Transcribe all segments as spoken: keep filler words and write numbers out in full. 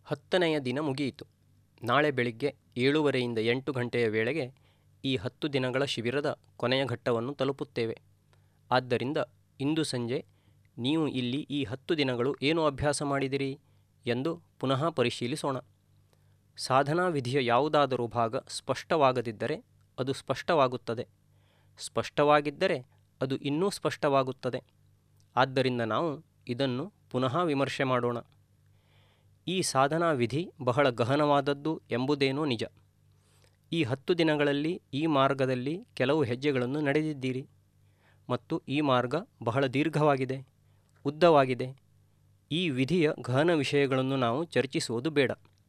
ಹತ್ತನೆಯ ದಿನ ಮುಗಿಯಿತು. ನಾಳೆ ಬೆಳಿಗ್ಗೆ ಏಳುವರೆಯಿಂದ ಎಂಟು ಗಂಟೆಯ ವೇಳೆಗೆ ಈ ಹತ್ತು ದಿನಗಳ ಶಿಬಿರದ ಕೊನೆಯ ಘಟ್ಟವನ್ನು ತಲುಪುತ್ತೇವೆ. ಆದ್ದರಿಂದ ಇಂದು ಸಂಜೆ ನೀವು ಇಲ್ಲಿ ಈ ಹತ್ತು ದಿನಗಳು ಏನು ಅಭ್ಯಾಸ ಮಾಡಿದಿರಿ ಎಂದು ಪುನಃ ಪರಿಶೀಲಿಸೋಣ. ಸಾಧನಾ ವಿಧಿಯ ಯಾವುದಾದರೂ ಭಾಗ ಸ್ಪಷ್ಟವಾಗದಿದ್ದರೆ ಅದು ಸ್ಪಷ್ಟವಾಗುತ್ತದೆ, ಸ್ಪಷ್ಟವಾಗಿದ್ದರೆ ಅದು ಇನ್ನೂ ಸ್ಪಷ್ಟವಾಗುತ್ತದೆ. ಆದ್ದರಿಂದ ನಾವು ಇದನ್ನು ಪುನಃ ವಿಮರ್ಶೆ ಮಾಡೋಣ. ಈ ಸಾಧನಾ ವಿಧಿ ಬಹಳ ಗಹನವಾದದ್ದು ಎಂಬುದೇನೋ ನಿಜ. ಈ ಹತ್ತು ದಿನಗಳಲ್ಲಿ ಈ ಮಾರ್ಗದಲ್ಲಿ ಕೆಲವು ಹೆಜ್ಜೆಗಳನ್ನು ನಡೆದಿದ್ದೀರಿ ಮತ್ತು ಈ ಮಾರ್ಗ ಬಹಳ ದೀರ್ಘವಾಗಿದೆ, ಉದ್ದವಾಗಿದೆ. ಈ ವಿಧಿಯ ಗಹನ ವಿಷಯಗಳನ್ನು ನಾವು ಚರ್ಚಿಸುವುದು ಬೇಡ,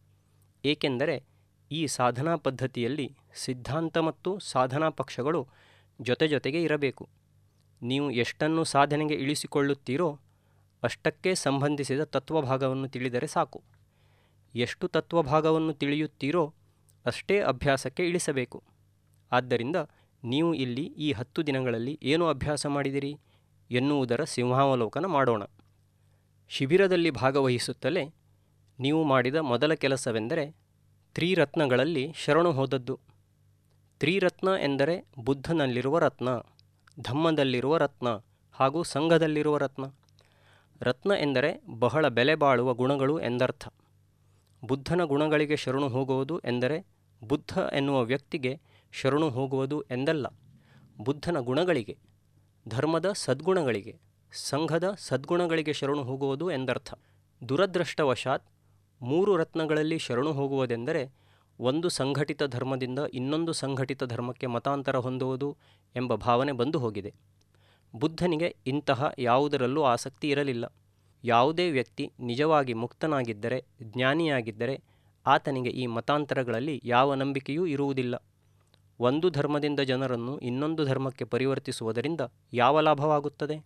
ಏಕೆಂದರೆ ಈ ಸಾಧನಾ ಪದ್ಧತಿಯಲ್ಲಿ ಸಿದ್ಧಾಂತ ಮತ್ತು ಸಾಧನಾ ಪಕ್ಷಗಳು ಜೊತೆ ಜೊತೆಗೆ ಇರಬೇಕು. ನೀವು ಎಷ್ಟನ್ನು ಸಾಧನೆಗೆ ಇಳಿಸಿಕೊಳ್ಳುತ್ತೀರೋ ಅಷ್ಟಕ್ಕೆ ಸಂಬಂಧಿಸಿದ ತತ್ವಭಾಗವನ್ನು ತಿಳಿದರೆ ಸಾಕು. ಎಷ್ಟು ತತ್ವಭಾಗವನ್ನು ತಿಳಿಯುತ್ತೀರೋ ಅಷ್ಟೇ ಅಭ್ಯಾಸಕ್ಕೆ ಇಳಿಸಬೇಕು. ಆದ್ದರಿಂದ ನೀವು ಇಲ್ಲಿ ಈ ಹತ್ತು ದಿನಗಳಲ್ಲಿ ಏನು ಅಭ್ಯಾಸ ಮಾಡಿದಿರಿ ಎನ್ನುವುದರ ಸಿಂಹಾವಲೋಕನ ಮಾಡೋಣ. ಶಿಬಿರದಲ್ಲಿ ಭಾಗವಹಿಸುತ್ತಲೇ ನೀವು ಮಾಡಿದ ಮೊದಲ ಕೆಲಸವೆಂದರೆ ತ್ರಿರತ್ನಗಳಲ್ಲಿ ಶರಣು ಹೋದದ್ದು. ತ್ರಿರತ್ನ ಎಂದರೆ ಬುದ್ಧನಲ್ಲಿರುವ ರತ್ನ, ಧಮ್ಮದಲ್ಲಿರುವ ರತ್ನ ಹಾಗೂ ಸಂಘದಲ್ಲಿರುವ ರತ್ನ. ರತ್ನ ಎಂದರೆ ಬಹಳ ಬೆಲೆ ಬಾಳುವ ಗುಣಗಳು ಎಂದರ್ಥ. ಬುದ್ಧನ ಗುಣಗಳಿಗೆ ಶರಣು ಹೋಗುವುದು ಎಂದರೆ ಬುದ್ಧ ಎನ್ನುವ ವ್ಯಕ್ತಿಗೆ ಶರಣು ಹೋಗುವುದು ಎಂದಲ್ಲ, ಬುದ್ಧನ ಗುಣಗಳಿಗೆ, ಧರ್ಮದ ಸದ್ಗುಣಗಳಿಗೆ, ಸಂಘದ ಸದ್ಗುಣಗಳಿಗೆ ಶರಣು ಹೋಗುವುದು ಎಂದರ್ಥ. ದುರದೃಷ್ಟವಶಾತ್ ಮೂರು ರತ್ನಗಳಲ್ಲಿ ಶರಣು ಹೋಗುವುದೆಂದರೆ ಒಂದು ಸಂಘಟಿತ ಧರ್ಮದಿಂದ ಇನ್ನೊಂದು ಸಂಘಟಿತ ಧರ್ಮಕ್ಕೆ ಮತಾಂತರ ಹೊಂದುವುದು ಎಂಬ ಭಾವನೆ ಬಂದು ಹೋಗಿದೆ. ಬುದ್ಧನಿಗೆ ಇಂತಹ ಯಾವುದರಲ್ಲೂ ಆಸಕ್ತಿ ಇರಲಿಲ್ಲ. ಯಾವುದೇ ವ್ಯಕ್ತಿ ನಿಜವಾಗಿ ಮುಕ್ತನಾಗಿದ್ದರೆ, ಜ್ಞಾನಿಯಾಗಿದ್ದರೆ ಆತನಿಗೆ ಈ ಮತಾಂತರಗಳಲ್ಲಿ ಯಾವ ನಂಬಿಕೆಯೂ ಇರುವುದಿಲ್ಲ. ಒಂದು ಧರ್ಮದಿಂದ ಜನರನ್ನು ಇನ್ನೊಂದು ಧರ್ಮಕ್ಕೆ ಪರಿವರ್ತಿಸುವುದರಿಂದ ಯಾವ ಲಾಭವಾಗುತ್ತದೆ?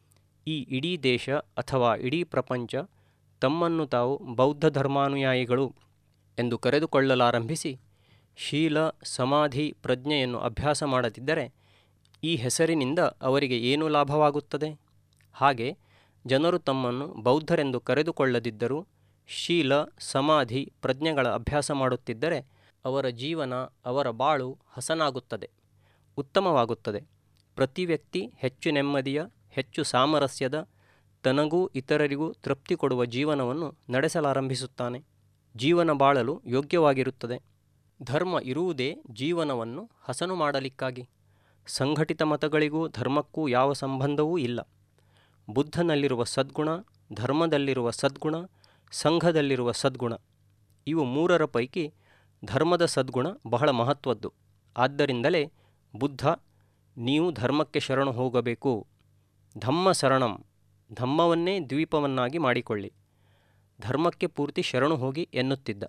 ಈ ಇಡೀ ದೇಶ ಅಥವಾ ಇಡೀ ಪ್ರಪಂಚ ತಮ್ಮನ್ನು ತಾವು ಬೌದ್ಧ ಧರ್ಮಾನುಯಾಯಿಗಳು ಎಂದು ಕರೆದುಕೊಳ್ಳಲಾರಂಭಿಸಿ ಶೀಲ, ಸಮಾಧಿ, ಪ್ರಜ್ಞೆಯನ್ನು ಅಭ್ಯಾಸ ಮಾಡದಿದ್ದರೆ ಈ ಹೆಸರಿನಿಂದ ಅವರಿಗೆ ಏನು ಲಾಭವಾಗುತ್ತದೆ? ಹಾಗೆ ಜನರು ತಮ್ಮನ್ನು ಬೌದ್ಧರೆಂದು ಕರೆದುಕೊಳ್ಳದಿದ್ದರೂ ಶೀಲ, ಸಮಾಧಿ, ಪ್ರಜ್ಞೆಗಳ ಅಭ್ಯಾಸ ಮಾಡುತ್ತಿದ್ದರೆ ಅವರ ಜೀವನ, ಅವರ ಬಾಳು ಹಸನಾಗುತ್ತದೆ, ಉತ್ತಮವಾಗುತ್ತದೆ. ಪ್ರತಿ ವ್ಯಕ್ತಿ ಹೆಚ್ಚು ನೆಮ್ಮದಿಯ, ಹೆಚ್ಚು ಸಾಮರಸ್ಯದ, ತನಗೂ ಇತರರಿಗೂ ತೃಪ್ತಿ ಕೊಡುವ ಜೀವನವನ್ನು ನಡೆಸಲಾರಂಭಿಸುತ್ತಾನೆ. ಜೀವನ ಬಾಳಲು ಯೋಗ್ಯವಾಗಿರುತ್ತದೆ. ಧರ್ಮ ಇರುವುದೇ ಜೀವನವನ್ನು ಹಸನು ಮಾಡಲಿಕ್ಕಾಗಿ. ಸಂಘಟಿತ ಮತಗಳಿಗೂ ಧರ್ಮಕ್ಕೂ ಯಾವ ಸಂಬಂಧವೂ ಇಲ್ಲ. ಬುದ್ಧನಲ್ಲಿರುವ ಸದ್ಗುಣ, ಧರ್ಮದಲ್ಲಿರುವ ಸದ್ಗುಣ, ಸಂಘದಲ್ಲಿರುವ ಸದ್ಗುಣ, ಇವು ಮೂರರ ಪೈಕಿ ಧರ್ಮದ ಸದ್ಗುಣ ಬಹಳ ಮಹತ್ವದ್ದು. ಆದ್ದರಿಂದಲೇ ಬುದ್ಧ, ನೀವು ಧರ್ಮಕ್ಕೆ ಶರಣು ಹೋಗಬೇಕು, ಧಮ್ಮ ಶರಣಂ, ಧಮ್ಮವನ್ನೇ ದ್ವೀಪವನ್ನಾಗಿ ಮಾಡಿಕೊಳ್ಳಿ, ಧರ್ಮಕ್ಕೆ ಪೂರ್ತಿ ಶರಣು ಹೋಗಿ ಎನ್ನುತ್ತಿದ್ದ.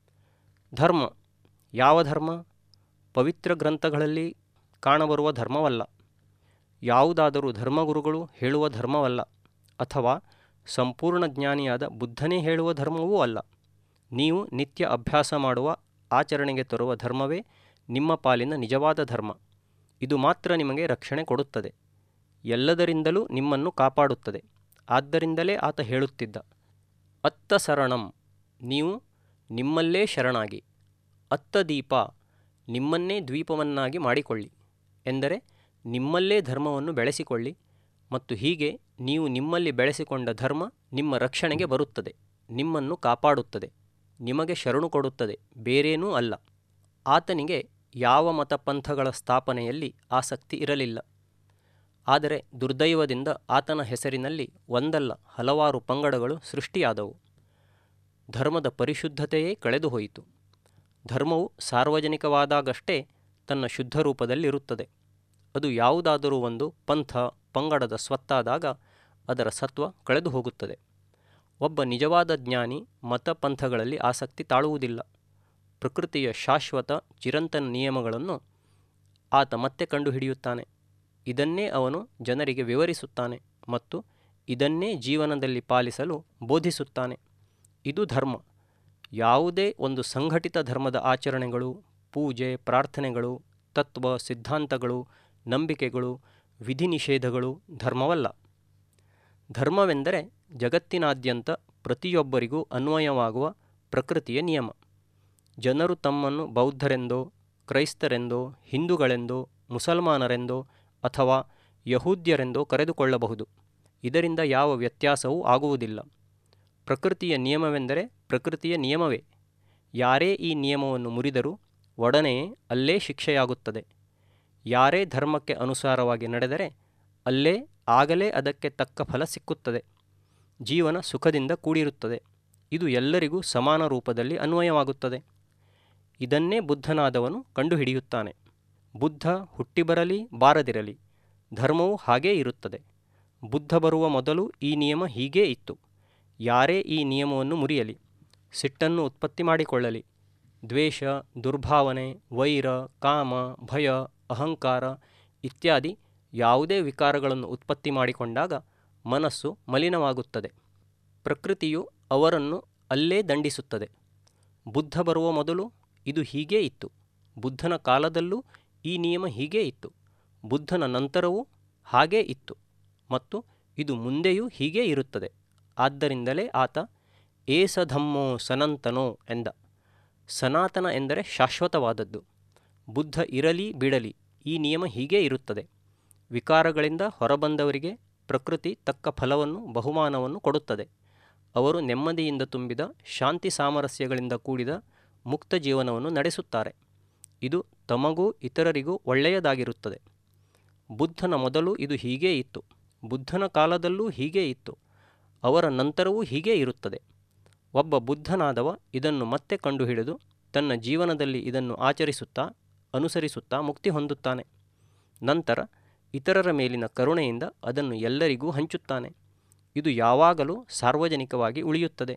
ಧರ್ಮ ಯಾವ ಧರ್ಮ? ಪವಿತ್ರ ಗ್ರಂಥಗಳಲ್ಲಿ ಕಾಣಬರುವ ಧರ್ಮವಲ್ಲ, ಯಾವುದಾದರೂ ಧರ್ಮಗುರುಗಳು ಹೇಳುವ ಧರ್ಮವಲ್ಲ, ಅಥವಾ ಸಂಪೂರ್ಣ ಜ್ಞಾನಿಯಾದ ಬುದ್ಧನೇ ಹೇಳುವ ಧರ್ಮವೂ ಅಲ್ಲ. ನೀವು ನಿತ್ಯ ಅಭ್ಯಾಸ ಮಾಡುವ, ಆಚರಣೆಗೆ ತರುವ ಧರ್ಮವೇ ನಿಮ್ಮ ಪಾಲಿನ ನಿಜವಾದ ಧರ್ಮ. ಇದು ಮಾತ್ರ ನಿಮಗೆ ರಕ್ಷಣೆ ಕೊಡುತ್ತದೆ, ಎಲ್ಲದರಿಂದಲೂ ನಿಮ್ಮನ್ನು ಕಾಪಾಡುತ್ತದೆ. ಆದ್ದರಿಂದಲೇ ಆತ ಹೇಳುತ್ತಿದ್ದ, ಅತ್ತ ಶರಣಂ, ನೀವು ನಿಮ್ಮಲ್ಲೇ ಶರಣಾಗಿ, ಅತ್ತ ದೀಪ, ನಿಮ್ಮನ್ನೇ ದ್ವೀಪವನ್ನಾಗಿ ಮಾಡಿಕೊಳ್ಳಿ, ಎಂದರೆ ನಿಮ್ಮಲ್ಲೇ ಧರ್ಮವನ್ನು ಬೆಳೆಸಿಕೊಳ್ಳಿ. ಮತ್ತು ಹೀಗೆ ನೀವು ನಿಮ್ಮಲ್ಲಿ ಬೆಳೆಸಿಕೊಂಡ ಧರ್ಮ ನಿಮ್ಮ ರಕ್ಷಣೆಗೆ ಬರುತ್ತದೆ, ನಿಮ್ಮನ್ನು ಕಾಪಾಡುತ್ತದೆ, ನಿಮಗೆ ಶರಣು ಕೊಡುತ್ತದೆ, ಬೇರೇನೂ ಅಲ್ಲ. ಆತನಿಗೆ ಯಾವ ಮತಪಂಥಗಳ ಸ್ಥಾಪನೆಯಲ್ಲಿ ಆಸಕ್ತಿ ಇರಲಿಲ್ಲ. ಆದರೆ ದುರ್ದೈವದಿಂದ ಆತನ ಹೆಸರಿನಲ್ಲಿ ಒಂದಲ್ಲ ಹಲವಾರು ಪಂಗಡಗಳು ಸೃಷ್ಟಿಯಾದವು. ಧರ್ಮದ ಪರಿಶುದ್ಧತೆಯೇ ಕಳೆದು ಹೋಯಿತು. ಧರ್ಮವು ಸಾರ್ವಜನಿಕವಾದಾಗಷ್ಟೇ ತನ್ನ ಶುದ್ಧ ರೂಪದಲ್ಲಿರುತ್ತದೆ. ಅದು ಯಾವುದಾದರೂ ಒಂದು ಪಂಥ, ಪಂಗಡದ ಸ್ವತ್ತಾದಾಗ ಅದರ ಸತ್ವ ಕಳೆದು ಹೋಗುತ್ತದೆ. ಒಬ್ಬ ನಿಜವಾದ ಜ್ಞಾನಿ ಮತಪಂಥಗಳಲ್ಲಿ ಆಸಕ್ತಿ ತಾಳುವುದಿಲ್ಲ. ಪ್ರಕೃತಿಯ ಶಾಶ್ವತ ಚಿರಂತನ ನಿಯಮಗಳನ್ನು ಆತ ಮತ್ತೆ ಕಂಡುಹಿಡಿಯುತ್ತಾನೆ. ಇದನ್ನೇ ಅವನು ಜನರಿಗೆ ವಿವರಿಸುತ್ತಾನೆ ಮತ್ತು ಇದನ್ನೇ ಜೀವನದಲ್ಲಿ ಪಾಲಿಸಲು ಬೋಧಿಸುತ್ತಾನೆ. ಇದು ಧರ್ಮ. ಯಾವುದೇ ಒಂದು ಸಂಘಟಿತ ಧರ್ಮದ ಆಚರಣೆಗಳು, ಪೂಜೆ, ಪ್ರಾರ್ಥನೆಗಳು, ತತ್ವ, ಸಿದ್ಧಾಂತಗಳು, ನಂಬಿಕೆಗಳು, ವಿಧಿ ನಿಷೇಧಗಳು ಧರ್ಮವಲ್ಲ. ಧರ್ಮವೆಂದರೆ ಜಗತ್ತಿನಾದ್ಯಂತ ಪ್ರತಿಯೊಬ್ಬರಿಗೂ ಅನ್ವಯವಾಗುವ ಪ್ರಕೃತಿಯ ನಿಯಮ. ಜನರು ತಮ್ಮನ್ನು ಬೌದ್ಧರೆಂದೋ, ಕ್ರೈಸ್ತರೆಂದೋ, ಹಿಂದೂಗಳೆಂದೋ, ಮುಸಲ್ಮಾನರೆಂದೋ ಅಥವಾ ಯಹೂದ್ಯರೆಂದೋ ಕರೆದುಕೊಳ್ಳಬಹುದು. ಇದರಿಂದ ಯಾವ ವ್ಯತ್ಯಾಸವೂ ಆಗುವುದಿಲ್ಲ. ಪ್ರಕೃತಿಯ ನಿಯಮವೆಂದರೆ ಪ್ರಕೃತಿಯ ನಿಯಮವೇ. ಯಾರೇ ಈ ನಿಯಮವನ್ನು ಮುರಿದರೂ ಒಡನೆಯೇ ಅಲ್ಲೇ ಶಿಕ್ಷೆಯಾಗುತ್ತದೆ. ಯಾರೇ ಧರ್ಮಕ್ಕೆ ಅನುಸಾರವಾಗಿ ನಡೆದರೆ ಅಲ್ಲೇ ಆಗಲೇ ಅದಕ್ಕೆ ತಕ್ಕ ಫಲ ಸಿಕ್ಕುತ್ತದೆ. ಜೀವನ ಸುಖದಿಂದ ಕೂಡಿರುತ್ತದೆ. ಇದು ಎಲ್ಲರಿಗೂ ಸಮಾನ ರೂಪದಲ್ಲಿ ಅನ್ವಯವಾಗುತ್ತದೆ. ಇದನ್ನೇ ಬುದ್ಧನಾದವನು ಕಂಡುಹಿಡಿಯುತ್ತಾನೆ. ಬುದ್ಧ ಹುಟ್ಟಿ ಬರಲಿ ಬಾರದಿರಲಿ, ಧರ್ಮವು ಹಾಗೇ ಇರುತ್ತದೆ. ಬುದ್ಧ ಬರುವ ಮೊದಲು ಈ ನಿಯಮ ಹೀಗೇ ಇತ್ತು. ಯಾರೇ ಈ ನಿಯಮವನ್ನು ಮುರಿಯಲಿ, ಸಿಟ್ಟನ್ನು ಉತ್ಪತ್ತಿ ಮಾಡಿಕೊಳ್ಳಲಿ, ದ್ವೇಷ, ದುರ್ಭಾವನೆ, ವೈರ, ಕಾಮ, ಭಯ, ಅಹಂಕಾರ ಇತ್ಯಾದಿ ಯಾವುದೇ ವಿಕಾರಗಳನ್ನು ಉತ್ಪತ್ತಿ ಮಾಡಿಕೊಂಡಾಗ ಮನಸ್ಸು ಮಲಿನವಾಗುತ್ತದೆ. ಪ್ರಕೃತಿಯು ಅವರನ್ನು ಅಲ್ಲೇ ದಂಡಿಸುತ್ತದೆ. ಬುದ್ಧ ಬರುವ ಮೊದಲು ಇದು ಹೀಗೇ ಇತ್ತು. ಬುದ್ಧನ ಕಾಲದಲ್ಲೂ ಈ ನಿಯಮ ಹೀಗೇ ಇತ್ತು. ಬುದ್ಧನ ನಂತರವೂ ಹಾಗೇ ಇತ್ತು ಮತ್ತು ಇದು ಮುಂದೆಯೂ ಹೀಗೇ ಇರುತ್ತದೆ. ಆದ್ದರಿಂದಲೇ ಆತ ಏಸ ಧಮ್ಮೋ ಸನಾತನೋ ಎಂದ. ಸನಾತನ ಎಂದರೆ ಶಾಶ್ವತವಾದದ್ದು. ಬುದ್ಧ ಇರಲಿ ಬಿಡಲಿ ಈ ನಿಯಮ ಹೀಗೇ ಇರುತ್ತದೆ. ವಿಕಾರಗಳಿಂದ ಹೊರಬಂದವರಿಗೆ ಪ್ರಕೃತಿ ತಕ್ಕ ಫಲವನ್ನು ಬಹುಮಾನವನ್ನು ಕೊಡುತ್ತದೆ. ಅವರು ನೆಮ್ಮದಿಯಿಂದ ತುಂಬಿದ ಶಾಂತಿ ಸಾಮರಸ್ಯಗಳಿಂದ ಕೂಡಿದ ಮುಕ್ತ ಜೀವನವನ್ನು ನಡೆಸುತ್ತಾರೆ. ಇದು ತಮಗೂ ಇತರರಿಗೂ ಒಳ್ಳೆಯದಾಗಿರುತ್ತದೆ. ಬುದ್ಧನ ಮೊದಲು ಇದು ಹೀಗೇ ಇತ್ತು. ಬುದ್ಧನ ಕಾಲದಲ್ಲೂ ಹೀಗೇ ಇತ್ತು. ಅವರ ನಂತರವೂ ಹೀಗೇ ಇರುತ್ತದೆ. ಒಬ್ಬ ಬುದ್ಧನಾದವ ಇದನ್ನು ಮತ್ತೆ ಕಂಡುಹಿಡಿದು ತನ್ನ ಜೀವನದಲ್ಲಿ ಇದನ್ನು ಆಚರಿಸುತ್ತಾ ಅನುಸರಿಸುತ್ತಾ ಮುಕ್ತಿ ಹೊಂದುತ್ತಾನೆ. ನಂತರ ಇತರರ ಮೇಲಿನ ಕರುಣೆಯಿಂದ ಅದನ್ನು ಎಲ್ಲರಿಗೂ ಹಂಚುತ್ತಾನೆ. ಇದು ಯಾವಾಗಲೂ ಸಾರ್ವಜನಿಕವಾಗಿ ಉಳಿಯುತ್ತದೆ.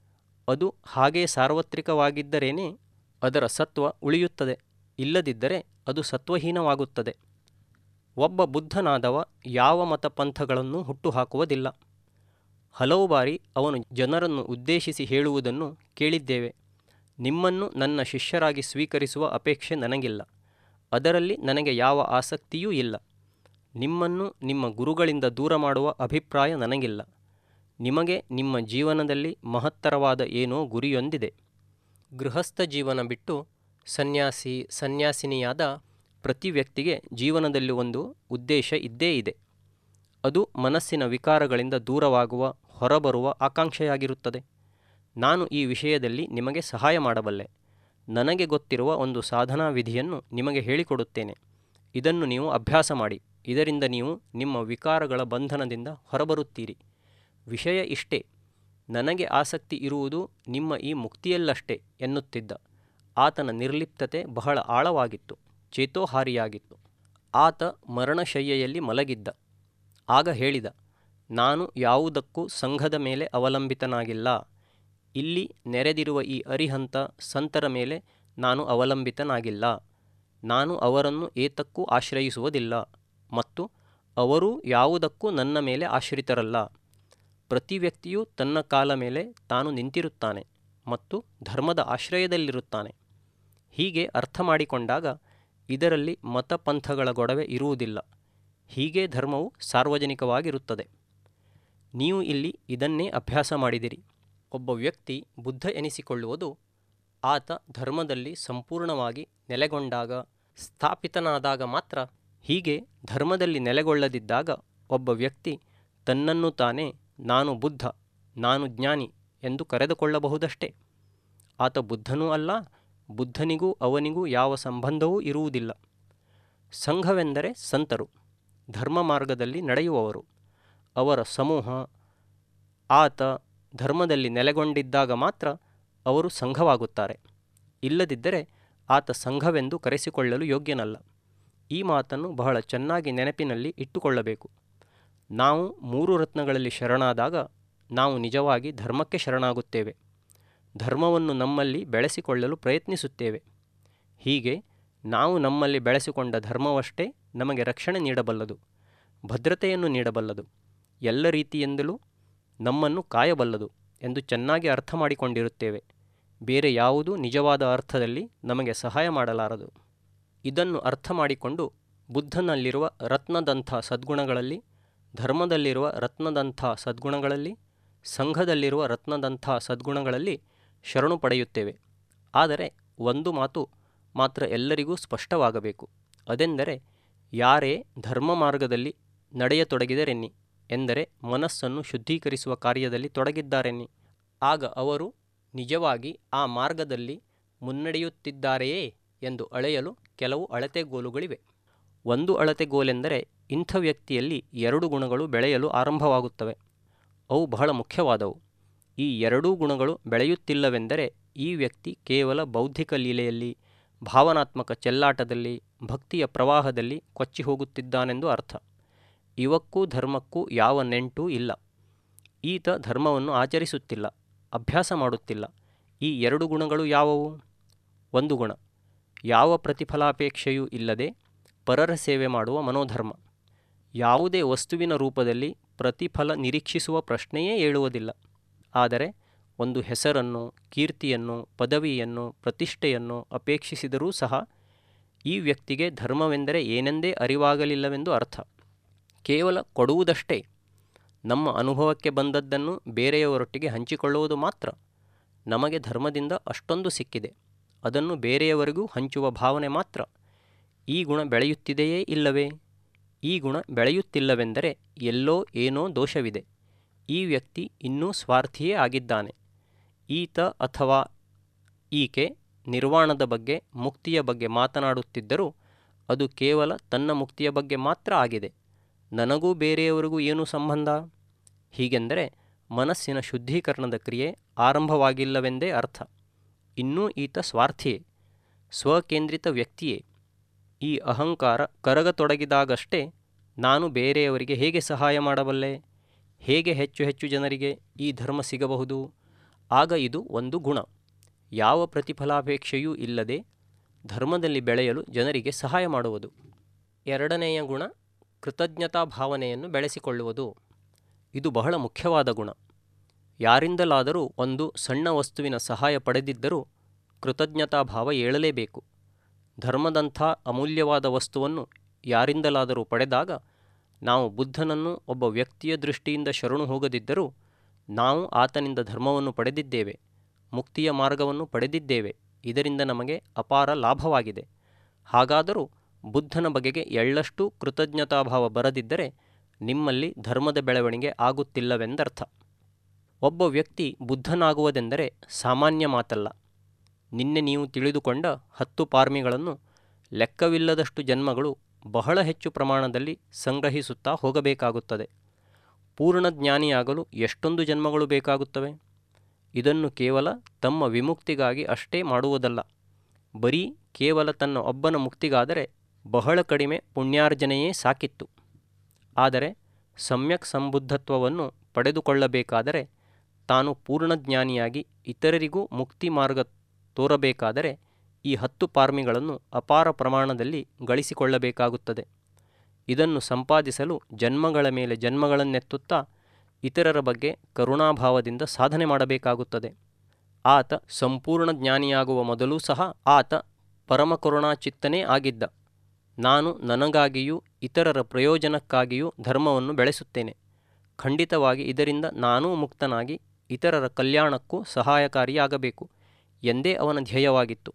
ಅದು ಹಾಗೇ ಸಾರ್ವತ್ರಿಕವಾಗಿದ್ದರೇನೇ ಅದರ ಸತ್ವ ಉಳಿಯುತ್ತದೆ. ಇಲ್ಲದಿದ್ದರೆ ಅದು ಸತ್ವಹೀನವಾಗುತ್ತದೆ. ಒಬ್ಬ ಬುದ್ಧನಾದವ ಯಾವ ಮತ ಪಂಥಗಳನ್ನು ಹುಟ್ಟುಹಾಕುವುದಿಲ್ಲ. ಹಲವು ಬಾರಿ ಅವನು ಜನರನ್ನು ಉದ್ದೇಶಿಸಿ ಹೇಳುವುದನ್ನು ಕೇಳಿದ್ದೇವೆ. ನಿಮ್ಮನ್ನು ನನ್ನ ಶಿಷ್ಯರಾಗಿ ಸ್ವೀಕರಿಸುವ ಅಪೇಕ್ಷೆ ನನಗಿಲ್ಲ. ಅದರಲ್ಲಿ ನನಗೆ ಯಾವ ಆಸಕ್ತಿಯೂ ಇಲ್ಲ. ನಿಮ್ಮನ್ನು ನಿಮ್ಮ ಗುರುಗಳಿಂದ ದೂರ ಮಾಡುವ ಅಭಿಪ್ರಾಯ ನನಗಿಲ್ಲ. ನಿಮಗೆ ನಿಮ್ಮ ಜೀವನದಲ್ಲಿ ಮಹತ್ತರವಾದ ಏನೋ ಗುರಿಯೊಂದಿದೆ. ಗೃಹಸ್ಥ ಜೀವನ ಬಿಟ್ಟು ಸನ್ಯಾಸಿ ಸನ್ಯಾಸಿನಿಯಾದ ಪ್ರತಿ ವ್ಯಕ್ತಿಗೆ ಜೀವನದಲ್ಲಿ ಒಂದು ಉದ್ದೇಶ ಇದ್ದೇ ಇದೆ. ಅದು ಮನಸ್ಸಿನ ವಿಕಾರಗಳಿಂದ ದೂರವಾಗುವ ಹೊರಬರುವ ಆಕಾಂಕ್ಷೆಯಾಗಿರುತ್ತದೆ. ನಾನು ಈ ವಿಷಯದಲ್ಲಿ ನಿಮಗೆ ಸಹಾಯ ಮಾಡಬಲ್ಲೆ. ನನಗೆ ಗೊತ್ತಿರುವ ಒಂದು ಸಾಧನಾ ವಿಧಿಯನ್ನು ನಿಮಗೆ ಹೇಳಿಕೊಡುತ್ತೇನೆ. ಇದನ್ನು ನೀವು ಅಭ್ಯಾಸ ಮಾಡಿ. ಇದರಿಂದ ನೀವು ನಿಮ್ಮ ವಿಕಾರಗಳ ಬಂಧನದಿಂದ ಹೊರಬರುತ್ತೀರಿ. ವಿಷಯ ಇಷ್ಟೇ, ನನಗೆ ಆಸಕ್ತಿ ಇರುವುದು ನಿಮ್ಮ ಈ ಮುಕ್ತಿಯಲ್ಲಷ್ಟೇ ಎನ್ನುತ್ತಿದ್ದ ಆತನ ನಿರ್ಲಿಪ್ತತೆ ಬಹಳ ಆಳವಾಗಿತ್ತು, ಚೇತೋಹಾರಿಯಾಗಿತ್ತು. ಆತ ಮರಣಶಯ್ಯೆಯಲ್ಲಿ ಮಲಗಿದ್ದ. ಆಗ ಹೇಳಿದ, ನಾನು ಯಾವುದಕ್ಕೂ ಸಂಘದ ಮೇಲೆ ಅವಲಂಬಿತನಾಗಿಲ್ಲ. ಇಲ್ಲಿ ನೆರೆದಿರುವ ಈ ಅರಿಹಂತ ಸಂತರ ಮೇಲೆ ನಾನು ಅವಲಂಬಿತನಾಗಿಲ್ಲ. ನಾನು ಅವರನ್ನು ಏತಕ್ಕೂ ಆಶ್ರಯಿಸುವುದಿಲ್ಲ ಮತ್ತು ಅವರೂ ಯಾವುದಕ್ಕೂ ನನ್ನ ಮೇಲೆ ಆಶ್ರಿತರಲ್ಲ. ಪ್ರತಿ ವ್ಯಕ್ತಿಯೂ ತನ್ನ ಕಾಲ ಮೇಲೆ ತಾನು ನಿಂತಿರುತ್ತಾನೆ ಮತ್ತು ಧರ್ಮದ ಆಶ್ರಯದಲ್ಲಿರುತ್ತಾನೆ. ಹೀಗೆ ಅರ್ಥ ಮಾಡಿಕೊಂಡಾಗ ಇದರಲ್ಲಿ ಮತ ಪಂಥಗಳ ಗೊಡವೆ ಇರುವುದಿಲ್ಲ. ಹೀಗೆ ಧರ್ಮವು ಸಾರ್ವಜನಿಕವಾಗಿರುತ್ತದೆ. ನೀವು ಇಲ್ಲಿ ಇದನ್ನೇ ಅಭ್ಯಾಸ ಮಾಡಿದಿರಿ. ಒಬ್ಬ ವ್ಯಕ್ತಿ ಬುದ್ಧ ಎನಿಸಿಕೊಳ್ಳುವುದು ಆತ ಧರ್ಮದಲ್ಲಿ ಸಂಪೂರ್ಣವಾಗಿ ನೆಲೆಗೊಂಡಾಗ, ಸ್ಥಾಪಿತನಾದಾಗ ಮಾತ್ರ. ಹೀಗೆ ಧರ್ಮದಲ್ಲಿ ನೆಲೆಗೊಳ್ಳದಿದ್ದಾಗ ಒಬ್ಬ ವ್ಯಕ್ತಿ ತನ್ನನ್ನು ತಾನೇ ನಾನು ಬುದ್ಧ, ನಾನು ಜ್ಞಾನಿ ಎಂದು ಕರೆದುಕೊಳ್ಳಬಹುದಷ್ಟೇ. ಆತ ಬುದ್ಧನೂ ಅಲ್ಲ, ಬುದ್ಧನಿಗೂ ಅವನಿಗೂ ಯಾವ ಸಂಬಂಧವೂ ಇರುವುದಿಲ್ಲ. ಸಂಘವೆಂದರೆ ಸಂತರು, ಧರ್ಮ ಮಾರ್ಗದಲ್ಲಿ ನಡೆಯುವವರು, ಅವರ ಸಮೂಹ. ಆತ ಧರ್ಮದಲ್ಲಿ ನೆಲೆಗೊಂಡಿದ್ದಾಗ ಮಾತ್ರ ಅವರು ಸಂಘವಾಗುತ್ತಾರೆ. ಇಲ್ಲದಿದ್ದರೆ ಆತ ಸಂಘವೆಂದು ಕರೆಸಿಕೊಳ್ಳಲು ಯೋಗ್ಯನಲ್ಲ. ಈ ಮಾತನ್ನು ಬಹಳ ಚೆನ್ನಾಗಿ ನೆನಪಿನಲ್ಲಿ ಇಟ್ಟುಕೊಳ್ಳಬೇಕು. ನಾವು ಮೂರು ರತ್ನಗಳಲ್ಲಿ ಶರಣಾದಾಗ ನಾವು ನಿಜವಾಗಿ ಧರ್ಮಕ್ಕೆ ಶರಣಾಗುತ್ತೇವೆ. ಧರ್ಮವನ್ನು ನಮ್ಮಲ್ಲಿ ಬೆಳೆಸಿಕೊಳ್ಳಲು ಪ್ರಯತ್ನಿಸುತ್ತೇವೆ. ಹೀಗೆ ನಾವು ನಮ್ಮಲ್ಲಿ ಬೆಳೆಸಿಕೊಂಡ ಧರ್ಮವಷ್ಟೇ ನಮಗೆ ರಕ್ಷಣೆ ನೀಡಬಲ್ಲದು, ಭದ್ರತೆಯನ್ನು ನೀಡಬಲ್ಲದು, ಎಲ್ಲ ರೀತಿಯಿಂದಲೂ ನಮ್ಮನ್ನು ಕಾಯಬಲ್ಲದು ಎಂದು ಚೆನ್ನಾಗಿ ಅರ್ಥ ಮಾಡಿಕೊಂಡಿರುತ್ತೇವೆ. ಬೇರೆ ಯಾವುದೂ ನಿಜವಾದ ಅರ್ಥದಲ್ಲಿ ನಮಗೆ ಸಹಾಯ ಮಾಡಲಾರದು. ಇದನ್ನು ಅರ್ಥ ಮಾಡಿಕೊಂಡು ಬುದ್ಧನಲ್ಲಿರುವ ರತ್ನದಂಥ ಸದ್ಗುಣಗಳಲ್ಲಿ, ಧರ್ಮದಲ್ಲಿರುವ ರತ್ನದಂಥ ಸದ್ಗುಣಗಳಲ್ಲಿ, ಸಂಘದಲ್ಲಿರುವ ರತ್ನದಂಥ ಸದ್ಗುಣಗಳಲ್ಲಿ ಶರಣು ಪಡೆಯುತ್ತೇವೆ. ಆದರೆ ಒಂದು ಮಾತು ಮಾತ್ರ ಎಲ್ಲರಿಗೂ ಸ್ಪಷ್ಟವಾಗಬೇಕು. ಅದೆಂದರೆ, ಯಾರೇ ಧರ್ಮ ಮಾರ್ಗದಲ್ಲಿ ನಡೆಯತೊಡಗಿದರೆನ್ನಿ, ಎಂದರೆ ಮನಸ್ಸನ್ನು ಶುದ್ಧೀಕರಿಸುವ ಕಾರ್ಯದಲ್ಲಿ ತೊಡಗಿದ್ದಾರೆನ್ನಿ. ಆಗ ಅವರು ನಿಜವಾಗಿ ಆ ಮಾರ್ಗದಲ್ಲಿ ಮುನ್ನಡೆಯುತ್ತಿದ್ದಾರೆಯೇ ಎಂದು ಅಳೆಯಲು ಕೆಲವು ಅಳತೆಗೋಲುಗಳಿವೆ. ಒಂದು ಅಳತೆಗೋಲೆಂದರೆ, ಇಂಥ ವ್ಯಕ್ತಿಯಲ್ಲಿ ಎರಡು ಗುಣಗಳು ಬೆಳೆಯಲು ಆರಂಭವಾಗುತ್ತವೆ. ಅವು ಬಹಳ ಮುಖ್ಯವಾದವು. ಈ ಎರಡೂ ಗುಣಗಳು ಬೆಳೆಯುತ್ತಿಲ್ಲವೆಂದರೆ ಈ ವ್ಯಕ್ತಿ ಕೇವಲ ಬೌದ್ಧಿಕ ಲೀಲೆಯಲ್ಲಿ, ಭಾವನಾತ್ಮಕ ಚೆಲ್ಲಾಟದಲ್ಲಿ, ಭಕ್ತಿಯ ಪ್ರವಾಹದಲ್ಲಿ ಕೊಚ್ಚಿ ಹೋಗುತ್ತಿದ್ದಾನೆಂದು ಅರ್ಥ. ಇವಕ್ಕೂ ಧರ್ಮಕ್ಕೂ ಯಾವ ನೆಂಟೂ ಇಲ್ಲ. ಈತ ಧರ್ಮವನ್ನು ಆಚರಿಸುತ್ತಿಲ್ಲ, ಅಭ್ಯಾಸ ಮಾಡುತ್ತಿಲ್ಲ. ಈ ಎರಡು ಗುಣಗಳು ಯಾವುವು? ಒಂದು ಗುಣ, ಯಾವ ಪ್ರತಿಫಲಾಪೇಕ್ಷೆಯೂ ಇಲ್ಲದೆ ಪರರ ಸೇವೆ ಮಾಡುವ ಮನೋಧರ್ಮ. ಯಾವುದೇ ವಸ್ತುವಿನ ರೂಪದಲ್ಲಿ ಪ್ರತಿಫಲ ನಿರೀಕ್ಷಿಸುವ ಪ್ರಶ್ನೆಯೇ ಏಳುವುದಿಲ್ಲ. ಆದರೆ ಒಂದು ಹೆಸರನ್ನು, ಕೀರ್ತಿಯನ್ನು, ಪದವಿಯನ್ನು, ಪ್ರತಿಷ್ಠೆಯನ್ನು ಅಪೇಕ್ಷಿಸಿದರೂ ಸಹ ಈ ವ್ಯಕ್ತಿಗೆ ಧರ್ಮವೆಂದರೆ ಏನೆಂದೇ ಅರಿವಾಗಲಿಲ್ಲವೆಂದು ಅರ್ಥ. ಕೇವಲ ಕೊಡುವುದಷ್ಟೇ. ನಮ್ಮ ಅನುಭವಕ್ಕೆ ಬಂದದ್ದನ್ನು ಬೇರೆಯವರೊಟ್ಟಿಗೆ ಹಂಚಿಕೊಳ್ಳುವುದು ಮಾತ್ರ. ನಮಗೆ ಧರ್ಮದಿಂದ ಅಷ್ಟೊಂದು ಸಿಕ್ಕಿದೆ, ಅದನ್ನು ಬೇರೆಯವರಿಗೂ ಹಂಚುವ ಭಾವನೆ ಮಾತ್ರ. ಈ ಗುಣ ಬೆಳೆಯುತ್ತಿದೆಯೇ ಇಲ್ಲವೇ? ಈ ಗುಣ ಬೆಳೆಯುತ್ತಿಲ್ಲವೆಂದರೆ ಎಲ್ಲೋ ಏನೋ ದೋಷವಿದೆ. ಈ ವ್ಯಕ್ತಿ ಇನ್ನೂ ಸ್ವಾರ್ಥಿಯೇ ಆಗಿದ್ದಾನೆ. ಈತ ಅಥವಾ ಈಕೆ ನಿರ್ವಾಣದ ಬಗ್ಗೆ, ಮುಕ್ತಿಯ ಬಗ್ಗೆ ಮಾತನಾಡುತ್ತಿದ್ದರೂ ಅದು ಕೇವಲ ತನ್ನ ಮುಕ್ತಿಯ ಬಗ್ಗೆ ಮಾತ್ರ ಆಗಿದೆ. ನನಗೂ ಬೇರೆಯವರಿಗೂ ಏನು ಸಂಬಂಧ? ಹೀಗೆಂದರೆ ಮನಸ್ಸಿನ ಶುದ್ಧೀಕರಣದ ಕ್ರಿಯೆ ಆರಂಭವಾಗಿಲ್ಲವೆಂದೇ ಅರ್ಥ. ಇನ್ನೂ ಈತ ಸ್ವಾರ್ಥಿಯೇ, ಸ್ವಕೇಂದ್ರಿತ ವ್ಯಕ್ತಿಯೇ. ಈ ಅಹಂಕಾರ ಕರಗತೊಡಗಿದಾಗಷ್ಟೇ ನಾನು ಬೇರೆಯವರಿಗೆ ಹೇಗೆ ಸಹಾಯ ಮಾಡಬಲ್ಲೆ, ಹೇಗೆ ಹೆಚ್ಚು ಹೆಚ್ಚು ಜನರಿಗೆ ಈ ಧರ್ಮ ಸಿಗಬಹುದು. ಆಗ ಇದು ಒಂದು ಗುಣ, ಯಾವ ಪ್ರತಿಫಲಾಪೇಕ್ಷೆಯೂ ಇಲ್ಲದೆ ಧರ್ಮದಲ್ಲಿ ಬೆಳೆಯಲು ಜನರಿಗೆ ಸಹಾಯ ಮಾಡುವುದು. ಎರಡನೆಯ ಗುಣ, ಕೃತಜ್ಞತಾ ಭಾವನೆಯನ್ನು ಬೆಳೆಸಿಕೊಳ್ಳುವುದು. ಇದು ಬಹಳ ಮುಖ್ಯವಾದ ಗುಣ. ಯಾರಿಂದಲಾದರೂ ಒಂದು ಸಣ್ಣ ವಸ್ತುವಿನ ಸಹಾಯ ಪಡೆದಿದ್ದರೂ ಕೃತಜ್ಞತಾ ಭಾವ ಏಳಲೇಬೇಕು. ಧರ್ಮದಂಥ ಅಮೂಲ್ಯವಾದ ವಸ್ತುವನ್ನು ಯಾರಿಂದಲಾದರೂ ಪಡೆದಾಗ ನಾವು ಬುದ್ಧನನ್ನು ಒಬ್ಬ ವ್ಯಕ್ತಿಯ ದೃಷ್ಟಿಯಿಂದ ಶರಣು ಹೋಗದಿದ್ದರೂ ನಾವು ಆತನಿಂದ ಧರ್ಮವನ್ನು ಪಡೆದಿದ್ದೇವೆ, ಮುಕ್ತಿಯ ಮಾರ್ಗವನ್ನು ಪಡೆದಿದ್ದೇವೆ. ಇದರಿಂದ ನಮಗೆ ಅಪಾರ ಲಾಭವಾಗಿದೆ. ಹಾಗಾದರೂ ಬುದ್ಧನ ಬಗೆಗೆ ಎಳ್ಳಷ್ಟು ಕೃತಜ್ಞತಾಭಾವ ಬರದಿದ್ದರೆ ನಿಮ್ಮಲ್ಲಿ ಧರ್ಮದ ಬೆಳವಣಿಗೆ ಆಗುತ್ತಿಲ್ಲವೆಂದರ್ಥ. ಒಬ್ಬ ವ್ಯಕ್ತಿ ಬುದ್ಧನಾಗುವುದೆಂದರೆ ಸಾಮಾನ್ಯ ಮಾತಲ್ಲ. ನಿನ್ನೆ ನೀವು ತಿಳಿದುಕೊಂಡ ಹತ್ತು ಪಾರ್ಮಿಗಳನ್ನು ಲೆಕ್ಕವಿಲ್ಲದಷ್ಟು ಜನ್ಮಗಳು ಬಹಳ ಹೆಚ್ಚು ಪ್ರಮಾಣದಲ್ಲಿ ಸಂಗ್ರಹಿಸುತ್ತಾ ಹೋಗಬೇಕಾಗುತ್ತದೆ. ಪೂರ್ಣ ಜ್ಞಾನಿಯಾಗಲು ಎಷ್ಟೊಂದು ಜನ್ಮಗಳು ಬೇಕಾಗುತ್ತವೆ. ಇದನ್ನು ಕೇವಲ ತಮ್ಮ ವಿಮುಕ್ತಿಗಾಗಿ ಅಷ್ಟೇ ಮಾಡುವುದಲ್ಲ. ಬರೀ ಕೇವಲ ತನ್ನ ಒಬ್ಬನ ಮುಕ್ತಿಗಾದರೆ ಬಹಳ ಕಡಿಮೆ ಪುಣ್ಯಾರ್ಜನೆಯೇ ಸಾಕಿತ್ತು. ಆದರೆ ಸಮ್ಯಕ್ ಸಂಬುದ್ಧತ್ವವನ್ನು ಪಡೆದುಕೊಳ್ಳಬೇಕಾದರೆ, ತಾನು ಪೂರ್ಣಜ್ಞಾನಿಯಾಗಿ ಇತರರಿಗೂ ಮುಕ್ತಿ ಮಾರ್ಗ ತೋರಬೇಕಾದರೆ ಈ ಹತ್ತು ಪಾರ್ಮಿಗಳನ್ನು ಅಪಾರ ಪ್ರಮಾಣದಲ್ಲಿ ಗಳಿಸಿಕೊಳ್ಳಬೇಕಾಗುತ್ತದೆ. ಇದನ್ನು ಸಂಪಾದಿಸಲು ಜನ್ಮಗಳ ಮೇಲೆ ಜನ್ಮಗಳನ್ನೆತ್ತುತ್ತಾ ಇತರರ ಬಗ್ಗೆ ಕರುಣಾಭಾವದಿಂದ ಸಾಧನೆ ಮಾಡಬೇಕಾಗುತ್ತದೆ. ಆತ ಸಂಪೂರ್ಣ ಜ್ಞಾನಿಯಾಗುವ ಮೊದಲೂ ಸಹ ಆತ ಪರಮಕರುಣಾಚಿತ್ತನೇ ಆಗಿದ್ದ. ನಾನು ನನಗಾಗಿಯೂ ಇತರರ ಪ್ರಯೋಜನಕ್ಕಾಗಿಯೂ ಧರ್ಮವನ್ನು ಬೆಳೆಸುತ್ತೇನೆ. ಖಂಡಿತವಾಗಿ ಇದರಿಂದ ನಾನೂ ಮುಕ್ತನಾಗಿ ಇತರರ ಕಲ್ಯಾಣಕ್ಕೂ ಸಹಾಯಕಾರಿಯಾಗಬೇಕು ಎಂದೇ ಅವನ ಧ್ಯೇಯವಾಗಿತ್ತು.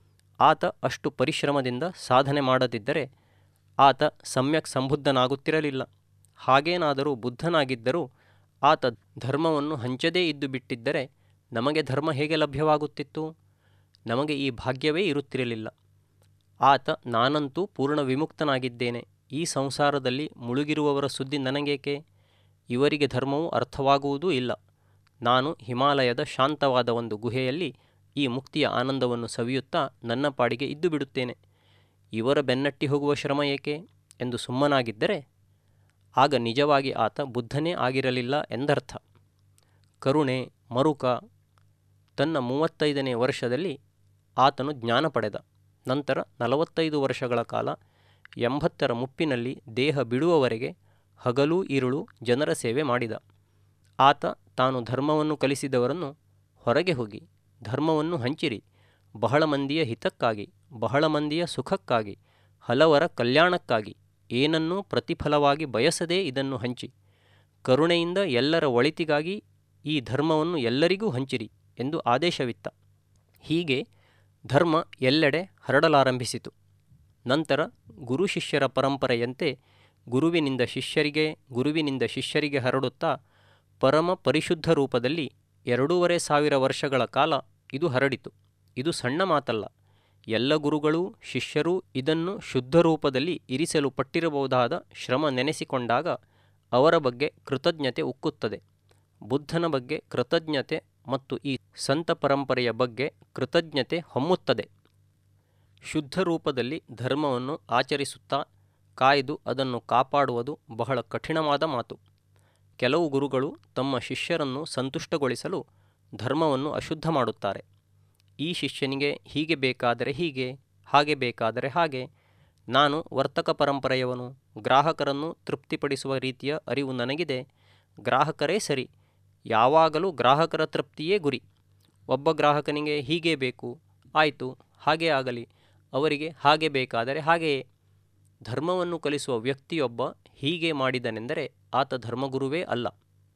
ಆತ ಅಷ್ಟು ಪರಿಶ್ರಮದಿಂದ ಸಾಧನೆ ಮಾಡದಿದ್ದರೆ ಆತ ಸಮ್ಯಕ್ ಸಂಬುದ್ಧನಾಗುತ್ತಿರಲಿಲ್ಲ. ಹಾಗೇನಾದರೂ ಬುದ್ಧನಾಗಿದ್ದರೂ ಆತ ಧರ್ಮವನ್ನು ಹಂಚದೇ ಇದ್ದು ಬಿಟ್ಟಿದ್ದರೆ ನಮಗೆ ಧರ್ಮ ಹೇಗೆ ಲಭ್ಯವಾಗುತ್ತಿತ್ತು? ನಮಗೆ ಈ ಭಾಗ್ಯವೇ ಇರುತ್ತಿರಲಿಲ್ಲ. ಆತ ನಾನಂತೂ ಪೂರ್ಣ ವಿಮುಕ್ತನಾಗಿದ್ದೇನೆ, ಈ ಸಂಸಾರದಲ್ಲಿ ಮುಳುಗಿರುವವರ ಸುದ್ದಿ ನನಗೇಕೆ, ಇವರಿಗೆ ಧರ್ಮವು ಅರ್ಥವಾಗುವುದೂ ಇಲ್ಲ, ನಾನು ಹಿಮಾಲಯದ ಶಾಂತವಾದ ಒಂದು ಗುಹೆಯಲ್ಲಿ ಈ ಮುಕ್ತಿಯ ಆನಂದವನ್ನು ಸವಿಯುತ್ತಾ ನನ್ನ ಪಾಡಿಗೆ ಇದ್ದು ಬಿಡುತ್ತೇನೆ, ಇವರ ಬೆನ್ನಟ್ಟಿ ಹೋಗುವ ಶ್ರಮ ಏಕೆ ಎಂದು ಸುಮ್ಮನಾಗಿದ್ದರೆ ಆಗ ನಿಜವಾಗಿ ಆತ ಬುದ್ಧನೇ ಆಗಿರಲಿಲ್ಲ ಎಂದರ್ಥ. ಕರುಣೆ, ಮರುಕ. ತನ್ನ ಮೂವತ್ತೈದನೇ ವರ್ಷದಲ್ಲಿ ಆತನು ಜ್ಞಾನ ಪಡೆದ. ನಂತರ ನಲವತ್ತೈದು ವರ್ಷಗಳ ಕಾಲ ಎಂಬತ್ತರ ಮುಪ್ಪಿನಲ್ಲಿ ದೇಹ ಬಿಡುವವರೆಗೆ ಹಗಲೂ ಇರುಳು ಜನರ ಸೇವೆ ಮಾಡಿದ. ಆತ ತಾನು ಧರ್ಮವನ್ನು ಕಲಿಸಿದವರನ್ನು ಹೊರಗೆ ಹೋಗಿ ಧರ್ಮವನ್ನು ಹಂಚಿರಿ, ಬಹಳ ಮಂದಿಯ ಹಿತಕ್ಕಾಗಿ, ಬಹಳ ಮಂದಿಯ ಸುಖಕ್ಕಾಗಿ, ಹಲವರ ಕಲ್ಯಾಣಕ್ಕಾಗಿ, ಏನನ್ನೂ ಪ್ರತಿಫಲವಾಗಿ ಬಯಸದೇ ಇದನ್ನು ಹಂಚಿ, ಕರುಣೆಯಿಂದ ಎಲ್ಲರ ಒಳಿತಿಗಾಗಿ ಈ ಧರ್ಮವನ್ನು ಎಲ್ಲರಿಗೂ ಹಂಚಿರಿ ಎಂದು ಆದೇಶವಿತ್ತ. ಹೀಗೆ ಧರ್ಮ ಎಲ್ಲೆಡೆ ಹರಡಲಾರಂಭಿಸಿತು. ನಂತರ ಗುರು ಶಿಷ್ಯರ ಪರಂಪರೆಯಂತೆ ಗುರುವಿನಿಂದ ಶಿಷ್ಯರಿಗೆ ಗುರುವಿನಿಂದ ಶಿಷ್ಯರಿಗೆ ಹರಡುತ್ತಾ ಪರಮ ಪರಿಶುದ್ಧ ರೂಪದಲ್ಲಿ ಎರಡೂವರೆ ಸಾವಿರ ವರ್ಷಗಳ ಕಾಲ ಇದು ಹರಡಿತು. ಇದು ಸಣ್ಣ ಮಾತಲ್ಲ. ಎಲ್ಲ ಗುರುಗಳೂ ಶಿಷ್ಯರೂ ಇದನ್ನು ಶುದ್ಧ ರೂಪದಲ್ಲಿ ಇರಿಸಲು ಪಟ್ಟಿರಬಹುದಾದ ಶ್ರಮ ನೆನೆಸಿಕೊಂಡಾಗ ಅವರ ಬಗ್ಗೆ ಕೃತಜ್ಞತೆ ಉಕ್ಕುತ್ತದೆ. ಬುದ್ಧನ ಬಗ್ಗೆ ಕೃತಜ್ಞತೆ ಮತ್ತು ಈ ಸಂತ ಪರಂಪರೆಯ ಬಗ್ಗೆ ಕೃತಜ್ಞತೆ ಹೊಮ್ಮುತ್ತದೆ. ಶುದ್ಧ ರೂಪದಲ್ಲಿ ಧರ್ಮವನ್ನು ಆಚರಿಸುತ್ತಾ ಕಾಯ್ದು ಅದನ್ನು ಕಾಪಾಡುವುದು ಬಹಳ ಕಠಿಣವಾದ ಮಾತು. ಕೆಲವು ಗುರುಗಳು ತಮ್ಮ ಶಿಷ್ಯರನ್ನು ಸಂತುಷ್ಟಗೊಳಿಸಲು ಧರ್ಮವನ್ನು ಅಶುದ್ಧ ಮಾಡುತ್ತಾರೆ. ಈ ಶಿಷ್ಯನಿಗೆ ಹೀಗೆ ಬೇಕಾದರೆ ಹೀಗೆ, ಹಾಗೆ ಬೇಕಾದರೆ ಹಾಗೆ. ನಾನು ವರ್ತಕ ಪರಂಪರೆಯವನು, ಗ್ರಾಹಕರನ್ನು ತೃಪ್ತಿಪಡಿಸುವ ರೀತಿಯ ಅರಿವು ನನಗಿದೆ, ಗ್ರಾಹಕರೇ ಸರಿ, ಯಾವಾಗಲೂ ಗ್ರಾಹಕರ ತೃಪ್ತಿಯೇ ಗುರಿ. ಒಬ್ಬ ಗ್ರಾಹಕನಿಗೆ ಹೀಗೆ ಬೇಕು, ಆಯಿತು ಹಾಗೇ ಆಗಲಿ, ಅವರಿಗೆ ಹಾಗೆ ಬೇಕಾದರೆ ಹಾಗೆಯೇ. ಧರ್ಮವನ್ನು ಕಲಿಸುವ ವ್ಯಕ್ತಿಯೊಬ್ಬ ಹೀಗೆ ಮಾಡಿದನೆಂದರೆ ಆತ ಧರ್ಮಗುರುವೇ ಅಲ್ಲ.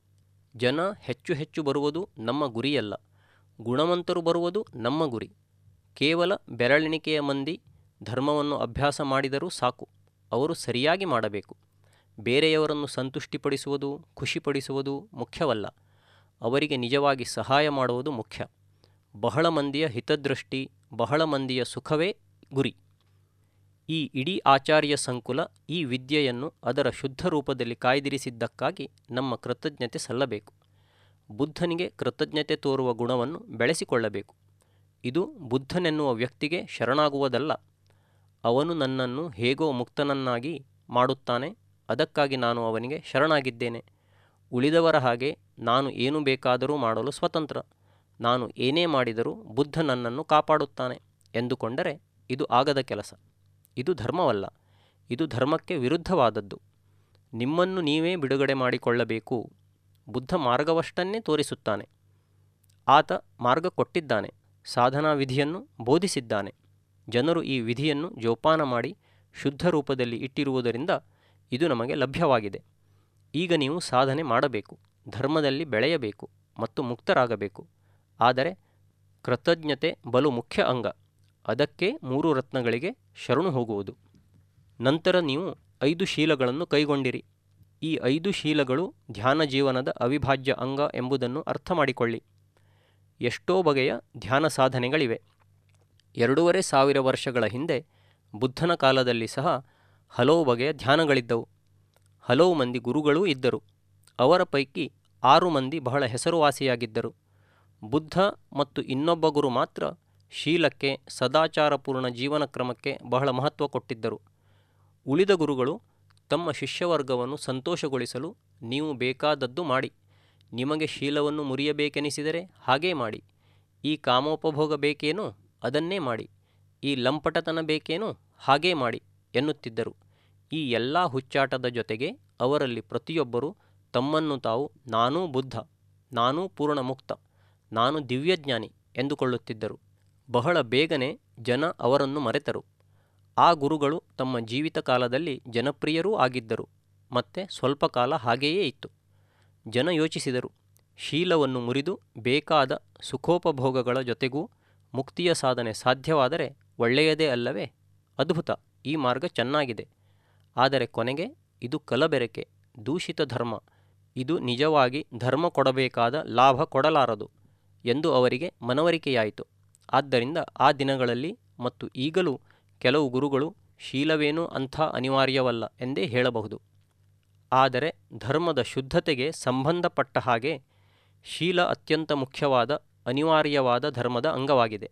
ಜನ ಹೆಚ್ಚು ಹೆಚ್ಚು ಬರುವುದು ನಮ್ಮ ಗುರಿಯಲ್ಲ, ಗುಣವಂತರು ಬರುವುದು ನಮ್ಮ ಗುರಿ. ಕೇವಲ ಬೆರಳೆಣಿಕೆಯ ಮಂದಿ ಧರ್ಮವನ್ನು ಅಭ್ಯಾಸ ಮಾಡಿದರೂ ಸಾಕು, ಅವರು ಸರಿಯಾಗಿ ಮಾಡಬೇಕು. ಬೇರೆಯವರನ್ನು ಸಂತುಷ್ಟಿಪಡಿಸುವುದು, ಖುಷಿಪಡಿಸುವುದು ಮುಖ್ಯವಲ್ಲ, ಅವರಿಗೆ ನಿಜವಾಗಿ ಸಹಾಯ ಮಾಡುವುದು ಮುಖ್ಯ. ಬಹಳ ಮಂದಿಯ ಹಿತದೃಷ್ಟಿ, ಬಹಳ ಮಂದಿಯ ಸುಖವೇ ಗುರಿ. ಈ ಇಡೀ ಆಚಾರ್ಯ ಸಂಕುಲ ಈ ವಿದ್ಯೆಯನ್ನು ಅದರ ಶುದ್ಧ ರೂಪದಲ್ಲಿ ಕಾಯ್ದಿರಿಸಿದ್ದಕ್ಕಾಗಿ ನಮ್ಮ ಕೃತಜ್ಞತೆ ಸಲ್ಲಬೇಕು. ಬುದ್ಧನಿಗೆ ಕೃತಜ್ಞತೆ ತೋರುವ ಗುಣವನ್ನು ಬೆಳೆಸಿಕೊಳ್ಳಬೇಕು. ಇದು ಬುದ್ಧನೆನ್ನುವ ವ್ಯಕ್ತಿಗೆ ಶರಣಾಗುವುದಲ್ಲ. ಅವನು ನನ್ನನ್ನು ಹೇಗೋ ಮುಕ್ತನನ್ನಾಗಿ ಮಾಡುತ್ತಾನೆ, ಅದಕ್ಕಾಗಿ ನಾನು ಅವನಿಗೆ ಶರಣಾಗಿದ್ದೇನೆ. ಉಳಿದವರ ಹಾಗೆ ನಾನು ಏನು ಬೇಕಾದರೂ ಮಾಡಲು ಸ್ವತಂತ್ರ, ನಾನು ಏನೇ ಮಾಡಿದರೂ ಬುದ್ಧ ನನ್ನನ್ನು ಕಾಪಾಡುತ್ತಾನೆ ಎಂದುಕೊಂಡರೆ ಇದು ಆಗದ ಕೆಲಸ. ಇದು ಧರ್ಮವಲ್ಲ, ಇದು ಧರ್ಮಕ್ಕೆ ವಿರುದ್ಧವಾದದ್ದು. ನಿಮ್ಮನ್ನು ನೀವೇ ಬಿಡುಗಡೆ ಮಾಡಿಕೊಳ್ಳಬೇಕು. ಬುದ್ಧ ಮಾರ್ಗವಷ್ಟನ್ನೇ ತೋರಿಸುತ್ತಾನೆ. ಆತ ಮಾರ್ಗ ಕೊಟ್ಟಿದ್ದಾನೆ, ಸಾಧನಾ ವಿಧಿಯನ್ನು ಬೋಧಿಸಿದ್ದಾನೆ. ಜನರು ಈ ವಿಧಿಯನ್ನು ಜೋಪಾನ ಮಾಡಿ ಶುದ್ಧ ರೂಪದಲ್ಲಿ ಇಟ್ಟಿರುವುದರಿಂದ ಇದು ನಮಗೆ ಲಭ್ಯವಾಗಿದೆ. ಈಗ ನೀವು ಸಾಧನೆ ಮಾಡಬೇಕು, ಧರ್ಮದಲ್ಲಿ ಬೆಳೆಯಬೇಕು ಮತ್ತು ಮುಕ್ತರಾಗಬೇಕು. ಆದರೆ ಕೃತಜ್ಞತೆ ಬಲು ಮುಖ್ಯ ಅಂಗ. ಅದಕ್ಕೆ ಮೂರು ರತ್ನಗಳಿಗೆ ಶರಣು ಹೋಗುವುದು. ನಂತರ ನೀವು ಐದು ಶೀಲಗಳನ್ನು ಕೈಗೊಂಡಿರಿ. ಈ ಐದು ಶೀಲಗಳು ಧ್ಯಾನ ಜೀವನದ ಅವಿಭಾಜ್ಯ ಅಂಗ ಎಂಬುದನ್ನು ಅರ್ಥ ಮಾಡಿಕೊಳ್ಳಿ. ಎಷ್ಟೋ ಬಗೆಯ ಧ್ಯಾನ ಸಾಧನೆಗಳಿವೆ. ಎರಡೂವರೆ ಸಾವಿರ ವರ್ಷಗಳ ಹಿಂದೆ ಬುದ್ಧನ ಕಾಲದಲ್ಲಿ ಸಹ ಹಲವು ಬಗೆಯ ಧ್ಯಾನಗಳಿದ್ದವು. ಹಲವು ಮಂದಿ ಗುರುಗಳೂ ಇದ್ದರು. ಅವರ ಪೈಕಿ ಆರು ಮಂದಿ ಬಹಳ ಹೆಸರುವಾಸಿಯಾಗಿದ್ದರು. ಬುದ್ಧ ಮತ್ತು ಇನ್ನೊಬ್ಬ ಗುರು ಮಾತ್ರ ಶೀಲಕ್ಕೆ, ಸದಾಚಾರಪೂರ್ಣ ಜೀವನ ಕ್ರಮಕ್ಕೆ ಬಹಳ ಮಹತ್ವ ಕೊಟ್ಟಿದ್ದರು. ಉಳಿದ ಗುರುಗಳು ತಮ್ಮ ಶಿಷ್ಯವರ್ಗವನ್ನು ಸಂತೋಷಗೊಳಿಸಲು ನೀವು ಬೇಕಾದದ್ದು ಮಾಡಿ, ನಿಮಗೆ ಶೀಲವನ್ನು ಮುರಿಯಬೇಕೆನಿಸಿದರೆ ಹಾಗೇ ಮಾಡಿ, ಈ ಕಾಮೋಪಭೋಗ ಬೇಕೇನೋ ಅದನ್ನೇ ಮಾಡಿ, ಈ ಲಂಪಟತನ ಬೇಕೇನೋ ಹಾಗೇ ಮಾಡಿ ಎನ್ನುತ್ತಿದ್ದರು. ಈ ಎಲ್ಲ ಹುಚ್ಚಾಟದ ಜೊತೆಗೆ ಅವರಲ್ಲಿ ಪ್ರತಿಯೊಬ್ಬರೂ ತಮ್ಮನ್ನು ತಾವು ನಾನೂ ಬುದ್ಧ, ನಾನೂ ಪೂರ್ಣ ಮುಕ್ತ, ನಾನು ದಿವ್ಯಜ್ಞಾನಿ ಎಂದುಕೊಳ್ಳುತ್ತಿದ್ದರು. ಬಹಳ ಬೇಗನೆ ಜನ ಅವರನ್ನು ಮರೆತರು. ಆ ಗುರುಗಳು ತಮ್ಮ ಜೀವಿತ ಕಾಲದಲ್ಲಿ ಜನಪ್ರಿಯರೂ ಆಗಿದ್ದರು. ಮತ್ತೆ ಸ್ವಲ್ಪ ಕಾಲ ಹಾಗೆಯೇ ಇತ್ತು. ಜನ ಯೋಚಿಸಿದರು, ಶೀಲವನ್ನು ಮುರಿದು ಬೇಕಾದ ಸುಖೋಪಭೋಗಗಳ ಜೊತೆಗೂ ಮುಕ್ತಿಯ ಸಾಧನೆ ಸಾಧ್ಯವಾದರೆ ಒಳ್ಳೆಯದೇ ಅಲ್ಲವೇ? ಅದ್ಭುತ, ಈ ಮಾರ್ಗ ಚೆನ್ನಾಗಿದೆ. ಆದರೆ ಕೊನೆಗೆ ಇದು ಕಲಬೆರಕೆ, ದೂಷಿತ ಧರ್ಮ, ಇದು ನಿಜವಾಗಿ ಧರ್ಮ ಕೊಡಬೇಕಾದ ಲಾಭ ಕೊಡಲಾರದು ಎಂದು ಅವರಿಗೆ ಮನವರಿಕೆಯಾಯಿತು. ಆದ್ದರಿಂದ ಆ ದಿನಗಳಲ್ಲಿ ಮತ್ತು ಈಗಲೂ ಕೆಲವು ಗುರುಗಳು ಶೀಲವೇನೂ ಅಂಥ ಅನಿವಾರ್ಯವಲ್ಲ ಎಂದೇ ಹೇಳಬಹುದು. ಆದರೆ ಧರ್ಮದ ಶುದ್ಧತೆಗೆ ಸಂಬಂಧಪಟ್ಟ ಹಾಗೆ ಶೀಲ ಅತ್ಯಂತ ಮುಖ್ಯವಾದ, ಅನಿವಾರ್ಯವಾದ ಧರ್ಮದ ಅಂಗವಾಗಿದೆ.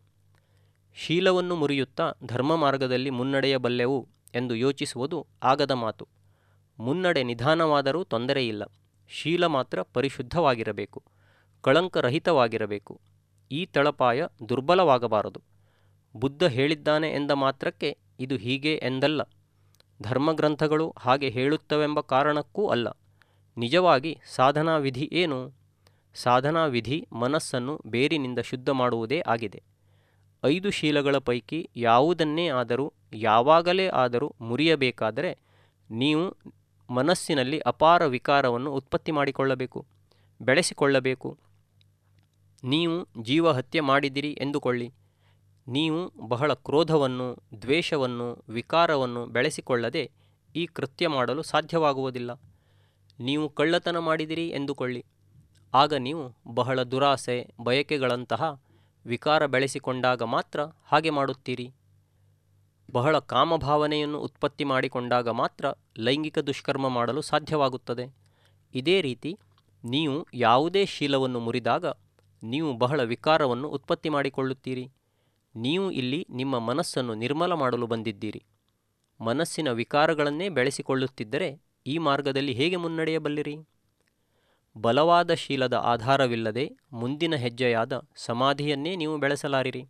ಶೀಲವನ್ನು ಮುರಿಯುತ್ತಾ ಧರ್ಮ ಮಾರ್ಗದಲ್ಲಿ ಮುನ್ನಡೆಯಬಲ್ಲೆವು ಎಂದು ಯೋಚಿಸುವುದು ಆಗದ ಮಾತು. ಮುನ್ನಡೆ ನಿಧಾನವಾದರೂ ತೊಂದರೆಯಿಲ್ಲ. ಶೀಲ ಮಾತ್ರ ಪರಿಶುದ್ಧವಾಗಿರಬೇಕು, ಕಳಂಕರಹಿತವಾಗಿರಬೇಕು. ಈ ತಳಪಾಯ ದುರ್ಬಲವಾಗಬಾರದು. ಬುದ್ಧ ಹೇಳಿದ್ದಾನೆ ಎಂದ ಮಾತ್ರಕ್ಕೆ ಇದು ಹೀಗೆ ಎಂದಲ್ಲ. ಧರ್ಮಗ್ರಂಥಗಳು ಹಾಗೆ ಹೇಳುತ್ತವೆಂಬ ಕಾರಣಕ್ಕೂ ಅಲ್ಲ. ನಿಜವಾಗಿ ಸಾಧನಾ ವಿಧಿ ಏನು? ಸಾಧನಾ ವಿಧಿ ಮನಸ್ಸನ್ನು ಬೇರಿನಿಂದ ಶುದ್ಧ ಮಾಡುವುದೇ ಆಗಿದೆ. ಐದು ಶೀಲಗಳ ಪೈಕಿ ಯಾವುದನ್ನೇ ಆದರೂ ಯಾವಾಗಲೇ ಆದರೂ ಮುರಿಯಬೇಕಾದರೆ ನೀವು ಮನಸ್ಸಿನಲ್ಲಿ ಅಪಾರ ವಿಕಾರವನ್ನು ಉತ್ಪತ್ತಿ ಮಾಡಿಕೊಳ್ಳಬೇಕು, ಬೆಳೆಸಿಕೊಳ್ಳಬೇಕು. ನೀವು ಜೀವಹತ್ಯೆ ಮಾಡಿದಿರಿ ಎಂದುಕೊಳ್ಳಿ. ನೀವು ಬಹಳ ಕ್ರೋಧವನ್ನು, ದ್ವೇಷವನ್ನು, ವಿಕಾರವನ್ನು ಬೆಳೆಸಿಕೊಳ್ಳದೆ ಈ ಕೃತ್ಯ ಮಾಡಲು ಸಾಧ್ಯವಾಗುವುದಿಲ್ಲ. ನೀವು ಕಳ್ಳತನ ಮಾಡಿದಿರಿ ಎಂದುಕೊಳ್ಳಿ. ಆಗ ನೀವು ಬಹಳ ದುರಾಸೆ, ಬಯಕೆಗಳಂತಹ ವಿಕಾರ ಬೆಳೆಸಿಕೊಂಡಾಗ ಮಾತ್ರ ಹಾಗೆ ಮಾಡುತ್ತೀರಿ. ಬಹಳ ಕಾಮಭಾವನೆಯನ್ನು ಉತ್ಪತ್ತಿ ಮಾಡಿಕೊಂಡಾಗ ಮಾತ್ರ ಲೈಂಗಿಕ ದುಷ್ಕರ್ಮ ಮಾಡಲು ಸಾಧ್ಯವಾಗುತ್ತದೆ. ಇದೇ ರೀತಿ ನೀವು ಯಾವುದೇ ಶೀಲವನ್ನು ಮುರಿದಾಗ ನೀವು ಬಹಳ ವಿಕಾರವನ್ನು ಉತ್ಪತ್ತಿ ಮಾಡಿಕೊಳ್ಳುತ್ತೀರಿ. ನೀವು ಇಲ್ಲಿ ನಿಮ್ಮ ಮನಸ್ಸನ್ನು ನಿರ್ಮಲ ಮಾಡಲು ಬಂದಿದ್ದೀರಿ. ಮನಸ್ಸಿನ ವಿಕಾರಗಳನ್ನೇ ಬೆಳೆಸಿಕೊಳ್ಳುತ್ತಿದ್ದರೆ ಈ ಮಾರ್ಗದಲ್ಲಿ ಹೇಗೆ ಮುನ್ನಡೆಯಬಲ್ಲಿರಿ? ಬಲವಾದ ಶೀಲದ ಆಧಾರವಿಲ್ಲದೆ ಮುಂದಿನ ಹೆಜ್ಜೆಯಾದ ಸಮಾಧಿಯನ್ನೇ ನೀವು ಬೆಳೆಸಲಾರಿರಿ.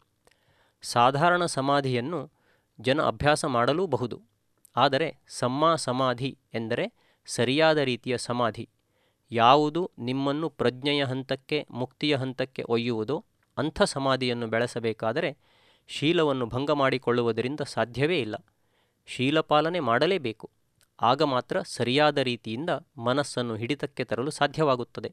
ಸಾಧಾರಣ ಸಮಾಧಿಯನ್ನು ಜನ ಅಭ್ಯಾಸ ಮಾಡಲೂಬಹುದು. ಆದರೆ ಸಮ್ಮಾ ಸಮಾಧಿ ಎಂದರೆ ಸರಿಯಾದ ರೀತಿಯ ಸಮಾಧಿ. ಯಾವುದು ನಿಮ್ಮನ್ನು ಪ್ರಜ್ಞೆಯ ಹಂತಕ್ಕೆ, ಮುಕ್ತಿಯ ಹಂತಕ್ಕೆ ಒಯ್ಯುವುದೋ ಅಂಥ ಸಮಾಧಿಯನ್ನು ಬೆಳೆಸಬೇಕಾದರೆ ಶೀಲವನ್ನು ಭಂಗ ಮಾಡಿಕೊಳ್ಳುವುದರಿಂದ ಸಾಧ್ಯವೇ ಇಲ್ಲ. ಶೀಲಪಾಲನೆ ಮಾಡಲೇಬೇಕು. ಆಗ ಮಾತ್ರ ಸರಿಯಾದ ರೀತಿಯಿಂದ ಮನಸ್ಸನ್ನು ಹಿಡಿತಕ್ಕೆ ತರಲು ಸಾಧ್ಯವಾಗುತ್ತದೆ.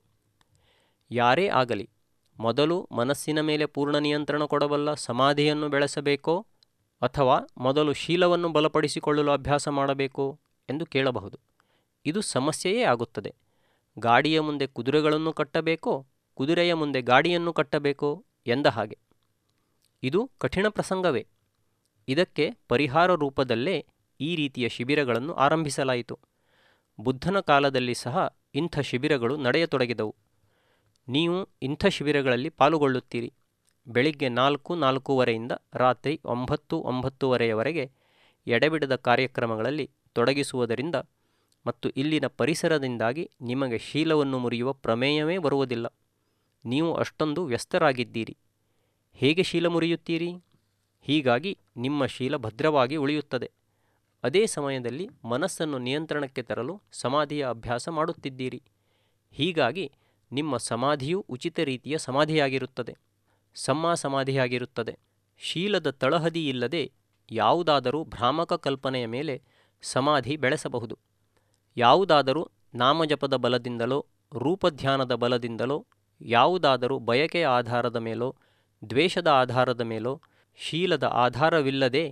ಯಾರೇ ಆಗಲಿ, ಮೊದಲು ಮನಸ್ಸಿನ ಮೇಲೆ ಪೂರ್ಣ ನಿಯಂತ್ರಣ ಕೊಡಬಲ್ಲ ಸಮಾಧಿಯನ್ನು ಬೆಳೆಸಬೇಕೋ ಅಥವಾ ಮೊದಲು ಶೀಲವನ್ನು ಬಲಪಡಿಸಿಕೊಳ್ಳಲು ಅಭ್ಯಾಸ ಮಾಡಬೇಕೋ ಎಂದು ಕೇಳಬಹುದು. ಇದು ಸಮಸ್ಯೆಯೇ ಆಗುತ್ತದೆ. ಗಾಡಿಯ ಮುಂದೆ ಕುದುರೆಗಳನ್ನು ಕಟ್ಟಬೇಕೋ, ಕುದುರೆಯ ಮುಂದೆ ಗಾಡಿಯನ್ನು ಕಟ್ಟಬೇಕೋ ಎಂದ ಹಾಗೆ. ಇದು ಕಠಿಣ ಪ್ರಸಂಗವೇ. ಇದಕ್ಕೆ ಪರಿಹಾರ ರೂಪದಲ್ಲೇ ಈ ರೀತಿಯ ಶಿಬಿರಗಳನ್ನು ಆರಂಭಿಸಲಾಯಿತು. ಬುದ್ಧನ ಕಾಲದಲ್ಲಿ ಸಹ ಇಂಥ ಶಿಬಿರಗಳು ನಡೆಯತೊಡಗಿದವು. ನೀವು ಇಂಥ ಶಿಬಿರಗಳಲ್ಲಿ ಪಾಲುಗೊಳ್ಳುತ್ತೀರಿ. ಬೆಳಿಗ್ಗೆ ನಾಲ್ಕು ನಾಲ್ಕೂವರೆಯಿಂದ ರಾತ್ರಿ ಒಂಬತ್ತು ಒಂಬತ್ತುವರೆಯವರೆಗೆ ಎಡೆಬಿಡದ ಕಾರ್ಯಕ್ರಮಗಳಲ್ಲಿ ತೊಡಗಿಸುವುದರಿಂದ ಮತ್ತು ಇಲ್ಲಿನ ಪರಿಸರದಿಂದಾಗಿ ನಿಮಗೆ ಶೀಲವನ್ನು ಮುರಿಯುವ ಪ್ರಮೇಯವೇ ಬರುವುದಿಲ್ಲ. ನೀವು ಅಷ್ಟೊಂದು ವ್ಯಸ್ತರಾಗಿದ್ದೀರಿ. ಹೇಗೆ ಶೀಲ ಮುರಿಯುತ್ತೀರಿ? ಹೀಗಾಗಿ ನಿಮ್ಮ ಶೀಲ ಭದ್ರವಾಗಿ ಉಳಿಯುತ್ತದೆ. ಅದೇ ಸಮಯದಲ್ಲಿ ಮನಸ್ಸನ್ನು ನಿಯಂತ್ರಣಕ್ಕೆ ತರಲು ಸಮಾಧಿಯ ಅಭ್ಯಾಸ ಮಾಡುತ್ತಿದ್ದೀರಿ. ಹೀಗಾಗಿ ನಿಮ್ಮ ಸಮಾಧಿಯೂ ಉಚಿತ ರೀತಿಯ ಸಮಾಧಿಯಾಗಿರುತ್ತದೆ, ಸಮ್ಮಾ ಸಮಾಧಿಯಾಗಿರುತ್ತದೆ. ಶೀಲದ ತಳಹದಿ ಇಲ್ಲದೆ ಯಾವುದಾದರೂ ಭ್ರಾಮಕ ಕಲ್ಪನೆಯ ಮೇಲೆ ಸಮಾಧಿ ಬೆಳೆಸಬಹುದು. ಯಾವುದಾದರೂ ನಾಮಜಪದ ಬಲದಿಂದಲೋ, ರೂಪಧ್ಯಾನದ ಬಲದಿಂದಲೋ, ಯಾವುದಾದರೂ ಬಯಕೆಯ ಆಧಾರದ ಮೇಲೋ, ದ್ವೇಷದ ಆಧಾರದ ಮೇಲೋ, ಶೀಲದ ಆಧಾರವಿಲ್ಲದೆ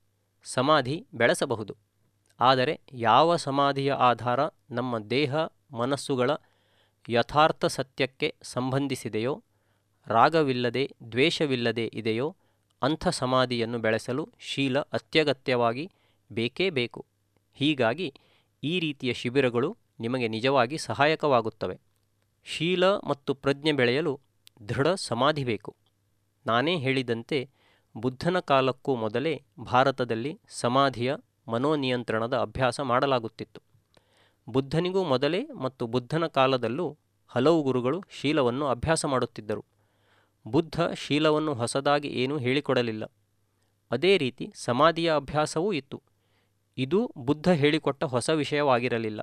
ಸಮಾಧಿ ಬೆಳೆಸಬಹುದು. ಆದರೆ ಯಾವ ಸಮಾಧಿಯ ಆಧಾರ ನಮ್ಮ ದೇಹ ಮನಸ್ಸುಗಳ ಯಥಾರ್ಥ ಸತ್ಯಕ್ಕೆ ಸಂಬಂಧಿಸಿದೆಯೋ, ರಾಗವಿಲ್ಲದೆ ದ್ವೇಷವಿಲ್ಲದೆ ಇದೆಯೋ ಅಂಥ ಸಮಾಧಿಯನ್ನು ಬೆಳೆಸಲು ಶೀಲ ಅತ್ಯಗತ್ಯವಾಗಿ ಬೇಕೇ ಬೇಕು. ಹೀಗಾಗಿ ಈ ರೀತಿಯ ಶಿಬಿರಗಳು ನಿಮಗೆ ನಿಜವಾಗಿ ಸಹಾಯಕವಾಗುತ್ತವೆ. ಶೀಲ ಮತ್ತು ಪ್ರಜ್ಞೆ ಬೆಳೆಯಲು ದೃಢ ಸಮಾಧಿ ಬೇಕು. ನಾನೇ ಹೇಳಿದಂತೆ ಬುದ್ಧನ ಕಾಲಕ್ಕೂ ಮೊದಲೇ ಭಾರತದಲ್ಲಿ ಸಮಾಧಿಯ ಮನೋನಿಯಂತ್ರಣದ ಅಭ್ಯಾಸ ಮಾಡಲಾಗುತ್ತಿತ್ತು. ಬುದ್ಧನಿಗೂ ಮೊದಲೇ ಮತ್ತು ಬುದ್ಧನ ಕಾಲದಲ್ಲೂ ಹಲವು ಗುರುಗಳು ಶೀಲವನ್ನು ಅಭ್ಯಾಸ ಮಾಡುತ್ತಿದ್ದರು. ಬುದ್ಧ ಶೀಲವನ್ನು ಹೊಸದಾಗಿ ಏನೂ ಹೇಳಿಕೊಡಲಿಲ್ಲ. ಅದೇ ರೀತಿ ಸಮಾಧಿಯ ಅಭ್ಯಾಸವೂ ಇತ್ತು. ಇದು ಬುದ್ಧ ಹೇಳಿಕೊಟ್ಟ ಹೊಸ ವಿಷಯವಾಗಿರಲಿಲ್ಲ.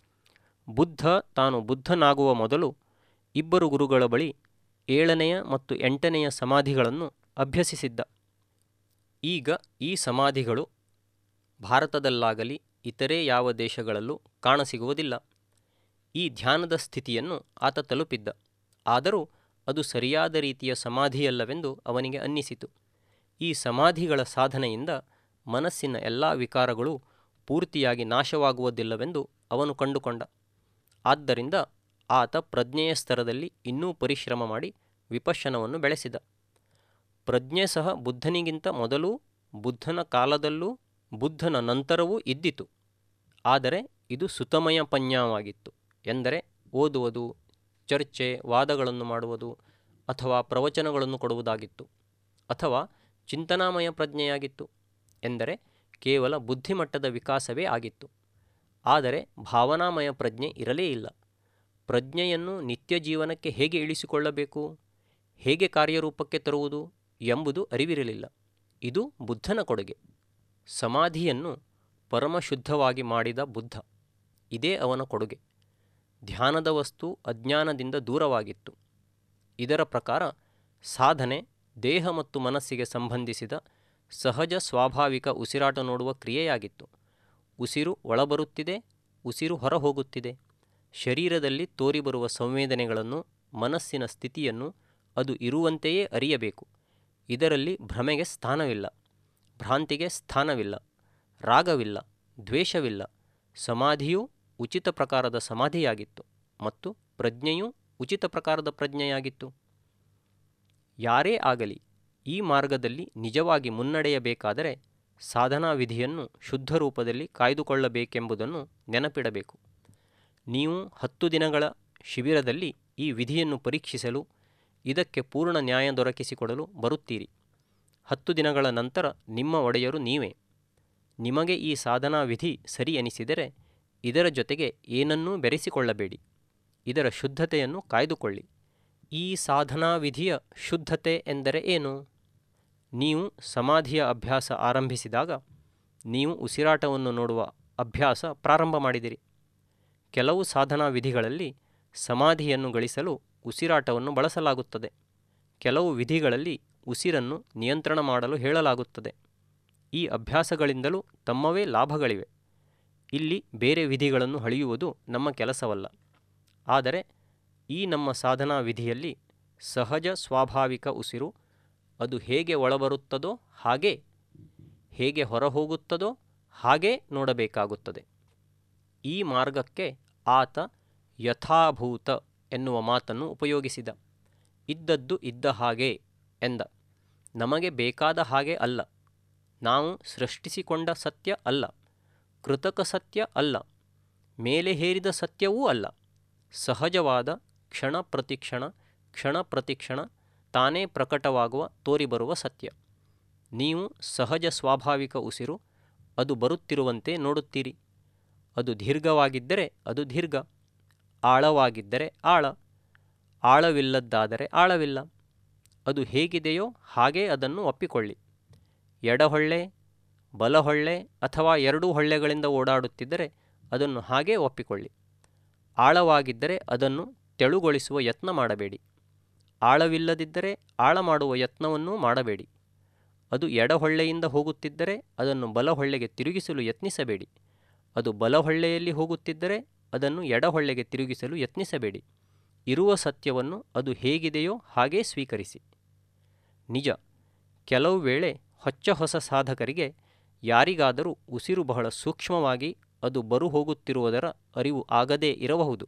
ಬುದ್ಧ ತಾನು ಬುದ್ಧನಾಗುವ ಮೊದಲು ಇಬ್ಬರು ಗುರುಗಳ ಬಳಿ ಏಳನೆಯ ಮತ್ತು ಎಂಟನೆಯ ಸಮಾಧಿಗಳನ್ನು ಅಭ್ಯಸಿಸಿದ್ದ. ಈಗ ಈ ಸಮಾಧಿಗಳು ಭಾರತದಲ್ಲಾಗಲಿ ಇತರೆ ಯಾವ ದೇಶಗಳಲ್ಲೂ ಕಾಣಸಿಗುವುದಿಲ್ಲ. ಈ ಧ್ಯಾನದ ಸ್ಥಿತಿಯನ್ನು ಆತ ತಲುಪಿದ್ದ. ಆದರೂ ಅದು ಸರಿಯಾದ ರೀತಿಯ ಸಮಾಧಿಯಲ್ಲವೆಂದು ಅವನಿಗೆ ಅನ್ನಿಸಿತು. ಈ ಸಮಾಧಿಗಳ ಸಾಧನೆಯಿಂದ ಮನಸ್ಸಿನ ಎಲ್ಲ ವಿಕಾರಗಳು ಪೂರ್ತಿಯಾಗಿ ನಾಶವಾಗುವುದಿಲ್ಲವೆಂದು ಅವನು ಕಂಡುಕೊಂಡ. ಆದ್ದರಿಂದ ಆತ ಪ್ರಜ್ಞೆಯ ಸ್ತರದಲ್ಲಿ ಇನ್ನೂ ಪರಿಶ್ರಮ ಮಾಡಿ ವಿಪಶ್ಯನವನ್ನು ಬೆಳೆಸಿದ. ಪ್ರಜ್ಞೆ ಸಹ ಬುದ್ಧನಿಗಿಂತ ಮೊದಲೂ, ಬುದ್ಧನ ಕಾಲದಲ್ಲೂ, ಬುದ್ಧನ ನಂತರವೂ ಇದ್ದಿತು. ಆದರೆ ಇದು ಸುತಮಯ ಪಜ್ಞಾವಾಗಿತ್ತು. ಎಂದರೆ ಓದುವುದು, ಚರ್ಚೆ, ವಾದಗಳನ್ನು ಮಾಡುವುದು ಅಥವಾ ಪ್ರವಚನಗಳನ್ನು ಕೊಡುವುದಾಗಿತ್ತು. ಅಥವಾ ಚಿಂತನಾಮಯ ಪ್ರಜ್ಞೆಯಾಗಿತ್ತು. ಎಂದರೆ ಕೇವಲ ಬುದ್ಧಿಮಟ್ಟದ ವಿಕಾಸವೇ ಆಗಿತ್ತು. ಆದರೆ ಭಾವನಾಮಯ ಪ್ರಜ್ಞೆ ಇರಲೇ ಇಲ್ಲ. ಪ್ರಜ್ಞೆಯನ್ನು ನಿತ್ಯ ಜೀವನಕ್ಕೆ ಹೇಗೆ ಇಳಿಸಿಕೊಳ್ಳಬೇಕು, ಹೇಗೆ ಕಾರ್ಯರೂಪಕ್ಕೆ ತರುವುದು ಎಂಬುದು ಅರಿವಿರಲಿಲ್ಲ. ಇದು ಬುದ್ಧನ ಕೊಡುಗೆ. ಸಮಾಧಿಯನ್ನು ಪರಮಶುದ್ಧವಾಗಿ ಮಾಡಿದ ಬುದ್ಧ. ಇದೇ ಅವನ ಕೊಡುಗೆ. ಧ್ಯಾನದ ವಸ್ತು ಅಜ್ಞಾನದಿಂದ ದೂರವಾಗಿತ್ತು. ಇದರ ಪ್ರಕಾರ ಸಾಧನೆ ದೇಹ ಮತ್ತು ಮನಸ್ಸಿಗೆ ಸಂಬಂಧಿಸಿದ ಸಹಜ ಸ್ವಾಭಾವಿಕ ಉಸಿರಾಟ ನೋಡುವ ಕ್ರಿಯೆಯಾಗಿತ್ತು. ಉಸಿರು ಒಳಬರುತ್ತಿದೆ, ಉಸಿರು ಹೊರ ಹೋಗುತ್ತಿದೆ. ಶರೀರದಲ್ಲಿ ತೋರಿಬರುವ ಸಂವೇದನೆಗಳನ್ನು, ಮನಸ್ಸಿನ ಸ್ಥಿತಿಯನ್ನು ಅದು ಇರುವಂತೆಯೇ ಅರಿಯಬೇಕು. ಇದರಲ್ಲಿ ಭ್ರಮೆಗೆ ಸ್ಥಾನವಿಲ್ಲ, ಭ್ರಾಂತಿಗೆ ಸ್ಥಾನವಿಲ್ಲ, ರಾಗವಿಲ್ಲ, ದ್ವೇಷವಿಲ್ಲ. ಸಮಾಧಿಯೂ ಉಚಿತ ಪ್ರಕಾರದ ಸಮಾಧಿಯಾಗಿತ್ತು ಮತ್ತು ಪ್ರಜ್ಞೆಯೂ ಉಚಿತ ಪ್ರಕಾರದ ಪ್ರಜ್ಞೆಯಾಗಿತ್ತು. ಯಾರೇ ಆಗಲಿ ಈ ಮಾರ್ಗದಲ್ಲಿ ನಿಜವಾಗಿ ಮುನ್ನಡೆಯಬೇಕಾದರೆ ಸಾಧನಾ ವಿಧಿಯನ್ನು ಶುದ್ಧ ರೂಪದಲ್ಲಿ ಕಾಯ್ದುಕೊಳ್ಳಬೇಕೆಂಬುದನ್ನು ನೆನಪಿಡಬೇಕು. ನೀವು ಹತ್ತು ದಿನಗಳ ಶಿಬಿರದಲ್ಲಿ ಈ ವಿಧಿಯನ್ನು ಪರೀಕ್ಷಿಸಲು, ಇದಕ್ಕೆ ಪೂರ್ಣ ನ್ಯಾಯ ದೊರಕಿಸಿಕೊಡಲು ಬರುತ್ತೀರಿ. ಹತ್ತು ದಿನಗಳ ನಂತರ ನಿಮ್ಮ ಒಡೆಯರು ನೀವೇ. ನಿಮಗೆ ಈ ಸಾಧನಾ ವಿಧಿ ಸರಿ ಎನಿಸಿದರೆ ಇದರ ಜೊತೆಗೆ ಏನನ್ನೂ ಬೆರೆಸಿಕೊಳ್ಳಬೇಡಿ. ಇದರ ಶುದ್ಧತೆಯನ್ನು ಕಾಯ್ದುಕೊಳ್ಳಿ. ಈ ಸಾಧನಾ ವಿಧಿಯ ಶುದ್ಧತೆ ಎಂದರೆ ಏನು? ನೀವು ಸಮಾಧಿಯ ಅಭ್ಯಾಸ ಆರಂಭಿಸಿದಾಗ ನೀವು ಉಸಿರಾಟವನ್ನು ನೋಡುವ ಅಭ್ಯಾಸ ಪ್ರಾರಂಭ ಮಾಡಿದಿರಿ. ಕೆಲವು ಸಾಧನಾ ವಿಧಿಗಳಲ್ಲಿ ಸಮಾಧಿಯನ್ನು ಗಳಿಸಲು ಉಸಿರಾಟವನ್ನು ಬಳಸಲಾಗುತ್ತದೆ. ಕೆಲವು ವಿಧಿಗಳಲ್ಲಿ ಉಸಿರನ್ನು ನಿಯಂತ್ರಣ ಮಾಡಲು ಹೇಳಲಾಗುತ್ತದೆ. ಈ ಅಭ್ಯಾಸಗಳಿಂದಲೂ ತಮ್ಮವೇ ಲಾಭಗಳಿವೆ. ಇಲ್ಲಿ ಬೇರೆ ವಿಧಿಗಳನ್ನು ಹಳೆಯುವುದು ನಮ್ಮ ಕೆಲಸವಲ್ಲ. ಆದರೆ ಈ ನಮ್ಮ ಸಾಧನಾ ವಿಧಿಯಲ್ಲಿ ಸಹಜ ಸ್ವಾಭಾವಿಕ ಉಸಿರು ಅದು ಹೇಗೆ ಒಳಬರುತ್ತದೋ ಹಾಗೇ, ಹೇಗೆ ಹೊರಹೋಗುತ್ತದೋ ಹಾಗೇ ನೋಡಬೇಕಾಗುತ್ತದೆ. ಈ ಮಾರ್ಗಕ್ಕೆ ಆತ ಯಥಾಭೂತ ಎನ್ನುವ ಮಾತನ್ನು ಉಪಯೋಗಿಸಿದ. ಇದ್ದದ್ದು ಇದ್ದ ಹಾಗೆ ಎಂದ. ನಮಗೆ ಬೇಕಾದ ಹಾಗೆ ಅಲ್ಲ, ನಾವು ಸೃಷ್ಟಿಸಿಕೊಂಡ ಸತ್ಯ ಅಲ್ಲ, ಕೃತಕ ಸತ್ಯ ಅಲ್ಲ, ಮೇಲೆ ಹೇರಿದ ಸತ್ಯವೂ ಅಲ್ಲ. ಸಹಜವಾದ ಕ್ಷಣ ಪ್ರತಿಕ್ಷಣ ಕ್ಷಣ ಪ್ರತಿಕ್ಷಣ ತಾನೇ ಪ್ರಕಟವಾಗುವ ತೋರಿಬರುವ ಸತ್ಯ. ನೀವು ಸಹಜ ಸ್ವಾಭಾವಿಕ ಉಸಿರು ಅದು ಬರುತ್ತಿರುವಂತೆ ನೋಡುತ್ತೀರಿ. ಅದು ದೀರ್ಘವಾಗಿದ್ದರೆ ಅದು ದೀರ್ಘ, ಆಳವಾಗಿದ್ದರೆ ಆಳ, ಆಳವಿಲ್ಲದ್ದಾದರೆ ಆಳವಿಲ್ಲ. ಅದು ಹೇಗಿದೆಯೋ ಹಾಗೇ ಅದನ್ನು ಒಪ್ಪಿಕೊಳ್ಳಿ. ಎಡಹೊಳ್ಳೆ, ಬಲಹೊಳ್ಳೆ ಅಥವಾ ಎರಡೂ ಹೊಳ್ಳೆಗಳಿಂದ ಓಡಾಡುತ್ತಿದ್ದರೆ ಅದನ್ನು ಹಾಗೇ ಒಪ್ಪಿಕೊಳ್ಳಿ. ಆಳವಾಗಿದ್ದರೆ ಅದನ್ನು ತೆಳುಗೊಳಿಸುವ ಯತ್ನ ಮಾಡಬೇಡಿ. ಆಳವಿಲ್ಲದಿದ್ದರೆ ಆಳ ಮಾಡುವ ಯತ್ನವನ್ನೂ ಮಾಡಬೇಡಿ. ಅದು ಎಡಹೊಳ್ಳೆಯಿಂದ ಹೋಗುತ್ತಿದ್ದರೆ ಅದನ್ನು ಬಲಹೊಳ್ಳೆಗೆ ತಿರುಗಿಸಲು ಯತ್ನಿಸಬೇಡಿ. ಅದು ಬಲಹೊಳ್ಳೆಯಲ್ಲಿ ಹೋಗುತ್ತಿದ್ದರೆ ಅದನ್ನು ಎಡಹೊಳ್ಳೆಗೆ ತಿರುಗಿಸಲು ಯತ್ನಿಸಬೇಡಿ. ಇರುವ ಸತ್ಯವನ್ನು ಅದು ಹೇಗಿದೆಯೋ ಹಾಗೇ ಸ್ವೀಕರಿಸಿ. ನಿಜ, ಕೆಲವು ವೇಳೆ ಹೊಚ್ಚ ಹೊಸ ಸಾಧಕರಿಗೆ ಯಾರಿಗಾದರೂ ಉಸಿರು ಬಹಳ ಸೂಕ್ಷ್ಮವಾಗಿ ಅದು ಬರು ಹೋಗುತ್ತಿರುವುದರ ಅರಿವು ಆಗದೇ ಇರಬಹುದು.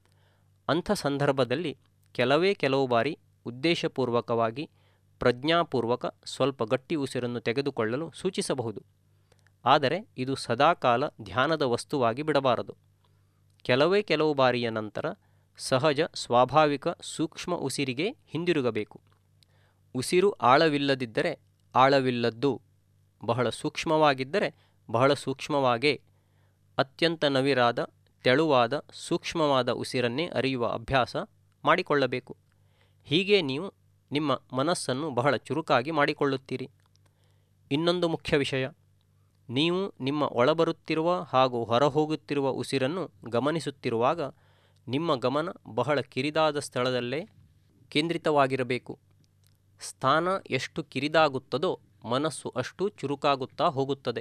ಅಂಥ ಸಂದರ್ಭದಲ್ಲಿ ಕೆಲವೇ ಕೆಲವು ಬಾರಿ ಉದ್ದೇಶಪೂರ್ವಕವಾಗಿ ಪ್ರಜ್ಞಾಪೂರ್ವಕ ಸ್ವಲ್ಪ ಗಟ್ಟಿ ಉಸಿರನ್ನು ತೆಗೆದುಕೊಳ್ಳಲು ಸೂಚಿಸಬಹುದು. ಆದರೆ ಇದು ಸದಾಕಾಲ ಧ್ಯಾನದ ವಸ್ತುವಾಗಿ ಬಿಡಬಾರದು. ಕೆಲವೇ ಕೆಲವು ಬಾರಿಯ ನಂತರ ಸಹಜ ಸ್ವಾಭಾವಿಕ ಸೂಕ್ಷ್ಮ ಉಸಿರಿಗೆ ಹಿಂದಿರುಗಬೇಕು. ಉಸಿರು ಆಳವಿಲ್ಲದಿದ್ದರೆ ಆಳವಿಲ್ಲದ್ದು, ಬಹಳ ಸೂಕ್ಷ್ಮವಾಗಿದ್ದರೆ ಬಹಳ ಸೂಕ್ಷ್ಮವಾಗೇ, ಅತ್ಯಂತ ನವಿರಾದ ತೆಳುವಾದ ಸೂಕ್ಷ್ಮವಾದ ಉಸಿರನ್ನೇ ಅರಿಯುವ ಅಭ್ಯಾಸ ಮಾಡಿಕೊಳ್ಳಬೇಕು. ಹೀಗೆ ನೀವು ನಿಮ್ಮ ಮನಸ್ಸನ್ನು ಬಹಳ ಚುರುಕಾಗಿ ಮಾಡಿಕೊಳ್ಳುತ್ತೀರಿ. ಇನ್ನೊಂದು ಮುಖ್ಯ ವಿಷಯ, ನೀವು ನಿಮ್ಮ ಒಳಬರುತ್ತಿರುವ ಹಾಗೂ ಹೊರಹೋಗುತ್ತಿರುವ ಉಸಿರನ್ನು ಗಮನಿಸುತ್ತಿರುವಾಗ ನಿಮ್ಮ ಗಮನ ಬಹಳ ಕಿರಿದಾದ ಸ್ಥಳದಲ್ಲೇ ಕೇಂದ್ರಿತವಾಗಿರಬೇಕು. ಸ್ಥಾನ ಎಷ್ಟು ಕಿರಿದಾಗುತ್ತದೋ ಮನಸ್ಸು ಅಷ್ಟು ಚುರುಕಾಗುತ್ತಾ ಹೋಗುತ್ತದೆ.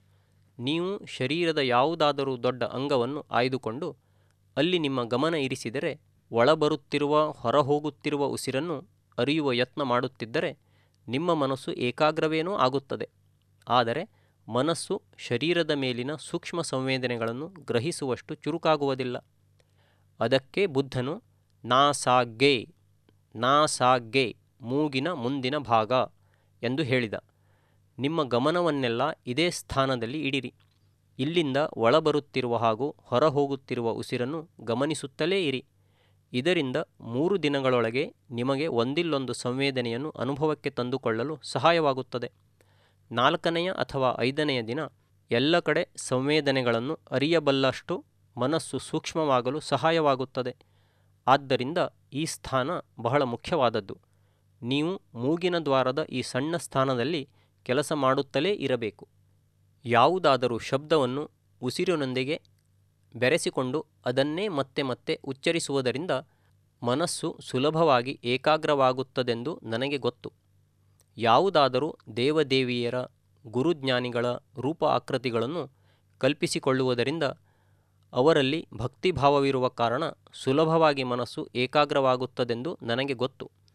ನೀವು ಶರೀರದ ಯಾವುದಾದರೂ ದೊಡ್ಡ ಅಂಗವನ್ನು ಆಯ್ದುಕೊಂಡು ಅಲ್ಲಿ ನಿಮ್ಮ ಗಮನ ಇರಿಸಿದರೆ ಒಳಬರುತ್ತಿರುವ ಹೊರಹೋಗುತ್ತಿರುವ ಉಸಿರನ್ನು ಅರಿಯುವ ಯತ್ನ ಮಾಡುತ್ತಿದ್ದರೆ ನಿಮ್ಮ ಮನಸ್ಸು ಏಕಾಗ್ರವೇನೂ ಆಗುತ್ತದೆ. ಆದರೆ ಮನಸ್ಸು ಶರೀರದ ಮೇಲಿನ ಸೂಕ್ಷ್ಮ ಸಂವೇದನೆಗಳನ್ನು ಗ್ರಹಿಸುವಷ್ಟು ಚುರುಕಾಗುವುದಿಲ್ಲ. ಅದಕ್ಕೆ ಬುದ್ಧನು ನಾಸಾಗ್ಗೆ ನಾಸಾಗ್ಗೆ ಮೂಗಿನ ಮುಂದಿನ ಭಾಗ ಎಂದು ಹೇಳಿದ. ನಿಮ್ಮ ಗಮನವನ್ನೆಲ್ಲ ಇದೇ ಸ್ಥಾನದಲ್ಲಿ ಇಡಿರಿ. ಇಲ್ಲಿಂದ ಒಳಬರುತ್ತಿರುವ ಹಾಗೂ ಹೊರಹೋಗುತ್ತಿರುವ ಉಸಿರನ್ನು ಗಮನಿಸುತ್ತಲೇ ಇರಿ. ಇದರಿಂದ ಮೂರು ದಿನಗಳೊಳಗೆ ನಿಮಗೆ ಒಂದಿಲ್ಲೊಂದು ಸಂವೇದನೆಯನ್ನು ಅನುಭವಕ್ಕೆ ತಂದುಕೊಳ್ಳಲು ಸಹಾಯವಾಗುತ್ತದೆ. ನಾಲ್ಕನೆಯ ಅಥವಾ ಐದನೆಯ ದಿನ ಎಲ್ಲ ಕಡೆ ಸಂವೇದನೆಗಳನ್ನು ಅರಿಯಬಲ್ಲಷ್ಟು ಮನಸ್ಸು ಸೂಕ್ಷ್ಮವಾಗಲು ಸಹಾಯವಾಗುತ್ತದೆ. ಆದ್ದರಿಂದ ಈ ಸ್ಥಾನ ಬಹಳ ಮುಖ್ಯವಾದದ್ದು. ನೀವು ಮೂಗಿನ ದ್ವಾರದ ಈ ಸಣ್ಣ ಸ್ಥಾನದಲ್ಲಿ ಕೆಲಸ ಮಾಡುತ್ತಲೇ ಇರಬೇಕು. ಯಾವುದಾದರೂ ಶಬ್ದವನ್ನು ಉಸಿರಿನೊಂದಿಗೆ ಬೆರೆಸಿಕೊಂಡು ಅದನ್ನೇ ಮತ್ತೆ ಮತ್ತೆ ಉಚ್ಚರಿಸುವುದರಿಂದ ಮನಸ್ಸು ಸುಲಭವಾಗಿ ಏಕಾಗ್ರವಾಗುತ್ತದೆಂದು ನನಗೆ ಗೊತ್ತು. ಯಾವುದಾದರೂ ದೇವದೇವಿಯರ ಗುರುಜ್ಞಾನಿಗಳ ರೂಪ ಆಕೃತಿಗಳನ್ನು ಕಲ್ಪಿಸಿಕೊಳ್ಳುವುದರಿಂದ ಅವರಲ್ಲಿ ಭಕ್ತಿಭಾವವಿರುವ ಕಾರಣ ಸುಲಭವಾಗಿ ಮನಸ್ಸು ಏಕಾಗ್ರವಾಗುತ್ತದೆಂದು ನನಗೆ ಗೊತ್ತು.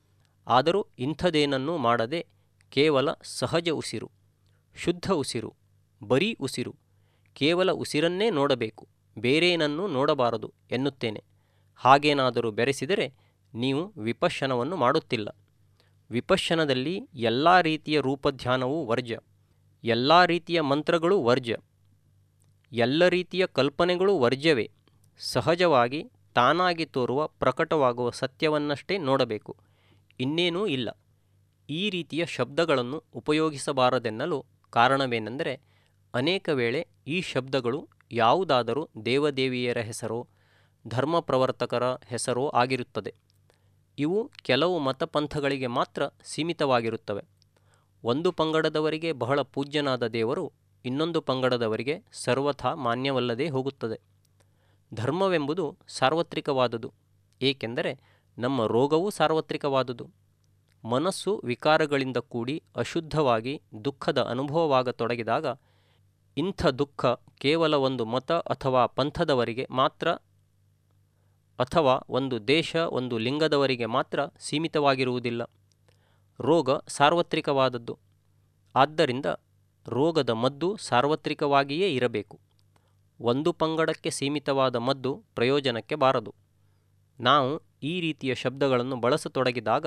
ಆದರೂ ಇಂಥದೇನನ್ನೂ ಮಾಡದೆ ಕೇವಲ ಸಹಜ ಉಸಿರು, ಶುದ್ಧ ಉಸಿರು, ಬರೀ ಉಸಿರು, ಕೇವಲ ಉಸಿರನ್ನೇ ನೋಡಬೇಕು, ಬೇರೇನನ್ನೂ ನೋಡಬಾರದು ಎನ್ನುತ್ತೇನೆ. ಹಾಗೇನಾದರೂ ಬೆರೆಸಿದರೆ ನೀವು ವಿಪಶ್ಯನವನ್ನು ಮಾಡುತ್ತಿಲ್ಲ. ವಿಪಶ್ಯನದಲ್ಲಿ ಎಲ್ಲ ರೀತಿಯ ರೂಪಧ್ಯಾನವೂ ವರ್ಜ್ಯ, ಎಲ್ಲ ರೀತಿಯ ಮಂತ್ರಗಳೂ ವರ್ಜ್ಯ, ಎಲ್ಲ ರೀತಿಯ ಕಲ್ಪನೆಗಳೂ ವರ್ಜ್ಯವೇ. ಸಹಜವಾಗಿ ತಾನಾಗಿ ತೋರುವ ಪ್ರಕಟವಾಗುವ ಸತ್ಯವನ್ನಷ್ಟೇ ನೋಡಬೇಕು, ಇನ್ನೇನೂ ಇಲ್ಲ. ಈ ರೀತಿಯ ಶಬ್ದಗಳನ್ನು ಉಪಯೋಗಿಸಬಾರದೆನ್ನಲು ಕಾರಣವೇನೆಂದರೆ, ಅನೇಕ ವೇಳೆ ಈ ಶಬ್ದಗಳು ಯಾವುದಾದರೂ ದೇವದೇವಿಯರ ಹೆಸರೋ ಧರ್ಮ ಪ್ರವರ್ತಕರ ಹೆಸರೋ ಆಗಿರುತ್ತದೆ. ಇವು ಕೆಲವು ಮತಪಂಥಗಳಿಗೆ ಮಾತ್ರ ಸೀಮಿತವಾಗಿರುತ್ತವೆ. ಒಂದು ಪಂಗಡದವರಿಗೆ ಬಹಳ ಪೂಜ್ಯನಾದ ದೇವರು ಇನ್ನೊಂದು ಪಂಗಡದವರಿಗೆ ಸರ್ವಥಾ ಮಾನ್ಯವಲ್ಲದೆ ಹೋಗುತ್ತದೆ. ಧರ್ಮವೆಂಬುದು ಸಾರ್ವತ್ರಿಕವಾದುದು, ಏಕೆಂದರೆ ನಮ್ಮ ರೋಗವೂ ಸಾರ್ವತ್ರಿಕವಾದುದು. ಮನಸ್ಸು ವಿಕಾರಗಳಿಂದ ಕೂಡಿ ಅಶುದ್ಧವಾಗಿ ದುಃಖದ ಅನುಭವವಾಗತೊಡಗಿದಾಗ ಇಂಥ ದುಃಖ ಕೇವಲ ಒಂದು ಮತ ಅಥವಾ ಪಂಥದವರಿಗೆ ಮಾತ್ರ ಅಥವಾ ಒಂದು ದೇಶ ಒಂದು ಲಿಂಗದವರಿಗೆ ಮಾತ್ರ ಸೀಮಿತವಾಗಿರುವುದಿಲ್ಲ. ರೋಗ ಸಾರ್ವತ್ರಿಕವಾದದ್ದು. ಆದ್ದರಿಂದ ರೋಗದ ಮದ್ದು ಸಾರ್ವತ್ರಿಕವಾಗಿಯೇ ಇರಬೇಕು. ಒಂದು ಪಂಗಡಕ್ಕೆ ಸೀಮಿತವಾದ ಮದ್ದು ಪ್ರಯೋಜನಕ್ಕೆ ಬಾರದು. ನಾವು ಈ ರೀತಿಯ ಶಬ್ದಗಳನ್ನು ಬಳಸತೊಡಗಿದಾಗ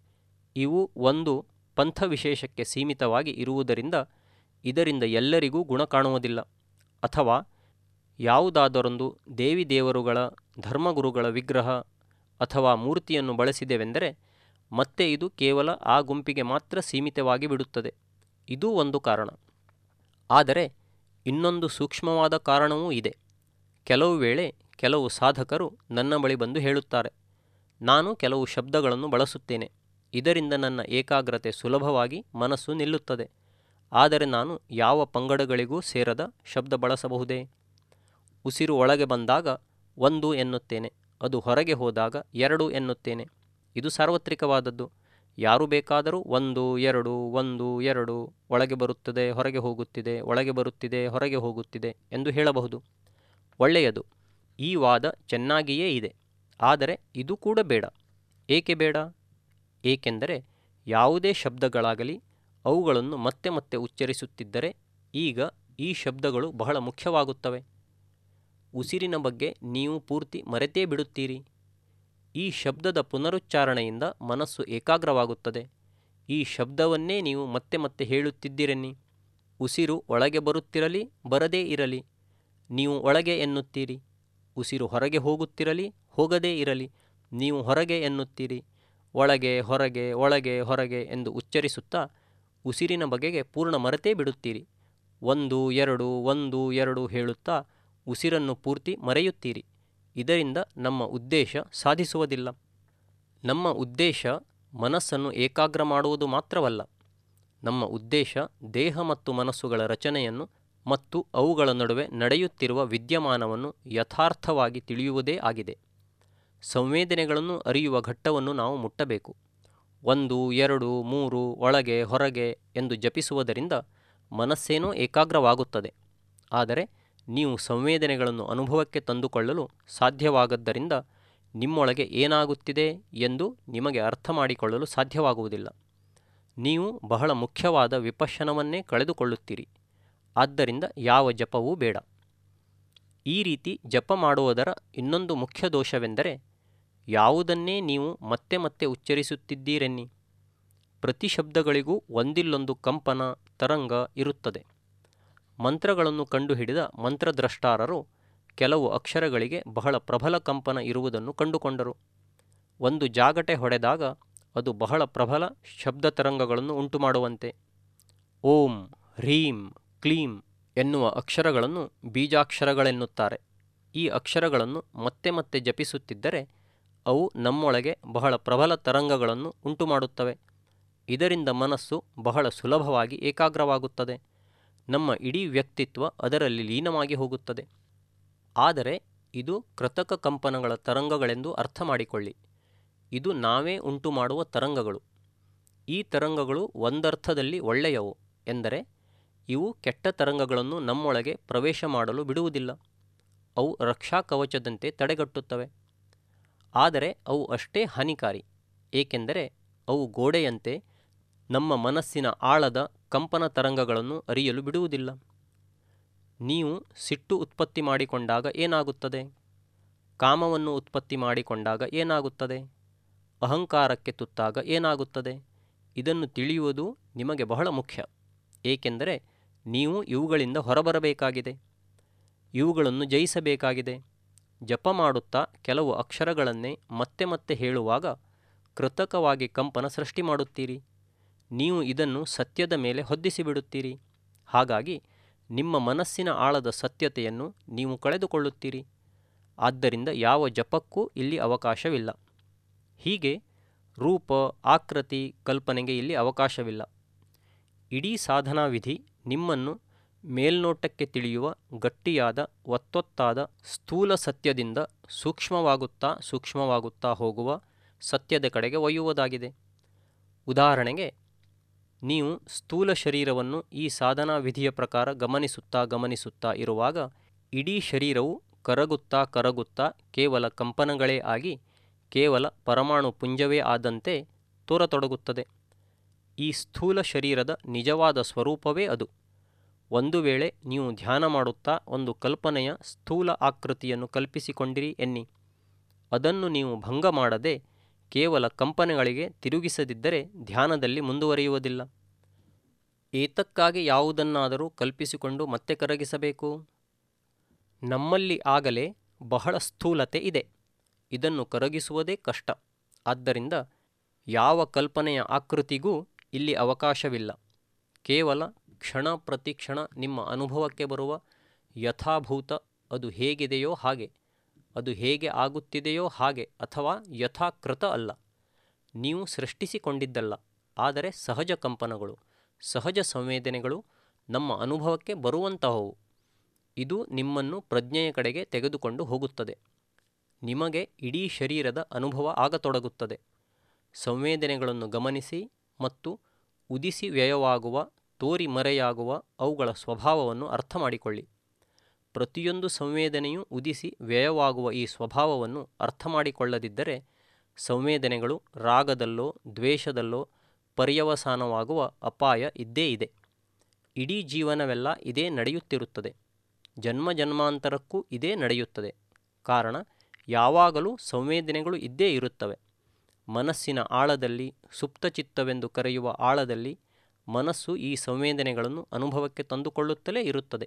ಇವು ಒಂದು ಪಂಥ ವಿಶೇಷಕ್ಕೆ ಸೀಮಿತವಾಗಿ ಇರುವುದರಿಂದ ಇದರಿಂದ ಎಲ್ಲರಿಗೂ ಗುಣ ಕಾಣುವುದಿಲ್ಲ. ಅಥವಾ ಯಾವುದಾದರೊಂದು ದೇವಿ ದೇವರುಗಳ ಧರ್ಮಗುರುಗಳ ವಿಗ್ರಹ ಅಥವಾ ಮೂರ್ತಿಯನ್ನು ಬಳಸಿದೆವೆಂದರೆ ಮತ್ತೆ ಇದು ಕೇವಲ ಆ ಗುಂಪಿಗೆ ಮಾತ್ರ ಸೀಮಿತವಾಗಿ ಬಿಡುತ್ತದೆ. ಇದೂ ಒಂದು ಕಾರಣ. ಆದರೆ ಇನ್ನೊಂದು ಸೂಕ್ಷ್ಮವಾದ ಕಾರಣವೂ ಇದೆ. ಕೆಲವು ವೇಳೆ ಕೆಲವು ಸಾಧಕರು ನನ್ನ ಬಳಿ ಬಂದು ಹೇಳುತ್ತಾರೆ, ನಾನು ಕೆಲವು ಶಬ್ದಗಳನ್ನು ಬಳಸುತ್ತೇನೆ, ಇದರಿಂದ ನನ್ನ ಏಕಾಗ್ರತೆ ಸುಲಭವಾಗಿ ಮನಸ್ಸು ನಿಲ್ಲುತ್ತದೆ. ಆದರೆ ನಾನು ಯಾವ ಪಂಗಡಗಳಿಗೂ ಸೇರದ ಶಬ್ದ ಬಳಸಬಹುದೇ? ಉಸಿರು ಒಳಗೆ ಬಂದಾಗ ಒಂದು ಎನ್ನುತ್ತೇನೆ, ಅದು ಹೊರಗೆ ಹೋದಾಗ ಎರಡು ಎನ್ನುತ್ತೇನೆ. ಇದು ಸಾರ್ವತ್ರಿಕವಾದದ್ದು. ಯಾರು ಬೇಕಾದರೂ ಒಂದು ಎರಡು ಒಂದು ಎರಡು ಒಳಗೆ ಬರುತ್ತದೆ ಹೊರಗೆ ಹೋಗುತ್ತಿದೆ, ಒಳಗೆ ಬರುತ್ತಿದೆ ಹೊರಗೆ ಹೋಗುತ್ತಿದೆ ಎಂದು ಹೇಳಬಹುದು. ಒಳ್ಳೆಯದು, ಈ ವಾದ ಚೆನ್ನಾಗಿಯೇ ಇದೆ. ಆದರೆ ಇದು ಕೂಡ ಬೇಡ. ಏಕೆ ಬೇಡ? ಏಕೆಂದರೆ ಯಾವುದೇ ಶಬ್ದಗಳಾಗಲಿ ಅವುಗಳನ್ನು ಮತ್ತೆ ಮತ್ತೆ ಉಚ್ಚರಿಸುತ್ತಿದ್ದರೆ ಈಗ ಈ ಶಬ್ದಗಳು ಬಹಳ ಮುಖ್ಯವಾಗುತ್ತವೆ. ಉಸಿರಿನ ಬಗ್ಗೆ ನೀವು ಪೂರ್ತಿ ಮರೆತೇ ಬಿಡುತ್ತೀರಿ. ಈ ಶಬ್ದದ ಪುನರುಚ್ಚಾರಣೆಯಿಂದ ಮನಸ್ಸು ಏಕಾಗ್ರವಾಗುತ್ತದೆ. ಈ ಶಬ್ದವನ್ನೇ ನೀವು ಮತ್ತೆ ಮತ್ತೆ ಹೇಳುತ್ತಿದ್ದಿರೆನ್ನಿ. ಉಸಿರು ಒಳಗೆ ಬರುತ್ತಿರಲಿ ಬರದೇ ಇರಲಿ ನೀವು ಒಳಗೆ ಎನ್ನುತ್ತೀರಿ. ಉಸಿರು ಹೊರಗೆ ಹೋಗುತ್ತಿರಲಿ ಹೋಗದೇ ಇರಲಿ ನೀವು ಹೊರಗೆ ಎನ್ನುತ್ತೀರಿ. ಒಳಗೆ ಹೊರಗೆ ಒಳಗೆ ಹೊರಗೆ ಎಂದು ಉಚ್ಚರಿಸುತ್ತಾ ಉಸಿರಿನ ಬಗೆಗೆ ಪೂರ್ಣ ಮರೆತೇ ಬಿಡುತ್ತೀರಿ. ಒಂದು ಎರಡು ಒಂದು ಎರಡು ಹೇಳುತ್ತಾ ಉಸಿರನ್ನು ಪೂರ್ತಿ ಮರೆಯುತ್ತೀರಿ. ಇದರಿಂದ ನಮ್ಮ ಉದ್ದೇಶ ಸಾಧಿಸುವುದಿಲ್ಲ. ನಮ್ಮ ಉದ್ದೇಶ ಮನಸ್ಸನ್ನು ಏಕಾಗ್ರ ಮಾಡುವುದು ಮಾತ್ರವಲ್ಲ, ನಮ್ಮ ಉದ್ದೇಶ ದೇಹ ಮತ್ತು ಮನಸ್ಸುಗಳ ರಚನೆಯನ್ನು ಮತ್ತು ಅವುಗಳ ನಡುವೆ ನಡೆಯುತ್ತಿರುವ ವಿದ್ಯಮಾನವನ್ನು ಯಥಾರ್ಥವಾಗಿ ತಿಳಿಯುವುದೇ ಆಗಿದೆ. ಸಂವೇದನೆಗಳನ್ನು ಅರಿಯುವ ಘಟ್ಟವನ್ನು ನಾವು ಮುಟ್ಟಬೇಕು. ಒಂದು ಎರಡು ಮೂರು ಒಳಗೆ ಹೊರಗೆ ಎಂದು ಜಪಿಸುವುದರಿಂದ ಮನಸ್ಸೇನೋ ಏಕಾಗ್ರವಾಗುತ್ತದೆ. ಆದರೆ ನೀವು ಸಂವೇದನೆಗಳನ್ನು ಅನುಭವಕ್ಕೆ ತಂದುಕೊಳ್ಳಲು ಸಾಧ್ಯವಾಗದ್ದರಿಂದ ನಿಮ್ಮೊಳಗೆ ಏನಾಗುತ್ತಿದೆ ಎಂದು ನಿಮಗೆ ಅರ್ಥ ಮಾಡಿಕೊಳ್ಳಲು ಸಾಧ್ಯವಾಗುವುದಿಲ್ಲ. ನೀವು ಬಹಳ ಮುಖ್ಯವಾದ ವಿಪಶ್ಯನವನ್ನೇ ಕಳೆದುಕೊಳ್ಳುತ್ತೀರಿ. ಆದ್ದರಿಂದ ಯಾವ ಜಪವೂ ಬೇಡ. ಈ ರೀತಿ ಜಪ ಮಾಡುವುದರ ಇನ್ನೊಂದು ಮುಖ್ಯ ದೋಷವೆಂದರೆ ಯಾವುದನ್ನೇ ನೀವು ಮತ್ತೆ ಮತ್ತೆ ಉಚ್ಚರಿಸುತ್ತಿದ್ದೀರೆನ್ನಿ. ಪ್ರತಿ ಶಬ್ದಗಳಿಗೂ ಒಂದಿಲ್ಲೊಂದು ಕಂಪನ ತರಂಗ ಇರುತ್ತದೆ. ಮಂತ್ರಗಳನ್ನು ಕಂಡುಹಿಡಿದ ಮಂತ್ರದ್ರಷ್ಟಾರರು ಕೆಲವು ಅಕ್ಷರಗಳಿಗೆ ಬಹಳ ಪ್ರಬಲ ಕಂಪನ ಇರುವುದನ್ನು ಕಂಡುಕೊಂಡರು. ಒಂದು ಜಾಗಟೆ ಹೊಡೆದಾಗ ಅದು ಬಹಳ ಪ್ರಬಲ ಶಬ್ದ ತರಂಗಗಳನ್ನು ಉಂಟುಮಾಡುವಂತೆ. ಓಂ ಹ್ರೀಂ ಕ್ಲೀಂ ಎನ್ನುವ ಅಕ್ಷರಗಳನ್ನು ಬೀಜಾಕ್ಷರಗಳೆನ್ನುತ್ತಾರೆ. ಈ ಅಕ್ಷರಗಳನ್ನು ಮತ್ತೆ ಮತ್ತೆ ಜಪಿಸುತ್ತಿದ್ದರೆ ಅವು ನಮ್ಮೊಳಗೆ ಬಹಳ ಪ್ರಬಲ ತರಂಗಗಳನ್ನು ಉಂಟುಮಾಡುತ್ತವೆ. ಇದರಿಂದ ಮನಸ್ಸು ಬಹಳ ಸುಲಭವಾಗಿ ಏಕಾಗ್ರವಾಗುತ್ತದೆ. ನಮ್ಮ ಇಡೀ ವ್ಯಕ್ತಿತ್ವ ಅದರಲ್ಲಿ ಲೀನವಾಗಿ ಹೋಗುತ್ತದೆ. ಆದರೆ ಇದು ಕೃತಕ ಕಂಪನಗಳ ತರಂಗಗಳೆಂದು ಅರ್ಥ ಮಾಡಿಕೊಳ್ಳಿ. ಇದು ನಾವೇ ಉಂಟು ಮಾಡುವ ತರಂಗಗಳು. ಈ ತರಂಗಗಳು ಒಂದರ್ಥದಲ್ಲಿ ಒಳ್ಳೆಯವು, ಎಂದರೆ ಇವು ಕೆಟ್ಟ ತರಂಗಗಳನ್ನು ನಮ್ಮೊಳಗೆ ಪ್ರವೇಶ ಮಾಡಲು ಬಿಡುವುದಿಲ್ಲ. ಅವು ರಕ್ಷಾ ಕವಚದಂತೆ ತಡೆಗಟ್ಟುತ್ತವೆ. ಆದರೆ ಅವು ಅಷ್ಟೇ ಹಾನಿಕಾರಿ, ಏಕೆಂದರೆ ಅವು ಗೋಡೆಯಂತೆ ನಮ್ಮ ಮನಸ್ಸಿನ ಆಳದ ಕಂಪನ ತರಂಗಗಳನ್ನು ಅರಿಯಲು ಬಿಡುವುದಿಲ್ಲ. ನೀವು ಸಿಟ್ಟು ಉತ್ಪತ್ತಿ ಮಾಡಿಕೊಂಡಾಗ ಏನಾಗುತ್ತದೆ? ಕಾಮವನ್ನು ಉತ್ಪತ್ತಿ ಮಾಡಿಕೊಂಡಾಗ ಏನಾಗುತ್ತದೆ? ಅಹಂಕಾರಕ್ಕೆ ತುತ್ತಾಗ ಏನಾಗುತ್ತದೆ? ಇದನ್ನು ತಿಳಿಯುವುದು ನಿಮಗೆ ಬಹಳ ಮುಖ್ಯ. ಏಕೆಂದರೆ ನೀವು ಇವುಗಳಿಂದ ಹೊರಬರಬೇಕಾಗಿದೆ, ಇವುಗಳನ್ನು ಜಯಿಸಬೇಕಾಗಿದೆ. ಜಪ ಮಾಡುತ್ತಾ ಕೆಲವು ಅಕ್ಷರಗಳನ್ನೇ ಮತ್ತೆ ಮತ್ತೆ ಹೇಳುವಾಗ ಕೃತಕವಾಗಿ ಕಂಪನ ಸೃಷ್ಟಿ ಮಾಡುತ್ತೀರಿ. ನೀವು ಇದನ್ನು ಸತ್ಯದ ಮೇಲೆ ಹೊದ್ದಿಸಿಬಿಡುತ್ತೀರಿ. ಹಾಗಾಗಿ ನಿಮ್ಮ ಮನಸ್ಸಿನ ಆಳದ ಸತ್ಯತೆಯನ್ನು ನೀವು ಕಳೆದುಕೊಳ್ಳುತ್ತೀರಿ. ಆದ್ದರಿಂದ ಯಾವ ಜಪಕ್ಕೂ ಇಲ್ಲಿ ಅವಕಾಶವಿಲ್ಲ. ಹೀಗೆ ರೂಪ, ಆಕೃತಿ, ಕಲ್ಪನೆಗೆ ಇಲ್ಲಿ ಅವಕಾಶವಿಲ್ಲ. ಇಡೀ ಸಾಧನಾ ವಿಧಿ ನಿಮ್ಮನ್ನು ಮೇಲ್ನೋಟಕ್ಕೆ ತಿಳಿಯುವ ಗಟ್ಟಿಯಾದ ಒತ್ತೊತ್ತಾದ ಸ್ಥೂಲ ಸತ್ಯದಿಂದ ಸೂಕ್ಷ್ಮವಾಗುತ್ತಾ ಸೂಕ್ಷ್ಮವಾಗುತ್ತಾ ಹೋಗುವ ಸತ್ಯದ ಕಡೆಗೆ ಒಯ್ಯುವುದಾಗಿದೆ. ಉದಾಹರಣೆಗೆ, ನೀವು ಸ್ಥೂಲ ಶರೀರವನ್ನು ಈ ಸಾಧನಾ ವಿಧಿಯ ಪ್ರಕಾರ ಗಮನಿಸುತ್ತಾ ಗಮನಿಸುತ್ತಾ ಇರುವಾಗ ಇಡೀ ಶರೀರವು ಕರಗುತ್ತಾ ಕರಗುತ್ತಾ ಕೇವಲ ಕಂಪನಗಳೇ ಆಗಿ ಕೇವಲ ಪರಮಾಣು ಪುಂಜವೇ ಆದಂತೆ ತೋರತೊಡಗುತ್ತದೆ. ಈ ಸ್ಥೂಲ ಶರೀರದ ನಿಜವಾದ ಸ್ವರೂಪವೇ ಅದು. ಒಂದು ವೇಳೆ ನೀವು ಧ್ಯಾನ ಮಾಡುತ್ತಾ ಒಂದು ಕಲ್ಪನೆಯ ಸ್ಥೂಲ ಆಕೃತಿಯನ್ನು ಕಲ್ಪಿಸಿಕೊಂಡಿರಿ ಎನ್ನಿ. ಅದನ್ನು ನೀವು ಭಂಗ ಮಾಡದೆ ಕೇವಲ ಕಂಪನೆಗಳಿಗೆ ತಿರುಗಿಸದಿದ್ದರೆ ಧ್ಯಾನದಲ್ಲಿ ಮುಂದುವರಿಯುವುದಿಲ್ಲ. ಏತಕ್ಕಾಗಿ ಯಾವುದನ್ನಾದರೂ ಕಲ್ಪಿಸಿಕೊಂಡು ಮತ್ತೆ ಕರಗಿಸಬೇಕು? ನಮ್ಮಲ್ಲಿ ಆಗಲೇ ಬಹಳ ಸ್ಥೂಲತೆ ಇದೆ. ಇದನ್ನು ಕರಗಿಸುವುದೇ ಕಷ್ಟ. ಆದ್ದರಿಂದ ಯಾವ ಕಲ್ಪನೆಯ ಆಕೃತಿಗೂ ಇಲ್ಲಿ ಅವಕಾಶವಿಲ್ಲ. ಕೇವಲ ಕ್ಷಣ ಪ್ರತಿಕ್ಷಣ ನಿಮ್ಮ ಅನುಭವಕ್ಕೆ ಬರುವ ಯಥಾಭೂತ, ಅದು ಹೇಗಿದೆಯೋ ಹಾಗೆ, ಅದು ಹೇಗೆ ಆಗುತ್ತಿದೆಯೋ ಹಾಗೆ, ಅಥವಾ ಯಥಾಕೃತ ಅಲ್ಲ, ನೀವು ಸೃಷ್ಟಿಸಿಕೊಂಡಿದ್ದಲ್ಲ, ಆದರೆ ಸಹಜ ಕಂಪನಗಳು, ಸಹಜ ಸಂವೇದನೆಗಳು ನಮ್ಮ ಅನುಭವಕ್ಕೆ ಬರುವಂತಹವು. ಇದು ನಿಮ್ಮನ್ನು ಪ್ರಜ್ಞೆಯ ಕಡೆಗೆ ತೆಗೆದುಕೊಂಡು ಹೋಗುತ್ತದೆ. ನಿಮಗೆ ಇಡೀ ಶರೀರದ ಅನುಭವ ಆಗತೊಡಗುತ್ತದೆ. ಸಂವೇದನೆಗಳನ್ನು ಗಮನಿಸಿ ಮತ್ತು ಉದಿಸಿ ವ್ಯಯವಾಗುವ, ತೋರಿ ಮರೆಯಾಗುವ ಅವುಗಳ ಸ್ವಭಾವವನ್ನು ಅರ್ಥ ಮಾಡಿಕೊಳ್ಳಿ. ಪ್ರತಿಯೊಂದು ಸಂವೇದನೆಯೂ ಉದಿಸಿ ವ್ಯಯವಾಗುವ ಈ ಸ್ವಭಾವವನ್ನು ಅರ್ಥ ಮಾಡಿಕೊಳ್ಳದಿದ್ದರೆ ಸಂವೇದನೆಗಳು ರಾಗದಲ್ಲೋ ದ್ವೇಷದಲ್ಲೋ ಪರ್ಯವಸಾನವಾಗುವ ಅಪಾಯ ಇದ್ದೇ ಇದೆ. ಇಡೀ ಜೀವನವೆಲ್ಲ ಇದೇ ನಡೆಯುತ್ತಿರುತ್ತದೆ. ಜನ್ಮ ಜನ್ಮಾಂತರಕ್ಕೂ ಇದೇ ನಡೆಯುತ್ತದೆ. ಕಾರಣ, ಯಾವಾಗಲೂ ಸಂವೇದನೆಗಳು ಇದ್ದೇ ಇರುತ್ತವೆ. ಮನಸ್ಸಿನ ಆಳದಲ್ಲಿ, ಸುಪ್ತಚಿತ್ತವೆಂದು ಕರೆಯುವ ಆಳದಲ್ಲಿ ಮನಸ್ಸು ಈ ಸಂವೇದನೆಗಳನ್ನು ಅನುಭವಕ್ಕೆ ತಂದುಕೊಳ್ಳುತ್ತಲೇ ಇರುತ್ತದೆ.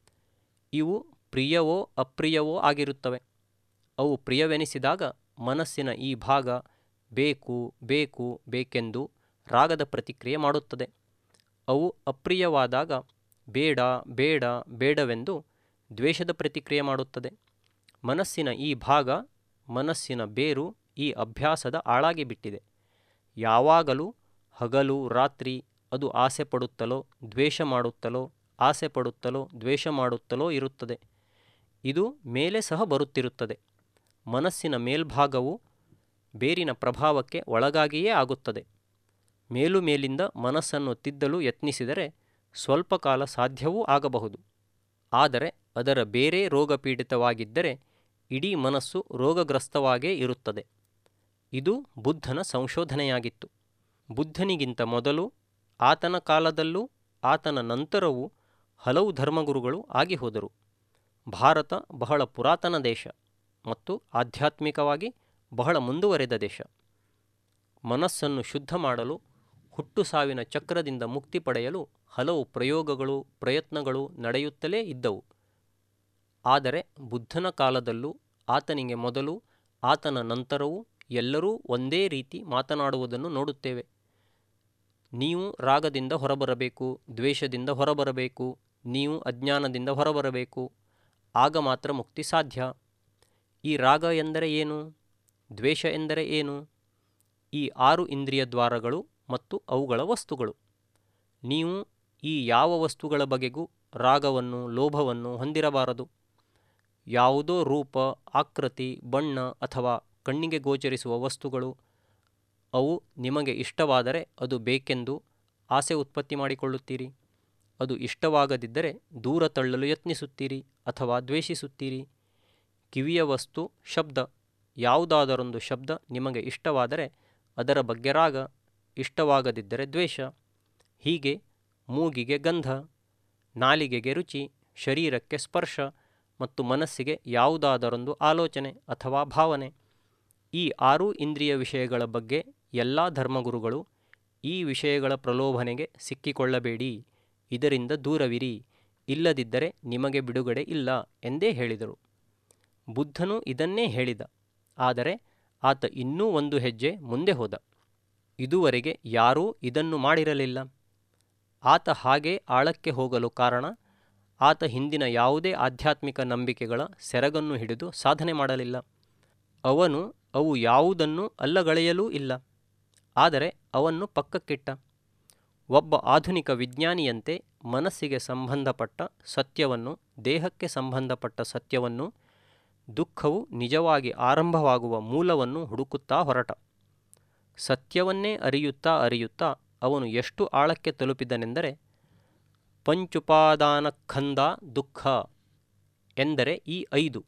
ಇವು ಪ್ರಿಯವೋ ಅಪ್ರಿಯವೋ ಆಗಿರುತ್ತವೆ. ಅವು ಪ್ರಿಯವೆನಿಸಿದಾಗ ಮನಸ್ಸಿನ ಈ ಭಾಗ ಬೇಕು ಬೇಕು ಬೇಕೆಂದು ರಾಗದ ಪ್ರತಿಕ್ರಿಯೆ ಮಾಡುತ್ತದೆ. ಅವು ಅಪ್ರಿಯವಾದಾಗ ಬೇಡ ಬೇಡ ಬೇಡವೆಂದು ದ್ವೇಷದ ಪ್ರತಿಕ್ರಿಯೆ ಮಾಡುತ್ತದೆ. ಮನಸ್ಸಿನ ಈ ಭಾಗ, ಮನಸ್ಸಿನ ಬೇರು ಈ ಅಭ್ಯಾಸದ ಆಳಾಗಿ ಬಿಟ್ಟಿದೆ. ಯಾವಾಗಲೂ ಹಗಲು ರಾತ್ರಿ ಅದು ಆಸೆ ಪಡುತ್ತಲೋ ದ್ವೇಷ ಮಾಡುತ್ತಲೋ ಆಸೆ ಪಡುತ್ತಲೋ ದ್ವೇಷ ಮಾಡುತ್ತಲೋ ಇರುತ್ತದೆ. ಇದು ಮೇಲೆ ಸಹ ಬರುತ್ತಿರುತ್ತದೆ. ಮನಸ್ಸಿನ ಮೇಲ್ಭಾಗವು ಬೇರಿನ ಪ್ರಭಾವಕ್ಕೆ ಒಳಗಾಗಿಯೇ ಆಗುತ್ತದೆ. ಮೇಲು ಮೇಲಿಂದ ಮನಸ್ಸನ್ನು ತಿದ್ದಲು ಯತ್ನಿಸಿದರೆ ಸ್ವಲ್ಪ ಕಾಲ ಸಾಧ್ಯವೂ ಆಗಬಹುದು. ಆದರೆ ಅದರ ಬೇರೆ ರೋಗಪೀಡಿತವಾಗಿದ್ದರೆ ಇಡೀ ಮನಸ್ಸು ರೋಗಗ್ರಸ್ತವಾಗೇ ಇರುತ್ತದೆ. ಇದು ಬುದ್ಧನ ಸಂಶೋಧನೆಯಾಗಿತ್ತು. ಬುದ್ಧನಿಗಿಂತ ಮೊದಲು, ಆತನ ಕಾಲದಲ್ಲೂ ಆತನ ನಂತರವೂ ಹಲವು ಧರ್ಮಗುರುಗಳು ಆಗಿ ಹೋದರು. ಭಾರತ ಬಹಳ ಪುರಾತನ ದೇಶ ಮತ್ತು ಆಧ್ಯಾತ್ಮಿಕವಾಗಿ ಬಹಳ ಮುಂದುವರೆದ ದೇಶ. ಮನಸ್ಸನ್ನು ಶುದ್ಧ ಮಾಡಲು, ಹುಟ್ಟು ಸಾವಿನ ಚಕ್ರದಿಂದ ಮುಕ್ತಿ ಪಡೆಯಲು ಹಲವು ಪ್ರಯೋಗಗಳು ಪ್ರಯತ್ನಗಳು ನಡೆಯುತ್ತಲೇ ಇದ್ದವು. ಆದರೆ ಬುದ್ಧನ ಕಾಲದಲ್ಲೂ ಆತನಿಗೆ ಮೊದಲು ಆತನ ನಂತರವೂ ಎಲ್ಲರೂ ಒಂದೇ ರೀತಿ ಮಾತನಾಡುವುದನ್ನು ನೋಡುತ್ತೇವೆ. ನೀವು ರಾಗದಿಂದ ಹೊರಬರಬೇಕು, ದ್ವೇಷದಿಂದ ಹೊರಬರಬೇಕು, ನೀವು ಅಜ್ಞಾನದಿಂದ ಹೊರಬರಬೇಕು, ಆಗ ಮಾತ್ರ ಮುಕ್ತಿ ಸಾಧ್ಯ. ಈ ರಾಗ ಎಂದರೆ ಏನು? ದ್ವೇಷ ಎಂದರೆ ಏನು? ಈ ಆರು ಇಂದ್ರಿಯ ದ್ವಾರಗಳು ಮತ್ತು ಅವುಗಳ ವಸ್ತುಗಳು. ನೀವು ಈ ಯಾವ ವಸ್ತುಗಳ ಬಗೆಗೂ ರಾಗವನ್ನು ಲೋಭವನ್ನು ಹೊಂದಿರಬಾರದು. ಯಾವುದೋ ರೂಪ, ಆಕೃತಿ, ಬಣ್ಣ ಅಥವಾ ಕಣ್ಣಿಗೆ ಗೋಚರಿಸುವ ವಸ್ತುಗಳು, ಅವು ನಿಮಗೆ ಇಷ್ಟವಾದರೆ ಅದು ಬೇಕೆಂದು ಆಸೆ ಉತ್ಪತ್ತಿ ಮಾಡಿಕೊಳ್ಳುತ್ತೀರಿ. ಅದು ಇಷ್ಟವಾಗದಿದ್ದರೆ ದೂರ ತಳ್ಳಲು ಯತ್ನಿಸುತ್ತೀರಿ ಅಥವಾ ದ್ವೇಷಿಸುತ್ತೀರಿ. ಕಿವಿಯ ವಸ್ತು, ಶಬ್ದ, ಯಾವುದಾದರೊಂದು ಶಬ್ದ ನಿಮಗೆ ಇಷ್ಟವಾದರೆ ಅದರ ಬಗ್ಗೆ ರಾಗ, ಇಷ್ಟವಾಗದಿದ್ದರೆ ದ್ವೇಷ. ಹೀಗೆ ಮೂಗಿಗೆ ಗಂಧ, ನಾಲಿಗೆಗೆ ರುಚಿ, ಶರೀರಕ್ಕೆ ಸ್ಪರ್ಶ ಮತ್ತು ಮನಸ್ಸಿಗೆ ಯಾವುದಾದರೊಂದು ಆಲೋಚನೆ ಅಥವಾ ಭಾವನೆ. ಈ ಆರು ಇಂದ್ರಿಯ ವಿಷಯಗಳ ಬಗ್ಗೆ ಎಲ್ಲ ಧರ್ಮಗುರುಗಳು ಈ ವಿಷಯಗಳ ಪ್ರಲೋಭನೆಗೆ ಸಿಕ್ಕಿಕೊಳ್ಳಬೇಡಿ, ಇದರಿಂದ ದೂರವಿರಿ, ಇಲ್ಲದಿದ್ದರೆ ನಿಮಗೆ ಬಿಡುಗಡೆ ಇಲ್ಲ ಎಂದೇ ಹೇಳಿದರು. ಬುದ್ಧನು ಇದನ್ನೇ ಹೇಳಿದ, ಆದರೆ ಆತ ಇನ್ನೂ ಒಂದು ಹೆಜ್ಜೆ ಮುಂದೆ ಹೋದ. ಇದುವರೆಗೆ ಯಾರೂ ಇದನ್ನು ಮಾಡಿರಲಿಲ್ಲ. ಆತ ಹಾಗೆ ಆಳಕ್ಕೆ ಹೋಗಲು ಕಾರಣ, ಆತ ಹಿಂದಿನ ಯಾವುದೇ ಆಧ್ಯಾತ್ಮಿಕ ನಂಬಿಕೆಗಳ ಸೆರಗನ್ನು ಹಿಡಿದು ಸಾಧನೆ ಮಾಡಲಿಲ್ಲ. ಅವನು ಅವು ಯಾವುದನ್ನು ಅಲ್ಲಗಳೆಯಲೂ ಇಲ್ಲ, ಆದರೆ ಅವನ್ನು ಪಕ್ಕಕ್ಕಿಟ್ಟ. ಒಬ್ಬ ಆಧುನಿಕ ವಿಜ್ಞಾನಿಯಂತೆ ಮನಸ್ಸಿಗೆ ಸಂಬಂಧಪಟ್ಟ ಸತ್ಯವನ್ನು, ದೇಹಕ್ಕೆ ಸಂಬಂಧಪಟ್ಟ ಸತ್ಯವನ್ನು, ದುಃಖವು ನಿಜವಾಗಿ ಆರಂಭವಾಗುವ ಮೂಲವನ್ನು ಹುಡುಕುತ್ತಾ ಹೊರಟ. ಸತ್ಯವನ್ನೇ ಅರಿಯುತ್ತಾ ಅರಿಯುತ್ತಾ ಅವನು ಎಷ್ಟು ಆಳಕ್ಕೆ ತಲುಪಿದನೆಂದರೆ, ಪಂಚುಪಾದಾನಸ್ಕಂಧ ದುಃಖ ಎಂದರೆ ಈ ಐದು,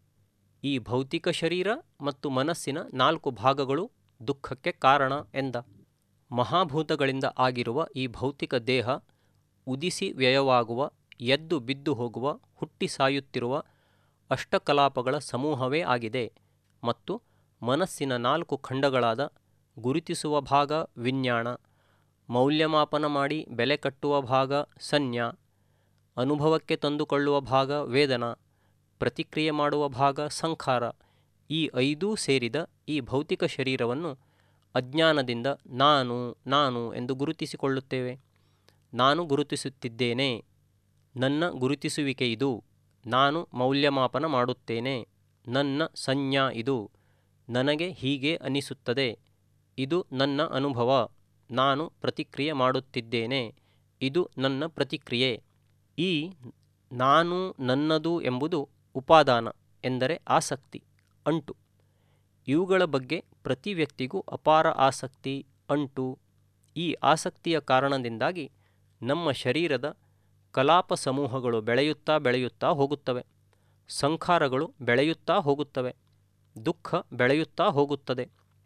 ಈ ಭೌತಿಕ ಶರೀರ ಮತ್ತು ಮನಸ್ಸಿನ ನಾಲ್ಕು ಭಾಗಗಳು ದುಃಖಕ್ಕೆ ಕಾರಣ ಎಂದ. ಮಹಾಭೂತಗಳಿಂದ ಆಗಿರುವ ಈ ಭೌತಿಕ ದೇಹ ಉದಿಸಿ ವ್ಯಯವಾಗುವ, ಎದ್ದು ಬಿದ್ದು ಹೋಗುವ, ಹುಟ್ಟಿ ಸಾಯುತ್ತಿರುವ ಅಷ್ಟಕಲಾಪಗಳ ಸಮೂಹವೇ ಆಗಿದೆ. ಮತ್ತು ಮನಸ್ಸಿನ ನಾಲ್ಕು ಖಂಡಗಳಾದ ಗುರುತಿಸುವ ಭಾಗ ವಿಜ್ಞಾನ, ಮೌಲ್ಯಮಾಪನ ಮಾಡಿ ಬೆಲೆ ಕಟ್ಟುವ ಭಾಗ ಸಂಜ್ಞಾ, ಅನುಭವಕ್ಕೆ ತಂದುಕೊಳ್ಳುವ ಭಾಗ ವೇದನಾ, ಪ್ರತಿಕ್ರಿಯೆ ಮಾಡುವ ಭಾಗ ಸಂಖಾರ, ಈ ಐದೂ ಸೇರಿದ ಈ ಭೌತಿಕ ಶರೀರವನ್ನು ಅಜ್ಞಾನದಿಂದ ನಾನು ನಾನು ಎಂದು ಗುರುತಿಸಿಕೊಳ್ಳುತ್ತೇವೆ. ನಾನು ಗುರುತಿಸುತ್ತಿದ್ದೇನೆ, ನನ್ನ ಗುರುತಿಸುವಿಕೆ ಇದು, ನಾನು ಮೌಲ್ಯಮಾಪನ ಮಾಡುತ್ತೇನೆ, ನನ್ನ ಸಂಜ್ಞಾ ಇದು, ನನಗೆ ಹೀಗೆ ಅನಿಸುತ್ತದೆ, ಇದು ನನ್ನ ಅನುಭವ, ನಾನು ಪ್ರತಿಕ್ರಿಯೆ ಮಾಡುತ್ತಿದ್ದೇನೆ, ಇದು ನನ್ನ ಪ್ರತಿಕ್ರಿಯೆ. ಈ ನಾನು ನನ್ನದು ಎಂಬುದು ಉಪಾದಾನ ಎಂದರೆ ಆಸಕ್ತಿ, ಅಂಟು. ಇವುಗಳ ಬಗ್ಗೆ ಪ್ರತಿ ವ್ಯಕ್ತಿಗೂ ಅಪಾರ ಆಸಕ್ತಿ, ಅಂಟು. ಈ ಆಸಕ್ತಿಯ ಕಾರಣದಿಂದಾಗಿ ನಮ್ಮ ಶರೀರದ ಕಲಾಪ ಸಮೂಹಗಳು ಬೆಳೆಯುತ್ತಾ ಬೆಳೆಯುತ್ತಾ ಹೋಗುತ್ತವೆ, ಸಂಖಾರಗಳು ಬೆಳೆಯುತ್ತಾ ಹೋಗುತ್ತವೆ, ದುಃಖ ಬೆಳೆಯುತ್ತಾ ಹೋಗುತ್ತದೆ.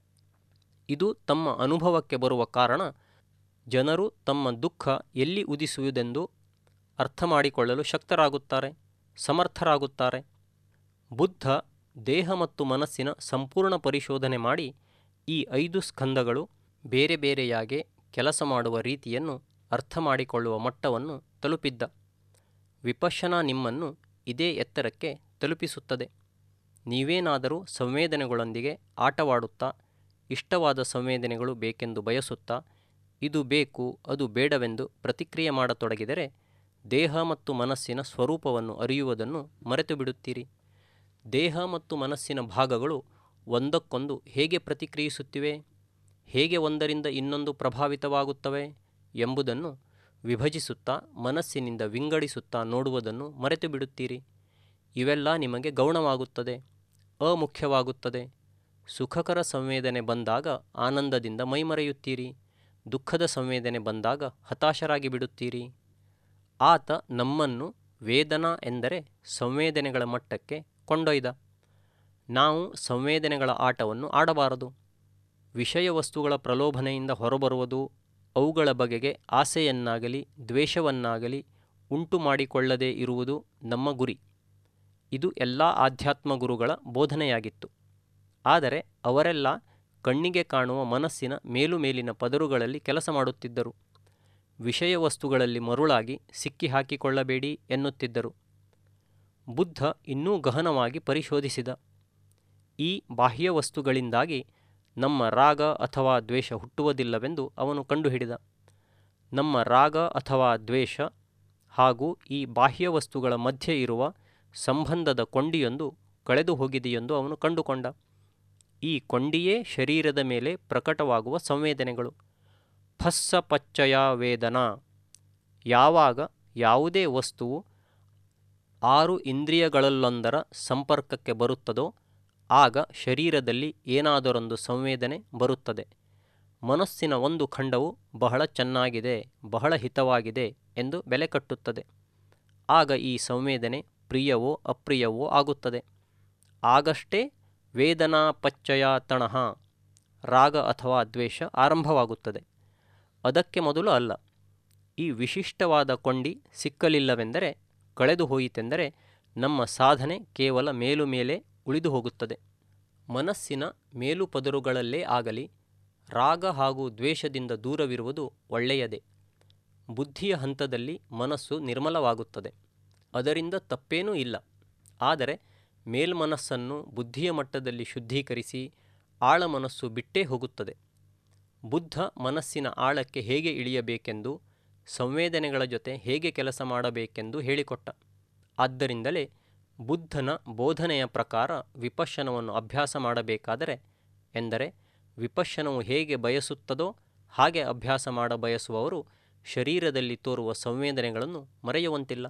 ಇದು ತಮ್ಮ ಅನುಭವಕ್ಕೆ ಬರುವ ಕಾರಣ ಜನರು ತಮ್ಮ ದುಃಖ ಎಲ್ಲಿ ಉದಿಸುವುದೆಂದು ಅರ್ಥ ಮಾಡಿಕೊಳ್ಳಲು ಶಕ್ತರಾಗುತ್ತಾರೆ, ಸಮರ್ಥರಾಗುತ್ತಾರೆ. ಬುದ್ಧ ದೇಹ ಮತ್ತು ಮನಸ್ಸಿನ ಸಂಪೂರ್ಣ ಪರಿಶೋಧನೆ ಮಾಡಿ ಈ ಐದು ಸ್ಕಂದಗಳು ಬೇರೆ ಬೇರೆಯಾಗಿ ಕೆಲಸ ಮಾಡುವ ರೀತಿಯನ್ನು ಅರ್ಥ ಮಾಡಿಕೊಳ್ಳುವ ಮಟ್ಟವನ್ನು ತಲುಪಿದ್ದ. ವಿಪಶ್ಯನಾ ನಿಮ್ಮನ್ನು ಇದೇ ಎತ್ತರಕ್ಕೆ ತಲುಪಿಸುತ್ತದೆ. ನೀವೇನಾದರೂ ಸಂವೇದನೆಗಳೊಂದಿಗೆ ಆಟವಾಡುತ್ತಾ, ಇಷ್ಟವಾದ ಸಂವೇದನೆಗಳು ಬೇಕೆಂದು ಬಯಸುತ್ತಾ, ಇದು ಬೇಕು ಅದು ಬೇಡವೆಂದು ಪ್ರತಿಕ್ರಿಯೆ ಮಾಡತೊಡಗಿದರೆ ದೇಹ ಮತ್ತು ಮನಸ್ಸಿನ ಸ್ವರೂಪವನ್ನು ಅರಿಯುವುದನ್ನು ಮರೆತು ಬಿಡುತ್ತೀರಿ. ದೇಹ ಮತ್ತು ಮನಸ್ಸಿನ ಭಾಗಗಳು ಒಂದಕ್ಕೊಂದು ಹೇಗೆ ಪ್ರತಿಕ್ರಿಯಿಸುತ್ತಿವೆ, ಹೇಗೆ ಒಂದರಿಂದ ಇನ್ನೊಂದು ಪ್ರಭಾವಿತವಾಗುತ್ತವೆ ಎಂಬುದನ್ನು ವಿಭಜಿಸುತ್ತಾ, ಮನಸ್ಸಿನಿಂದ ವಿಂಗಡಿಸುತ್ತಾ ನೋಡುವುದನ್ನು ಮರೆತು ಬಿಡುತ್ತೀರಿ. ಇವೆಲ್ಲ ನಿಮಗೆ ಗೌಣವಾಗುತ್ತದೆ, ಅಮುಖ್ಯವಾಗುತ್ತದೆ. ಸುಖಕರ ಸಂವೇದನೆ ಬಂದಾಗ ಆನಂದದಿಂದ ಮೈಮರೆಯುತ್ತೀರಿ, ದುಃಖದ ಸಂವೇದನೆ ಬಂದಾಗ ಹತಾಶರಾಗಿ ಬಿಡುತ್ತೀರಿ. ಆತ ನಮ್ಮನ್ನು ವೇದನಾ ಎಂದರೆ ಸಂವೇದನೆಗಳ ಮಟ್ಟಕ್ಕೆ ಕೊಂಡೊಯ್ದ. ನಾವು ಸಂವೇದನೆಗಳ ಆಟವನ್ನು ಆಡಬಾರದು. ವಿಷಯ ವಸ್ತುಗಳ ಪ್ರಲೋಭನೆಯಿಂದ ಹೊರಬರುವುದು, ಅವುಗಳ ಬಗೆಗೆ ಆಸೆಯನ್ನಾಗಲಿ ದ್ವೇಷವನ್ನಾಗಲಿ ಉಂಟು ಮಾಡಿಕೊಳ್ಳದೇ ಇರುವುದು ನಮ್ಮ ಗುರಿ. ಇದು ಎಲ್ಲ ಆಧ್ಯಾತ್ಮ ಗುರುಗಳ ಬೋಧನೆಯಾಗಿತ್ತು. ಆದರೆ ಅವರೆಲ್ಲ ಕಣ್ಣಿಗೆ ಕಾಣುವ ಮನಸ್ಸಿನ ಮೇಲುಮೇಲಿನ ಪದರುಗಳಲ್ಲಿ ಕೆಲಸ ಮಾಡುತ್ತಿದ್ದರು. ವಿಷಯ ವಸ್ತುಗಳಲ್ಲಿ ಮರುಳಾಗಿ ಸಿಕ್ಕಿ ಹಾಕಿಕೊಳ್ಳಬೇಡಿ ಎನ್ನುತ್ತಿದ್ದರು. ಬುದ್ಧ ಇನ್ನೂ ಗಹನವಾಗಿ ಪರಿಶೋಧಿಸಿದ. ಈ ಬಾಹ್ಯ ವಸ್ತುಗಳಿಂದಾಗಿ ನಮ್ಮ ರಾಗ ಅಥವಾ ದ್ವೇಷ ಹುಟ್ಟುವುದಿಲ್ಲವೆಂದು ಅವನು ಕಂಡುಹಿಡಿದ. ನಮ್ಮ ರಾಗ ಅಥವಾ ದ್ವೇಷ ಹಾಗೂ ಈ ಬಾಹ್ಯ ವಸ್ತುಗಳ ಮಧ್ಯೆ ಇರುವ ಸಂಬಂಧದ ಕೊಂಡಿಯೊಂದು ಕಳೆದು ಹೋಗಿದೆಯೆಂದು ಅವನು ಕಂಡುಕೊಂಡ. ಈ ಕೊಂಡಿಯೇ ಶರೀರದ ಮೇಲೆ ಪ್ರಕಟವಾಗುವ ಸಂವೇದನೆಗಳು. ಫಸ್ಸ ಪಚ್ಚಯ ವೇದನಾ. ಯಾವಾಗ ಯಾವುದೇ ವಸ್ತುವು ಆರು ಇಂದ್ರಿಯಗಳಲ್ಲೊಂದರ ಸಂಪರ್ಕಕ್ಕೆ ಬರುತ್ತದೋ ಆಗ ಶರೀರದಲ್ಲಿ ಏನಾದರೊಂದು ಸಂವೇದನೆ ಬರುತ್ತದೆ. ಮನಸ್ಸಿನ ಒಂದು ಖಂಡವು ಬಹಳ ಚೆನ್ನಾಗಿದೆ, ಬಹಳ ಹಿತವಾಗಿದೆ ಎಂದು ಬೆಲೆ ಕಟ್ಟುತ್ತದೆ. ಆಗ ಈ ಸಂವೇದನೆ ಪ್ರಿಯವೋ ಅಪ್ರಿಯವೋ ಆಗುತ್ತದೆ. ಆಗಷ್ಟೇ ವೇದನಾ ಪಚ್ಚಯ ತಣಃ, ರಾಗ ಅಥವಾ ದ್ವೇಷ ಆರಂಭವಾಗುತ್ತದೆ. ಅದಕ್ಕೆ ಮೊದಲು ಅಲ್ಲ. ಈ ವಿಶಿಷ್ಟವಾದ ಕೊಂಡಿ ಸಿಕ್ಕಲಿಲ್ಲವೆಂದರೆ, ಕಳೆದು ಹೋಯಿತೆಂದರೆ ನಮ್ಮ ಸಾಧನೆ ಕೇವಲ ಮೇಲು ಮೇಲೆ ಉಳಿದು ಹೋಗುತ್ತದೆ. ಮನಸ್ಸಿನ ಮೇಲುಪದರುಗಳಲ್ಲೇ ಆಗಲಿ ರಾಗ ಹಾಗೂ ದ್ವೇಷದಿಂದ ದೂರವಿರುವುದು ಒಳ್ಳೆಯದೇ. ಬುದ್ಧಿಯ ಹಂತದಲ್ಲಿ ಮನಸ್ಸು ನಿರ್ಮಲವಾಗುತ್ತದೆ, ಅದರಿಂದ ತಪ್ಪೇನೂ ಇಲ್ಲ. ಆದರೆ ಮೇಲ್ಮನಸ್ಸನ್ನು ಬುದ್ಧಿಯ ಮಟ್ಟದಲ್ಲಿ ಶುದ್ಧೀಕರಿಸಿ ಆಳ ಮನಸ್ಸು ಬಿಟ್ಟೇ ಹೋಗುತ್ತದೆ. ಬುದ್ಧ ಮನಸ್ಸಿನ ಆಳಕ್ಕೆ ಹೇಗೆ ಇಳಿಯಬೇಕೆಂದು, ಸಂವೇದನೆಗಳ ಜೊತೆ ಹೇಗೆ ಕೆಲಸ ಮಾಡಬೇಕೆಂದು ಹೇಳಿಕೊಟ್ಟ. ಆದ್ದರಿಂದಲೇ ಬುದ್ಧನ ಬೋಧನೆಯ ಪ್ರಕಾರ ವಿಪಶ್ಯನವನ್ನು ಅಭ್ಯಾಸ ಮಾಡಬೇಕಾದರೆ, ಎಂದರೆ ವಿಪಶ್ಯನವು ಹೇಗೆ ಬಯಸುತ್ತದೋ ಹಾಗೆ ಅಭ್ಯಾಸ ಮಾಡ ಬಯಸುವವರು ಶರೀರದಲ್ಲಿ ತೋರುವ ಸಂವೇದನೆಗಳನ್ನು ಮರೆಯುವಂತಿಲ್ಲ.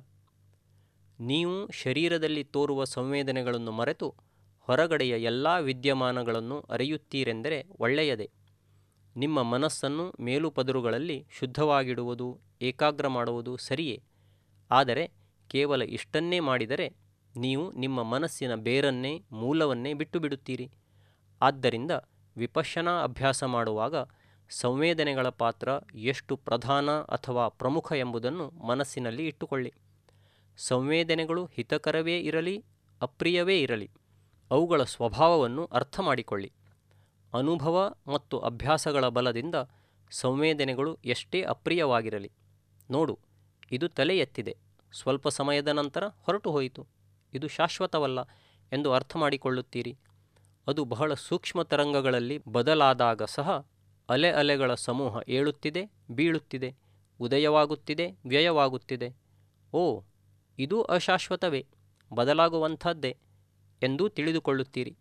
ನೀವು ಶರೀರದಲ್ಲಿ ತೋರುವ ಸಂವೇದನೆಗಳನ್ನು ಮರೆತು ಹೊರಗಡೆಯ ಎಲ್ಲ ವಿದ್ಯಮಾನಗಳನ್ನು ಅರಿಯುತ್ತೀರೆಂದರೆ ಒಳ್ಳೆಯದೇ. ನಿಮ್ಮ ಮನಸ್ಸನ್ನು ಮೇಲುಪದರುಗಳಲ್ಲಿ ಶುದ್ಧವಾಗಿಡುವುದು, ಏಕಾಗ್ರ ಮಾಡುವುದು ಸರಿಯೇ. ಆದರೆ ಕೇವಲ ಇಷ್ಟನ್ನೇ ಮಾಡಿದರೆ ನೀವು ನಿಮ್ಮ ಮನಸ್ಸಿನ ಬೇರನ್ನೇ, ಮೂಲವನ್ನೇ ಬಿಟ್ಟು ಬಿಡುತ್ತೀರಿ. ಆದ್ದರಿಂದ ವಿಪಶ್ಯನಾ ಅಭ್ಯಾಸ ಮಾಡುವಾಗ ಸಂವೇದನೆಗಳ ಪಾತ್ರ ಎಷ್ಟು ಪ್ರಧಾನ ಅಥವಾ ಪ್ರಮುಖ ಎಂಬುದನ್ನು ಮನಸ್ಸಿನಲ್ಲಿ ಇಟ್ಟುಕೊಳ್ಳಿ. ಸಂವೇದನೆಗಳು ಹಿತಕರವೇ ಇರಲಿ, ಅಪ್ರಿಯವೇ ಇರಲಿ, ಅವುಗಳ ಸ್ವಭಾವವನ್ನು ಅರ್ಥ ಮಾಡಿಕೊಳ್ಳಿ. ಅನುಭವ ಮತ್ತು ಅಭ್ಯಾಸಗಳ ಬಲದಿಂದ ಸಂವೇದನೆಗಳು ಎಷ್ಟೇ ಅಪ್ರಿಯವಾಗಿರಲಿ, ನೋಡು ಇದು ತಲೆ ಎತ್ತಿದೆ, ಸ್ವಲ್ಪ ಸಮಯದ ನಂತರ ಹೊರಟು ಹೋಯಿತು, ಇದು ಶಾಶ್ವತವಲ್ಲ ಎಂದು ಅರ್ಥ ಮಾಡಿಕೊಳ್ಳುತ್ತೀರಿ. ಅದು ಬಹಳ ಸೂಕ್ಷ್ಮ ತರಂಗಗಳಲ್ಲಿ ಬದಲಾದಾಗ ಸಹ ಅಲೆ ಅಲೆಗಳ ಸಮೂಹ ಏಳುತ್ತಿದೆ, ಬೀಳುತ್ತಿದೆ, ಉದಯವಾಗುತ್ತಿದೆ, ವ್ಯಯವಾಗುತ್ತಿದೆ. ಓ, ಇದು ಅಶಾಶ್ವತವೇ, ಬದಲಾಗುವಂಥದ್ದೇ ಎಂದೂ ತಿಳಿದುಕೊಳ್ಳುತ್ತೀರಿ.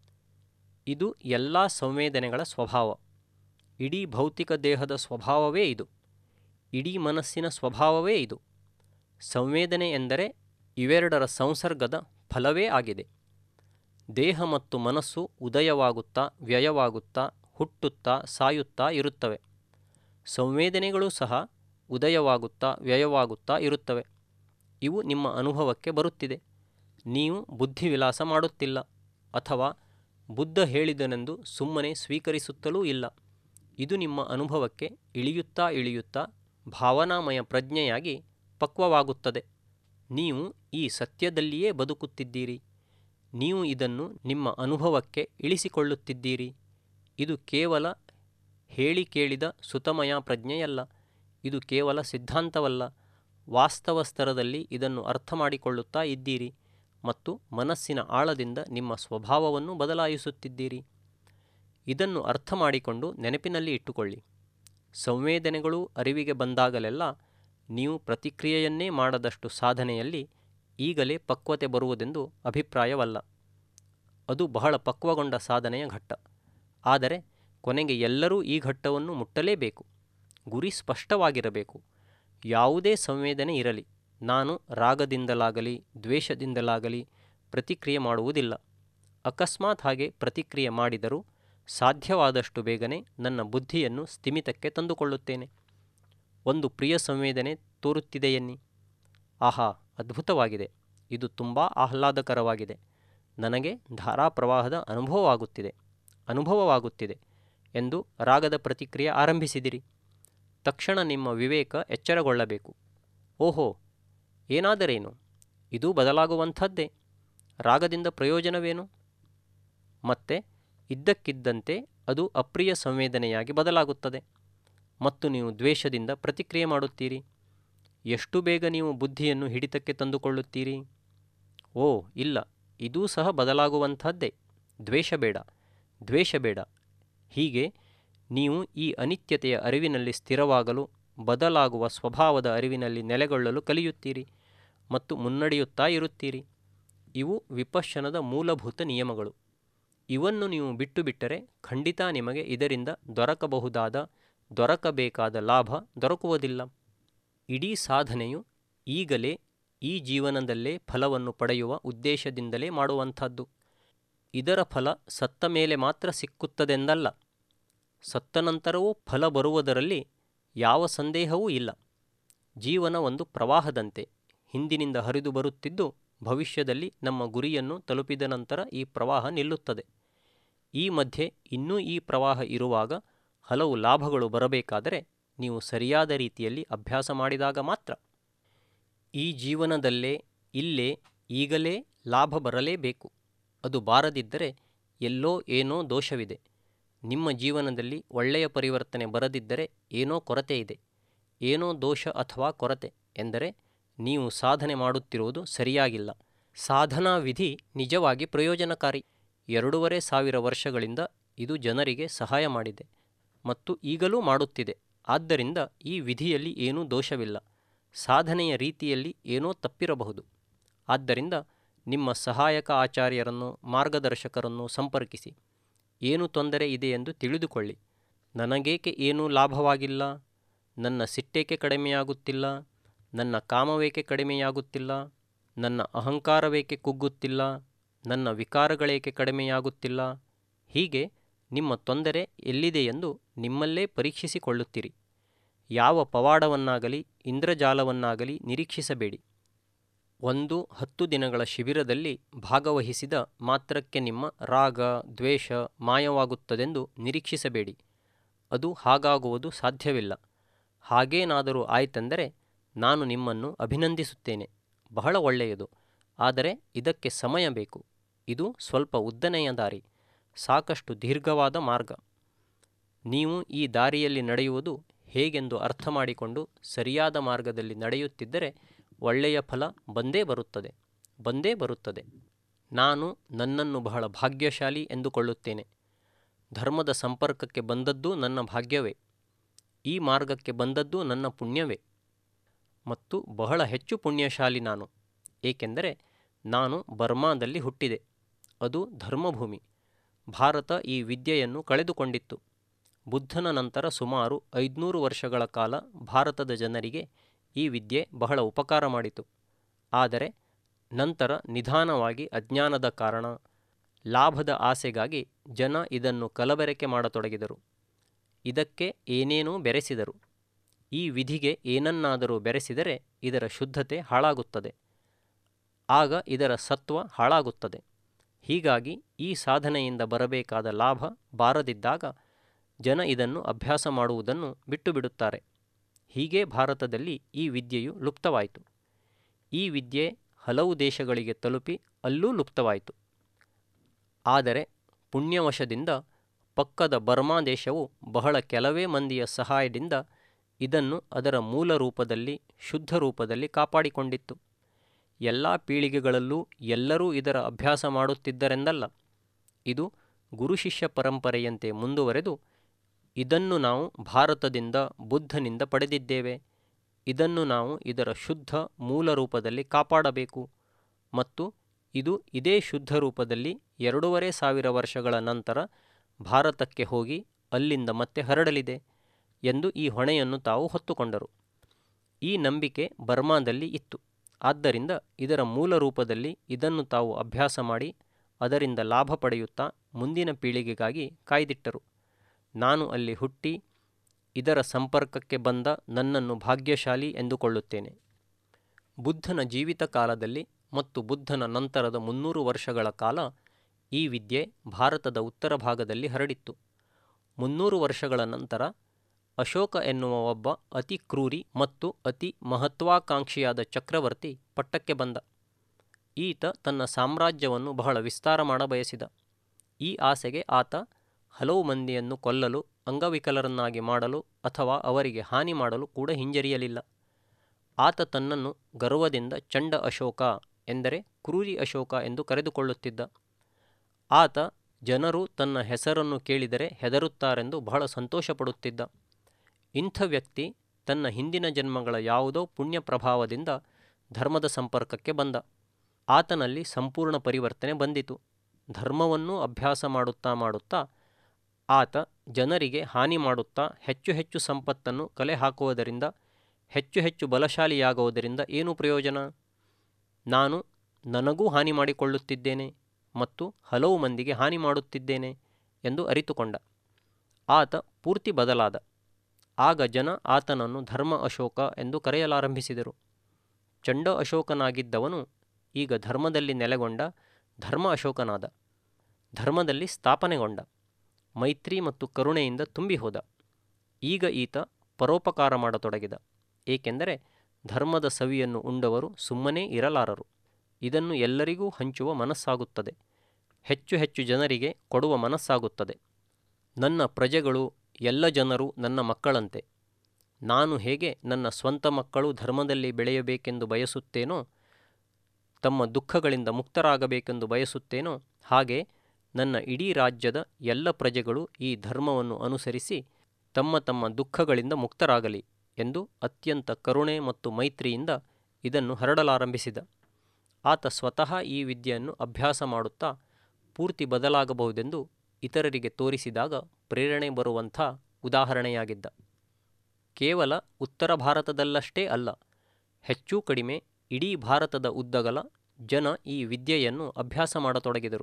ಇದು ಎಲ್ಲ ಸಂವೇದನೆಗಳ ಸ್ವಭಾವ. ಇಡೀ ಭೌತಿಕ ದೇಹದ ಸ್ವಭಾವವೇ ಇದು. ಇಡೀ ಮನಸ್ಸಿನ ಸ್ವಭಾವವೇ ಇದು. ಸಂವೇದನೆ ಎಂದರೆ ಇವೆರಡರ ಸಂಸರ್ಗದ ಫಲವೇ ಆಗಿದೆ. ದೇಹ ಮತ್ತು ಮನಸ್ಸು ಉದಯವಾಗುತ್ತಾ, ವ್ಯಯವಾಗುತ್ತಾ, ಹುಟ್ಟುತ್ತಾ, ಸಾಯುತ್ತಾ ಇರುತ್ತವೆ. ಸಂವೇದನೆಗಳೂ ಸಹ ಉದಯವಾಗುತ್ತಾ, ವ್ಯಯವಾಗುತ್ತಾ ಇರುತ್ತವೆ. ಇವು ನಿಮ್ಮ ಅನುಭವಕ್ಕೆ ಬರುತ್ತಿದೆ. ನೀವು ಬುದ್ಧಿವಿಲಾಸ ಮಾಡುತ್ತಿಲ್ಲ, ಅಥವಾ ಬುದ್ಧ ಹೇಳಿದನೆಂದು ಸುಮ್ಮನೆ ಸ್ವೀಕರಿಸುತ್ತಲೂ ಇಲ್ಲ. ಇದು ನಿಮ್ಮ ಅನುಭವಕ್ಕೆ ಇಳಿಯುತ್ತಾ ಇಳಿಯುತ್ತಾ ಭಾವನಾಮಯ ಪ್ರಜ್ಞೆಯಾಗಿ ಪಕ್ವವಾಗುತ್ತದೆ. ನೀವು ಈ ಸತ್ಯದಲ್ಲಿಯೇ ಬದುಕುತ್ತಿದ್ದೀರಿ. ನೀವು ಇದನ್ನು ನಿಮ್ಮ ಅನುಭವಕ್ಕೆ ಇಳಿಸಿಕೊಳ್ಳುತ್ತಿದ್ದೀರಿ. ಇದು ಕೇವಲ ಹೇಳಿ ಕೇಳಿದ ಸುತಮಯ ಪ್ರಜ್ಞೆಯಲ್ಲ. ಇದು ಕೇವಲ ಸಿದ್ಧಾಂತವಲ್ಲ. ವಾಸ್ತವ ಸ್ತರದಲ್ಲಿ ಇದನ್ನು ಅರ್ಥ ಮಾಡಿಕೊಳ್ಳುತ್ತಾ ಇದ್ದೀರಿ ಮತ್ತು ಮನಸ್ಸಿನ ಆಳದಿಂದ ನಿಮ್ಮ ಸ್ವಭಾವವನ್ನು ಬದಲಾಯಿಸುತ್ತಿದ್ದೀರಿ. ಇದನ್ನು ಅರ್ಥ ಮಾಡಿಕೊಂಡು ನೆನಪಿನಲ್ಲಿ ಇಟ್ಟುಕೊಳ್ಳಿ. ಸಂವೇದನೆಗಳು ಅರಿವಿಗೆ ಬಂದಾಗಲೆಲ್ಲ ನೀವು ಪ್ರತಿಕ್ರಿಯೆಯನ್ನೇ ಮಾಡದಷ್ಟು ಸಾಧನೆಯಲ್ಲಿ ಈಗಲೇ ಪಕ್ವತೆ ಬರುವುದೆಂದು ಅಭಿಪ್ರಾಯವಲ್ಲ. ಅದು ಬಹಳ ಪಕ್ವಗೊಂಡ ಸಾಧನೆಯ ಘಟ್ಟ. ಆದರೆ ಕೊನೆಗೆ ಎಲ್ಲರೂ ಈ ಘಟ್ಟವನ್ನು ಮುಟ್ಟಲೇಬೇಕು. ಗುರಿ ಸ್ಪಷ್ಟವಾಗಿರಬೇಕು. ಯಾವುದೇ ಸಂವೇದನೆ ಇರಲಿ, ನಾನು ರಾಗದಿಂದಲಾಗಲಿ ದ್ವೇಷದಿಂದಲಾಗಲಿ ಪ್ರತಿಕ್ರಿಯೆ ಮಾಡುವುದಿಲ್ಲ. ಅಕಸ್ಮಾತ್ ಹಾಗೆ ಪ್ರತಿಕ್ರಿಯೆ ಮಾಡಿದರೂ ಸಾಧ್ಯವಾದಷ್ಟು ಬೇಗನೆ ನನ್ನ ಬುದ್ಧಿಯನ್ನು ಸ್ಥಿಮಿತಕ್ಕೆ ತಂದುಕೊಳ್ಳುತ್ತೇನೆ. ಒಂದು ಪ್ರಿಯ ಸಂವೇದನೆ ತೋರುತ್ತಿದೆಯೆನ್ನಿ. ಆಹಾ, ಅದ್ಭುತವಾಗಿದೆ, ಇದು ತುಂಬ ಆಹ್ಲಾದಕರವಾಗಿದೆ, ನನಗೆ ಧಾರಾಪ್ರವಾಹದ ಅನುಭವವಾಗುತ್ತಿದೆ ಅನುಭವವಾಗುತ್ತಿದೆ ಎಂದು ರಾಗದ ಪ್ರತಿಕ್ರಿಯೆ ಆರಂಭಿಸಿದಿರಿ. ತಕ್ಷಣ ನಿಮ್ಮ ವಿವೇಕ ಎಚ್ಚರಗೊಳ್ಳಬೇಕು. ಓಹೋ, ಏನಾದರೇನು, ಇದು ಬದಲಾಗುವಂಥದ್ದೇ, ರಾಗದಿಂದ ಪ್ರಯೋಜನವೇನು? ಮತ್ತೆ ಇದ್ದಕ್ಕಿದ್ದಂತೆ ಅದು ಅಪ್ರಿಯ ಸಂವೇದನೆಯಾಗಿ ಬದಲಾಗುತ್ತದೆ ಮತ್ತು ನೀವು ದ್ವೇಷದಿಂದ ಪ್ರತಿಕ್ರಿಯೆ ಮಾಡುತ್ತೀರಿ. ಎಷ್ಟು ಬೇಗ ನೀವು ಬುದ್ಧಿಯನ್ನು ಹಿಡಿತಕ್ಕೆ ತಂದುಕೊಳ್ಳುತ್ತೀರಿ? ಓ ಇಲ್ಲ, ಇದೂ ಸಹ ಬದಲಾಗುವಂಥದ್ದೇ, ದ್ವೇಷ ಬೇಡ, ದ್ವೇಷ ಬೇಡ. ಹೀಗೆ ನೀವು ಈ ಅನಿತ್ಯತೆಯ ಅರಿವಿನಲ್ಲಿ ಸ್ಥಿರವಾಗಲು, ಬದಲಾಗುವ ಸ್ವಭಾವದ ಅರಿವಿನಲ್ಲಿ ನೆಲೆಗೊಳ್ಳಲು ಕಲಿಯುತ್ತೀರಿ ಮತ್ತು ಮುನ್ನಡೆಯುತ್ತಾ ಇರುತ್ತೀರಿ. ಇವು ವಿಪಶ್ಯನದ ಮೂಲಭೂತ ನಿಯಮಗಳು. ಇವನ್ನು ನೀವು ಬಿಟ್ಟು ಬಿಟ್ಟರೆ ಖಂಡಿತ ನಿಮಗೆ ಇದರಿಂದ ದೊರಕಬಹುದಾದ, ದೊರಕಬೇಕಾದ ಲಾಭ ದೊರಕುವುದಿಲ್ಲ. ಇಡೀ ಸಾಧನೆಯು ಈಗಲೇ, ಈ ಜೀವನದಲ್ಲೇ ಫಲವನ್ನು ಪಡೆಯುವ ಉದ್ದೇಶದಿಂದಲೇ ಮಾಡುವಂಥದ್ದು. ಇದರ ಫಲ ಸತ್ತ ಮೇಲೆ ಮಾತ್ರ ಸಿಕ್ಕುತ್ತದೆಂದಲ್ಲ. ಸತ್ತ ನಂತರವೂ ಫಲ ಬರುವುದರಲ್ಲಿ ಯಾವ ಸಂದೇಹವೂ ಇಲ್ಲ. ಜೀವನ ಒಂದು ಪ್ರವಾಹದಂತೆ ಹಿಂದಿನಿಂದ ಹರಿದು ಬರುತ್ತಿದ್ದು, ಭವಿಷ್ಯದಲ್ಲಿ ನಮ್ಮ ಗುರಿಯನ್ನು ತಲುಪಿದ ನಂತರ ಈ ಪ್ರವಾಹ ನಿಲ್ಲುತ್ತದೆ. ಈ ಮಧ್ಯೆ ಇನ್ನೂ ಈ ಪ್ರವಾಹ ಇರುವಾಗ ಹಲವು ಲಾಭಗಳು ಬರಬೇಕಾದರೆ ನೀವು ಸರಿಯಾದ ರೀತಿಯಲ್ಲಿ ಅಭ್ಯಾಸ ಮಾಡಿದಾಗ ಮಾತ್ರ. ಈ ಜೀವನದಲ್ಲೇ ಇಲ್ಲೇ ಈಗಲೇ ಲಾಭ ಬರಲೇಬೇಕು. ಅದು ಬಾರದಿದ್ದರೆ ಎಲ್ಲೋ ಏನೋ ದೋಷವಿದೆ. ನಿಮ್ಮ ಜೀವನದಲ್ಲಿ ಒಳ್ಳೆಯ ಪರಿವರ್ತನೆ ಬರದಿದ್ದರೆ ಏನೋ ಕೊರತೆ ಇದೆ. ಏನೋ ದೋಷ ಅಥವಾ ಕೊರತೆ ಎಂದರೆ ನೀವು ಸಾಧನೆ ಮಾಡುತ್ತಿರುವುದು ಸರಿಯಾಗಿಲ್ಲ. ಸಾಧನಾ ವಿಧಿ ನಿಜವಾಗಿ ಪ್ರಯೋಜನಕಾರಿ. ಎರಡೂವರೆ ಸಾವಿರ ವರ್ಷಗಳಿಂದ ಇದು ಜನರಿಗೆ ಸಹಾಯ ಮಾಡಿದೆ ಮತ್ತು ಈಗಲೂ ಮಾಡುತ್ತಿದೆ. ಆದ್ದರಿಂದ ಈ ವಿಧಿಯಲ್ಲಿ ಏನೂ ದೋಷವಿಲ್ಲ. ಸಾಧನೆಯ ರೀತಿಯಲ್ಲಿ ಏನೋ ತಪ್ಪಿರಬಹುದು. ಆದ್ದರಿಂದ ನಿಮ್ಮ ಸಹಾಯಕ ಆಚಾರ್ಯರನ್ನು ಮಾರ್ಗದರ್ಶಕರನ್ನು ಸಂಪರ್ಕಿಸಿ. ಏನು ತೊಂದರೆ ಇದೆ ಎಂದು ತಿಳಿದುಕೊಳ್ಳಿ. ನನಗೇಕೆ ಏನೂ ಲಾಭವಾಗಿಲ್ಲ, ನನ್ನ ಸಿಟ್ಟೇಕೆ ಕಡಿಮೆಯಾಗುತ್ತಿಲ್ಲ, ನನ್ನ ಕಾಮವೇಕೆ ಕಡಿಮೆಯಾಗುತ್ತಿಲ್ಲ, ನನ್ನ ಅಹಂಕಾರವೇಕೆ ಕುಗ್ಗುತ್ತಿಲ್ಲ, ನನ್ನ ವಿಕಾರಗಳೇಕೆ ಕಡಿಮೆಯಾಗುತ್ತಿಲ್ಲ, ಹೀಗೆ ನಿಮ್ಮ ತೊಂದರೆ ಎಲ್ಲಿದೆಯೆಂದು ನಿಮ್ಮಲ್ಲೇ ಪರೀಕ್ಷಿಸಿಕೊಳ್ಳುತ್ತೀರಿ. ಯಾವ ಪವಾಡವನ್ನಾಗಲಿ ಇಂದ್ರಜಾಲವನ್ನಾಗಲಿ ನಿರೀಕ್ಷಿಸಬೇಡಿ. ಒಂದು ಹತ್ತು ದಿನಗಳ ಶಿಬಿರದಲ್ಲಿ ಭಾಗವಹಿಸಿದ ಮಾತ್ರಕ್ಕೆ ನಿಮ್ಮ ರಾಗ ದ್ವೇಷ ಮಾಯವಾಗುತ್ತದೆಂದು ನಿರೀಕ್ಷಿಸಬೇಡಿ. ಅದು ಹಾಗಾಗುವುದು ಸಾಧ್ಯವಿಲ್ಲ. ಹಾಗೇನಾದರೂ ಆಯಿತೆಂದರೆ ನಾನು ನಿಮ್ಮನ್ನು ಅಭಿನಂದಿಸುತ್ತೇನೆ. ಬಹಳ ಒಳ್ಳೆಯದು. ಆದರೆ ಇದಕ್ಕೆ ಸಮಯ ಬೇಕು. ಇದು ಸ್ವಲ್ಪ ಉದ್ದನೆಯ ದಾರಿ, ಸಾಕಷ್ಟು ದೀರ್ಘವಾದ ಮಾರ್ಗ. ನೀವು ಈ ದಾರಿಯಲ್ಲಿ ನಡೆಯುವುದು ಹೇಗೆಂದು ಅರ್ಥ ಮಾಡಿಕೊಂಡು ಸರಿಯಾದ ಮಾರ್ಗದಲ್ಲಿ ನಡೆಯುತ್ತಿದ್ದರೆ ಒಳ್ಳೆಯ ಫಲ ಬಂದೇ ಬರುತ್ತದೆ ಬಂದೇ ಬರುತ್ತದೆ. ನಾನು ನನ್ನನ್ನು ಬಹಳ ಭಾಗ್ಯಶಾಲಿ ಎಂದುಕೊಳ್ಳುತ್ತೇನೆ. ಧರ್ಮದ ಸಂಪರ್ಕಕ್ಕೆ ಬಂದದ್ದು ನನ್ನ ಭಾಗ್ಯವೇ. ಈ ಮಾರ್ಗಕ್ಕೆ ಬಂದದ್ದು ನನ್ನ ಪುಣ್ಯವೇ. ಮತ್ತು ಬಹಳ ಹೆಚ್ಚು ಪುಣ್ಯಶಾಲಿ ನಾನು. ಏಕೆಂದರೆ ನಾನು ಬರ್ಮಾದಲ್ಲಿ ಹುಟ್ಟಿದೆ. ಅದು ಧರ್ಮಭೂಮಿ. ಭಾರತ ಈ ವಿದ್ಯೆಯನ್ನು ಕಳೆದುಕೊಂಡಿತ್ತು. ಬುದ್ಧನ ನಂತರ ಸುಮಾರು ಐದುನೂರು ವರ್ಷಗಳ ಕಾಲ ಭಾರತದ ಜನರಿಗೆ ಈ ವಿದ್ಯೆ ಬಹಳ ಉಪಕಾರ ಮಾಡಿತು. ಆದರೆ ನಂತರ ನಿಧಾನವಾಗಿ ಅಜ್ಞಾನದ ಕಾರಣ, ಲಾಭದ ಆಸೆಗಾಗಿ ಜನ ಇದನ್ನು ಕಲಬೆರಕೆ ಮಾಡತೊಡಗಿದರು. ಇದಕ್ಕೆ ಏನೇನೋ ಬೆರೆಸಿದರು. ಈ ವಿಧಿಗೆ ಏನನ್ನಾದರೂ ಬೆರೆಸಿದರೆ ಇದರ ಶುದ್ಧತೆ ಹಾಳಾಗುತ್ತದೆ. ಆಗ ಇದರ ಸತ್ವ ಹಾಳಾಗುತ್ತದೆ. ಹೀಗಾಗಿ ಈ ಸಾಧನೆಯಿಂದ ಬರಬೇಕಾದ ಲಾಭ ಬಾರದಿದ್ದಾಗ ಜನ ಇದನ್ನು ಅಭ್ಯಾಸ ಮಾಡುವುದನ್ನು ಬಿಟ್ಟು ಬಿಡುತ್ತಾರೆ. ಹೀಗೆ ಭಾರತದಲ್ಲಿ ಈ ವಿದ್ಯೆಯು ಲುಪ್ತವಾಯಿತು. ಈ ವಿದ್ಯೆ ಹಲವು ದೇಶಗಳಿಗೆ ತಲುಪಿ ಅಲ್ಲೂ ಲುಪ್ತವಾಯಿತು. ಆದರೆ ಪುಣ್ಯವಶದಿಂದ ಪಕ್ಕದ ಬರ್ಮಾ ದೇಶವು ಬಹಳ ಕೆಲವೇ ಮಂದಿಯ ಸಹಾಯದಿಂದ ಇದನ್ನು ಅದರ ಮೂಲ ರೂಪದಲ್ಲಿ ಶುದ್ಧ ರೂಪದಲ್ಲಿ ಕಾಪಾಡಿಕೊಂಡಿತ್ತು. ಎಲ್ಲ ಪೀಳಿಗೆಗಳಲ್ಲೂ ಎಲ್ಲರೂ ಇದರ ಅಭ್ಯಾಸ ಮಾಡುತ್ತಿದ್ದರೆಂದಲ್ಲ. ಇದು ಗುರು ಶಿಷ್ಯ ಪರಂಪರೆಯಂತೆ ಮುಂದುವರೆದು ಇದನ್ನು ನಾವು ಭಾರತದಿಂದ ಬುದ್ಧನಿಂದ ಪಡೆದಿದ್ದೇವೆ. ಇದನ್ನು ನಾವು ಇದರ ಶುದ್ಧ ಮೂಲ ರೂಪದಲ್ಲಿ ಕಾಪಾಡಬೇಕು ಮತ್ತು ಇದು ಇದೇ ಶುದ್ಧ ರೂಪದಲ್ಲಿ ಎರಡೂವರೆ ಸಾವಿರ ವರ್ಷಗಳ ನಂತರ ಭಾರತಕ್ಕೆ ಹೋಗಿ ಅಲ್ಲಿಂದ ಮತ್ತೆ ಹರಡಲಿದೆ ಎಂದು ಈ ಹೊಣೆಯನ್ನು ತಾವು ಹೊತ್ತುಕೊಂಡರು. ಈ ನಂಬಿಕೆ ಬರ್ಮಾದಲ್ಲಿ ಇತ್ತು. ಆದ್ದರಿಂದ ಇದರ ಮೂಲ ರೂಪದಲ್ಲಿ ಇದನ್ನು ತಾವು ಅಭ್ಯಾಸ ಮಾಡಿ ಅದರಿಂದ ಲಾಭ ಪಡೆಯುತ್ತಾ ಮುಂದಿನ ಪೀಳಿಗೆಗಾಗಿ ಕಾಯ್ದಿಟ್ಟರು. ನಾನು ಅಲ್ಲಿ ಹುಟ್ಟಿ ಇದರ ಸಂಪರ್ಕಕ್ಕೆ ಬಂದ ನನ್ನನ್ನು ಭಾಗ್ಯಶಾಲಿ ಎಂದುಕೊಳ್ಳುತ್ತೇನೆ. ಬುದ್ಧನ ಜೀವಿತ ಕಾಲದಲ್ಲಿ ಮತ್ತು ಬುದ್ಧನ ನಂತರದ ಮುನ್ನೂರು ವರ್ಷಗಳ ಕಾಲ ಈ ವಿದ್ಯೆ ಭಾರತದ ಉತ್ತರ ಭಾಗದಲ್ಲಿ ಹರಡಿತ್ತು. ಮುನ್ನೂರು ವರ್ಷಗಳ ನಂತರ ಅಶೋಕ ಎನ್ನುವ ಒಬ್ಬ ಅತಿ ಕ್ರೂರಿ ಮತ್ತು ಅತಿ ಮಹತ್ವಾಕಾಂಕ್ಷಿಯಾದ ಚಕ್ರವರ್ತಿ ಪಟ್ಟಕ್ಕೆ ಬಂದ. ಈತ ತನ್ನ ಸಾಮ್ರಾಜ್ಯವನ್ನು ಬಹಳ ವಿಸ್ತಾರ ಮಾಡಬಯಸಿದ. ಈ ಆಸೆಗೆ ಆತ ಹಲವು ಮಂದಿಯನ್ನು ಕೊಲ್ಲಲು, ಅಂಗವಿಕಲರನ್ನಾಗಿ ಮಾಡಲು ಅಥವಾ ಅವರಿಗೆ ಹಾನಿ ಮಾಡಲು ಕೂಡ ಹಿಂಜರಿಯಲಿಲ್ಲ. ಆತ ತನ್ನನ್ನು ಗರ್ವದಿಂದ ಚಂಡ ಅಶೋಕ ಎಂದರೆ ಕ್ರೂರಿ ಅಶೋಕ ಎಂದು ಕರೆದುಕೊಳ್ಳುತ್ತಿದ್ದ. ಆತ ಜನರು ತನ್ನ ಹೆಸರನ್ನು ಕೇಳಿದರೆ ಹೆದರುತ್ತಾರೆಂದು ಬಹಳ ಸಂತೋಷಪಡುತ್ತಿದ್ದ. ಇಂಥ ವ್ಯಕ್ತಿ ತನ್ನ ಹಿಂದಿನ ಜನ್ಮಗಳ ಯಾವುದೋ ಪುಣ್ಯ ಪ್ರಭಾವದಿಂದ ಧರ್ಮದ ಸಂಪರ್ಕಕ್ಕೆ ಬಂದ. ಆತನಲ್ಲಿ ಸಂಪೂರ್ಣ ಪರಿವರ್ತನೆ ಬಂದಿತು. ಧರ್ಮವನ್ನು ಅಭ್ಯಾಸ ಮಾಡುತ್ತಾ ಮಾಡುತ್ತಾ ಆತ ಜನರಿಗೆ ಹಾನಿ ಮಾಡುತ್ತಾ ಹೆಚ್ಚು ಹೆಚ್ಚು ಸಂಪತ್ತನ್ನು ಕಲೆ ಹಾಕುವುದರಿಂದ, ಹೆಚ್ಚು ಹೆಚ್ಚು ಬಲಶಾಲಿಯಾಗುವುದರಿಂದ ಏನು ಪ್ರಯೋಜನ? ನಾನು ನನಗೂ ಹಾನಿ ಮಾಡಿಕೊಳ್ಳುತ್ತಿದ್ದೇನೆ ಮತ್ತು ಹಲವು ಮಂದಿಗೆ ಹಾನಿ ಮಾಡುತ್ತಿದ್ದೇನೆ ಎಂದು ಅರಿತುಕೊಂಡ. ಆತ ಪೂರ್ತಿ ಬದಲಾದ. ಆಗ ಜನ ಆತನನ್ನು ಧರ್ಮ ಅಶೋಕ ಎಂದು ಕರೆಯಲಾರಂಭಿಸಿದರು. ಚಂಡ ಅಶೋಕನಾಗಿದ್ದವನು ಈಗ ಧರ್ಮದಲ್ಲಿ ನೆಲೆಗೊಂಡ ಧರ್ಮ ಅಶೋಕನಾದ. ಧರ್ಮದಲ್ಲಿ ಸ್ಥಾಪನೆಗೊಂಡ. ಮೈತ್ರಿ ಮತ್ತು ಕರುಣೆಯಿಂದ ತುಂಬಿ ಹೋದ. ಈಗ ಈತ ಪರೋಪಕಾರ ಮಾಡತೊಡಗಿದ. ಏಕೆಂದರೆ ಧರ್ಮದ ಸವಿಯನ್ನು ಉಂಡವರು ಸುಮ್ಮನೇ ಇರಲಾರರು. ಇದನ್ನು ಎಲ್ಲರಿಗೂ ಹಂಚುವ ಮನಸ್ಸಾಗುತ್ತದೆ. ಹೆಚ್ಚು ಹೆಚ್ಚು ಜನರಿಗೆ ಕೊಡುವ ಮನಸ್ಸಾಗುತ್ತದೆ. ನನ್ನ ಪ್ರಜೆಗಳು ಎಲ್ಲ ಜನರು ನನ್ನ ಮಕ್ಕಳಂತೆ. ನಾನು ಹೇಗೆ ನನ್ನ ಸ್ವಂತ ಮಕ್ಕಳು ಧರ್ಮದಲ್ಲಿ ಬೆಳೆಯಬೇಕೆಂದು ಬಯಸುತ್ತೇನೋ, ತಮ್ಮ ದುಃಖಗಳಿಂದ ಮುಕ್ತರಾಗಬೇಕೆಂದು ಬಯಸುತ್ತೇನೋ, ಹಾಗೆ ನನ್ನ ಇಡೀ ರಾಜ್ಯದ ಎಲ್ಲ ಪ್ರಜೆಗಳು ಈ ಧರ್ಮವನ್ನು ಅನುಸರಿಸಿ ತಮ್ಮ ತಮ್ಮ ದುಃಖಗಳಿಂದ ಮುಕ್ತರಾಗಲಿ ಎಂದು ಅತ್ಯಂತ ಕರುಣೆ ಮತ್ತು ಮೈತ್ರಿಯಿಂದ ಇದನ್ನು ಹರಡಲಾರಂಭಿಸಿದ. ಆತ ಸ್ವತಃ ಈ ವಿದ್ಯೆಯನ್ನು ಅಭ್ಯಾಸ ಮಾಡುತ್ತಾ ಪೂರ್ತಿ ಬದಲಾಗಬಹುದೆಂದು ಇತರರಿಗೆ ತೋರಿಸಿದಾಗ ಪ್ರೇರಣೆ ಬರುವಂಥ ಉದಾಹರಣೆಯಾಗಿದ್ದ. ಕೇವಲ ಉತ್ತರ ಭಾರತದಲ್ಲಷ್ಟೇ ಅಲ್ಲ, ಹೆಚ್ಚು ಕಡಿಮೆ ಇಡೀ ಭಾರತದ ಉದ್ದಗಲ ಜನ ಈ ವಿದ್ಯೆಯನ್ನು ಅಭ್ಯಾಸ ಮಾಡತೊಡಗಿದರು.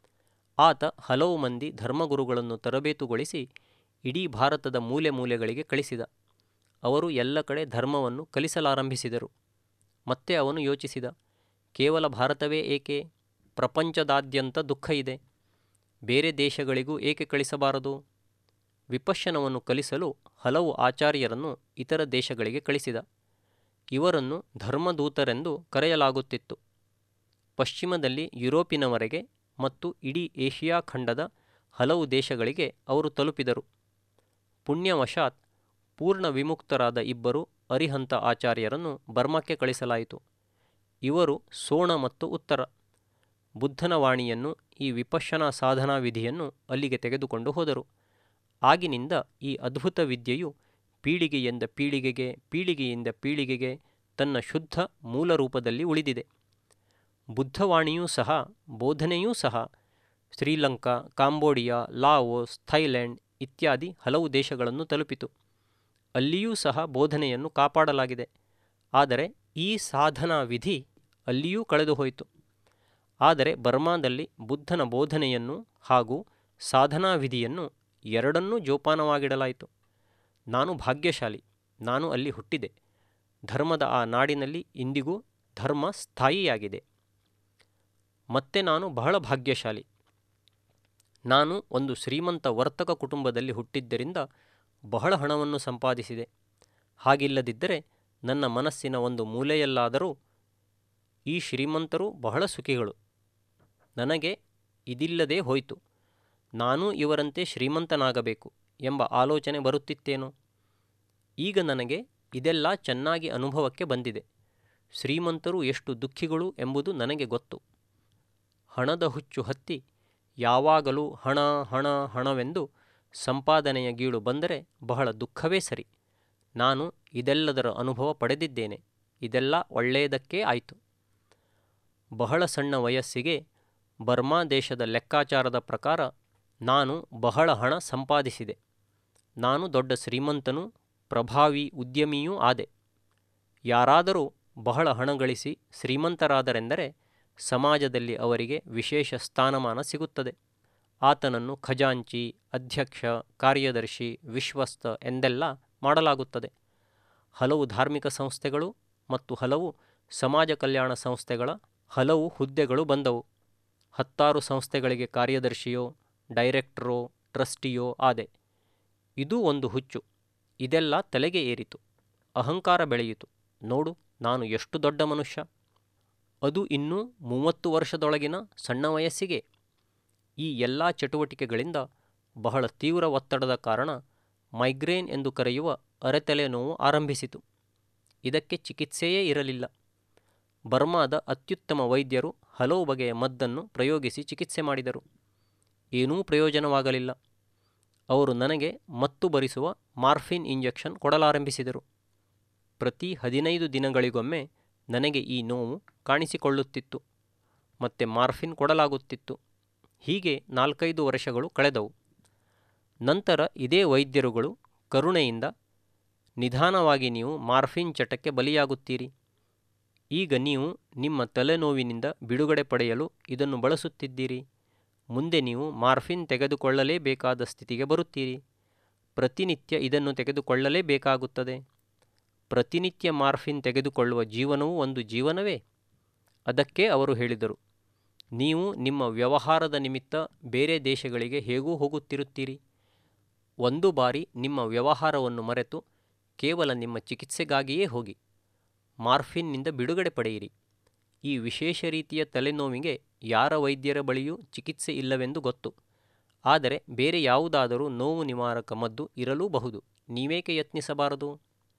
ಆತ ಹಲವು ಮಂದಿ ಧರ್ಮಗುರುಗಳನ್ನು ತರಬೇತುಗೊಳಿಸಿ ಇಡೀ ಭಾರತದ ಮೂಲೆ ಮೂಲೆಗಳಿಗೆ ಕಳಿಸಿದ. ಅವರು ಎಲ್ಲ ಕಡೆ ಧರ್ಮವನ್ನು ಕಲಿಸಲಾರಂಭಿಸಿದರು. ಮತ್ತೆ ಅವನು ಯೋಚಿಸಿದ, ಕೇವಲ ಭಾರತವೇ ಏಕೆ? ಪ್ರಪಂಚದಾದ್ಯಂತ ದುಃಖ ಇದೆ. ಬೇರೆ ದೇಶಗಳಿಗೂ ಏಕೆ ಕಳಿಸಬಾರದು? ವಿಪಶ್ಯನವನ್ನು ಕಲಿಸಲು ಹಲವು ಆಚಾರ್ಯರನ್ನು ಇತರ ದೇಶಗಳಿಗೆ ಕಳಿಸಿದ. ಇವರನ್ನು ಧರ್ಮದೂತರೆಂದು ಕರೆಯಲಾಗುತ್ತಿತ್ತು. ಪಶ್ಚಿಮದಲ್ಲಿ ಯುರೋಪಿನವರೆಗೆ ಮತ್ತು ಇಡೀ ಏಷಿಯಾ ಖಂಡದ ಹಲವು ದೇಶಗಳಿಗೆ ಅವರು ತಲುಪಿದರು. ಪುಣ್ಯವಶಾತ್ ಪೂರ್ಣ ವಿಮುಕ್ತರಾದ ಇಬ್ಬರು ಅರಿಹಂತ ಆಚಾರ್ಯರನ್ನು ಬರ್ಮಾಕ್ಕೆ ಕಳಿಸಲಾಯಿತು. ಇವರು ಸೋಣ ಮತ್ತು ಉತ್ತರ. ಬುದ್ಧನ ವಾಣಿಯನ್ನು, ಈ ವಿಪಶ್ಯನಾ ಸಾಧನಾ ವಿಧಿಯನ್ನು ಅಲ್ಲಿಗೆ ತೆಗೆದುಕೊಂಡು ಹೋದರು. ಆಗಿನಿಂದ ಈ ಅದ್ಭುತ ವಿದ್ಯೆಯು ಪೀಳಿಗೆಯಿಂದ ಪೀಳಿಗೆಗೆ ಪೀಳಿಗೆಯಿಂದ ಪೀಳಿಗೆಗೆ ತನ್ನ ಶುದ್ಧ ಮೂಲ ರೂಪದಲ್ಲಿ ಉಳಿದಿದೆ. ಬುದ್ಧವಾಣಿಯೂ ಸಹ ಬೋಧನೆಯೂ ಸಹ ಶ್ರೀಲಂಕಾ, ಕಾಂಬೋಡಿಯಾ, ಲಾವೋಸ್, ಥೈಲ್ಯಾಂಡ್ ಇತ್ಯಾದಿ ಹಲವು ದೇಶಗಳನ್ನು ತಲುಪಿತು. ಅಲ್ಲಿಯೂ ಸಹ ಬೋಧನೆಯನ್ನು ಕಾಪಾಡಲಾಗಿದೆ. ಆದರೆ ಈ ಸಾಧನಾ ವಿಧಿ ಅಲ್ಲಿಯೂ ಕಳೆದು ಹೋಯಿತು. ಆದರೆ ಬರ್ಮಾದಲ್ಲಿ ಬುದ್ಧನ ಬೋಧನೆಯನ್ನು ಹಾಗೂ ಸಾಧನಾ ವಿಧಿಯನ್ನು ಎರಡನ್ನೂ ಜೋಪಾನವಾಗಿಡಲಾಯಿತು. ನಾನು ಭಾಗ್ಯಶಾಲಿ. ನಾನು ಅಲ್ಲಿ ಹುಟ್ಟಿದೆ. ಧರ್ಮದ ಆ ನಾಡಿನಲ್ಲಿ ಇಂದಿಗೂ ಧರ್ಮ ಸ್ಥಾಯಿಯಾಗಿದೆ. ಮತ್ತೆ ನಾನು ಬಹಳ ಭಾಗ್ಯಶಾಲಿ. ನಾನು ಒಂದು ಶ್ರೀಮಂತ ವರ್ತಕ ಕುಟುಂಬದಲ್ಲಿ ಹುಟ್ಟಿದ್ದರಿಂದ ಬಹಳ ಹಣವನ್ನು ಸಂಪಾದಿಸಿದೆ. ಹಾಗಿಲ್ಲದಿದ್ದರೆ ನನ್ನ ಮನಸ್ಸಿನ ಒಂದು ಮೂಲೆಯಲ್ಲಾದರೂ ಈ ಶ್ರೀಮಂತರು ಬಹಳ ಸುಖಿಗಳು, ನನಗೆ ಇದಿಲ್ಲದೆ ಹೋಯಿತು, ನಾನೂ ಇವರಂತೆ ಶ್ರೀಮಂತನಾಗಬೇಕು ಎಂಬ ಆಲೋಚನೆ ಬರುತ್ತಿತ್ತೇನೋ. ಈಗ ನನಗೆ ಇದೆಲ್ಲ ಚೆನ್ನಾಗಿ ಅನುಭವಕ್ಕೆ ಬಂದಿದೆ. ಶ್ರೀಮಂತರು ಎಷ್ಟು ದುಃಖಿಗಳು ಎಂಬುದು ನನಗೆ ಗೊತ್ತು. ಹಣದ ಹುಚ್ಚು ಹತ್ತಿ ಯಾವಾಗಲೂ ಹಣ ಹಣ ಹಣವೆಂದು ಸಂಪಾದನೆಯ ಗೀಳು ಬಂದರೆ ಬಹಳ ದುಃಖವೇ ಸರಿ. ನಾನು ಇದೆಲ್ಲದರ ಅನುಭವ ಪಡೆದಿದ್ದೇನೆ. ಇದೆಲ್ಲ ಒಳ್ಳೆಯದಕ್ಕೇ ಆಯಿತು. ಬಹಳ ಸಣ್ಣ ವಯಸ್ಸಿಗೆ ಬರ್ಮಾ ದೇಶದ ಲೆಕ್ಕಾಚಾರದ ಪ್ರಕಾರ ನಾನು ಬಹಳ ಹಣ ಸಂಪಾದಿಸಿದೆ. ನಾನು ದೊಡ್ಡ ಶ್ರೀಮಂತನೂ ಪ್ರಭಾವಿ ಉದ್ಯಮಿಯೂ ಆದೆ. ಯಾರಾದರೂ ಬಹಳ ಹಣ ಗಳಿಸಿ ಶ್ರೀಮಂತರಾದರೆಂದರೆ ಸಮಾಜದಲ್ಲಿ ಅವರಿಗೆ ವಿಶೇಷ ಸ್ಥಾನಮಾನ ಸಿಗುತ್ತದೆ. ಆತನನ್ನು ಖಜಾಂಚಿ, ಅಧ್ಯಕ್ಷ, ಕಾರ್ಯದರ್ಶಿ, ವಿಶ್ವಸ್ತ ಎಂದೆಲ್ಲ ಮಾಡಲಾಗುತ್ತದೆ. ಹಲವು ಧಾರ್ಮಿಕ ಸಂಸ್ಥೆಗಳು ಮತ್ತು ಹಲವು ಸಮಾಜ ಕಲ್ಯಾಣ ಸಂಸ್ಥೆಗಳ ಹಲವು ಹುದ್ದೆಗಳು ಬಂದವು. ಹತ್ತಾರು ಸಂಸ್ಥೆಗಳಿಗೆ ಕಾರ್ಯದರ್ಶಿಯೋ, ಡೈರೆಕ್ಟರೋ, ಟ್ರಸ್ಟಿಯೋ ಆದೆ. ಇದೂ ಒಂದು ಹುಚ್ಚು. ಇದೆಲ್ಲ ತಲೆಗೆ ಏರಿತು. ಅಹಂಕಾರ ಬೆಳೆಯಿತು. ನೋಡು, ನಾನು ಎಷ್ಟು ದೊಡ್ಡ ಮನುಷ್ಯ. ಅದು ಇನ್ನೂ ಮೂವತ್ತು ವರ್ಷದೊಳಗಿನ ಸಣ್ಣ ವಯಸ್ಸಿಗೆ. ಈ ಎಲ್ಲ ಚಟುವಟಿಕೆಗಳಿಂದ ಬಹಳ ತೀವ್ರ ಒತ್ತಡದ ಕಾರಣ ಮೈಗ್ರೇನ್ ಎಂದು ಕರೆಯುವ ಅರೆತಲೆ ನೋವು ಆರಂಭಿಸಿತು. ಇದಕ್ಕೆ ಚಿಕಿತ್ಸೆಯೇ ಇರಲಿಲ್ಲ. ಬರ್ಮಾದ ಅತ್ಯುತ್ತಮ ವೈದ್ಯರು ಹಲವು ಬಗೆಯ ಮದ್ದನ್ನು ಪ್ರಯೋಗಿಸಿ ಚಿಕಿತ್ಸೆ ಮಾಡಿದರು. ಏನೂ ಪ್ರಯೋಜನವಾಗಲಿಲ್ಲ. ಅವರು ನನಗೆ ಮತ್ತು ಬರಿಸುವ ಮಾರ್ಫಿನ್ ಇಂಜೆಕ್ಷನ್ ಕೊಡಲಾರಂಭಿಸಿದರು. ಪ್ರತಿ ಹದಿನೈದು ದಿನಗಳಿಗೊಮ್ಮೆ ನನಗೆ ಈ ನೋವು ಕಾಣಿಸಿಕೊಳ್ಳುತ್ತಿತ್ತು. ಮತ್ತೆ ಮಾರ್ಫಿನ್ ಕೊಡಲಾಗುತ್ತಿತ್ತು. ಹೀಗೆ ನಾಲ್ಕೈದು ವರ್ಷಗಳು ಕಳೆದವು. ನಂತರ ಇದೇ ವೈದ್ಯರುಗಳು ಕರುಣೆಯಿಂದ, ನಿಧಾನವಾಗಿ ನೀವು ಮಾರ್ಫಿನ್ ಚಟಕ್ಕೆ ಬಲಿಯಾಗುತ್ತೀರಿ. ಈಗ ನೀವು ನಿಮ್ಮ ತಲೆನೋವಿನಿಂದ ಬಿಡುಗಡೆ ಪಡೆಯಲು ಇದನ್ನು ಬಳಸುತ್ತಿದ್ದೀರಿ. ಮುಂದೆ ನೀವು ಮಾರ್ಫಿನ್ ತೆಗೆದುಕೊಳ್ಳಲೇಬೇಕಾದ ಸ್ಥಿತಿಗೆ ಬರುತ್ತೀರಿ. ಪ್ರತಿನಿತ್ಯ ಇದನ್ನು ತೆಗೆದುಕೊಳ್ಳಲೇಬೇಕಾಗುತ್ತದೆ. ಪ್ರತಿನಿತ್ಯ ಮಾರ್ಫಿನ್ ತೆಗೆದುಕೊಳ್ಳುವ ಜೀವನವೂ ಒಂದು ಜೀವನವೇ. ಅದಕ್ಕೆ ಅವರು ಹೇಳಿದರು, ನೀವು ನಿಮ್ಮ ವ್ಯವಹಾರದ ನಿಮಿತ್ತ ಬೇರೆ ದೇಶಗಳಿಗೆ ಹೇಗೂ ಹೋಗುತ್ತಿರುತ್ತೀರಿ. ಒಂದು ಬಾರಿ ನಿಮ್ಮ ವ್ಯವಹಾರವನ್ನು ಮರೆತು ಕೇವಲ ನಿಮ್ಮ ಚಿಕಿತ್ಸೆಗಾಗಿಯೇ ಹೋಗಿ. ಮಾರ್ಫಿನ್ನಿಂದ ಬಿಡುಗಡೆ ಪಡೆಯಿರಿ. ಈ ವಿಶೇಷ ರೀತಿಯ ತಲೆನೋವಿಗೆ ಯಾರ ವೈದ್ಯರ ಬಳಿಯೂ ಚಿಕಿತ್ಸೆ ಇಲ್ಲವೆಂದು ಗೊತ್ತು. ಆದರೆ ಬೇರೆ ಯಾವುದಾದರೂ ನೋವು ನಿವಾರಕ ಮದ್ದು ಇರಲೂಬಹುದು. ನೀವೇಕೆ ಯತ್ನಿಸಬಾರದು?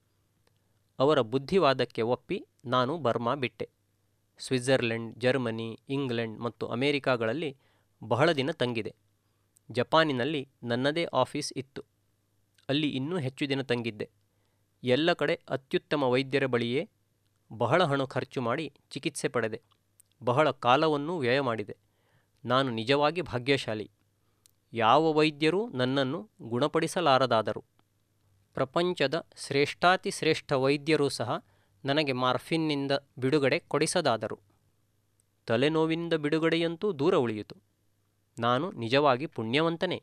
ಅವರ ಬುದ್ಧಿವಾದಕ್ಕೆ ಒಪ್ಪಿ ನಾನು ಬರ್ಮಾ ಬಿಟ್ಟೆ. ಸ್ವಿಟ್ಜರ್ಲೆಂಡ್, ಜರ್ಮನಿ, ಇಂಗ್ಲೆಂಡ್ ಮತ್ತು ಅಮೆರಿಕಾಗಳಲ್ಲಿ ಬಹಳ ದಿನ ತಂಗಿದೆ. ಜಪಾನಿನಲ್ಲಿ ನನ್ನದೇ ಆಫೀಸ್ ಇತ್ತು. ಅಲ್ಲಿ ಇನ್ನೂ ಹೆಚ್ಚು ದಿನ ತಂಗಿದ್ದೆ. ಎಲ್ಲ ಕಡೆ ಅತ್ಯುತ್ತಮ ವೈದ್ಯರ ಬಳಿಯೇ ಬಹಳ ಹಣ ಖರ್ಚು ಮಾಡಿ ಚಿಕಿತ್ಸೆ ಪಡೆದೆ. ಬಹಳ ಕಾಲವನ್ನೂ ವ್ಯಯ ಮಾಡಿದೆ. ನಾನು ನಿಜವಾಗಿ ಭಾಗ್ಯಶಾಲಿ. ಯಾವ ವೈದ್ಯರೂ ನನ್ನನ್ನು ಗುಣಪಡಿಸಲಾರದಾದರು. ಪ್ರಪಂಚದ ಶ್ರೇಷ್ಠಾತಿ ಶ್ರೇಷ್ಠ ವೈದ್ಯರೂ ಸಹ ನನಗೆ ಮಾರ್ಫಿನ್ನಿಂದ ಬಿಡುಗಡೆ ಕೊಡಿಸದಾದರು. ತಲೆನೋವಿನಿಂದ ಬಿಡುಗಡೆಯಂತೂ ದೂರ ಉಳಿಯಿತು. ನಾನು ನಿಜವಾಗಿ ಪುಣ್ಯವಂತನೇ.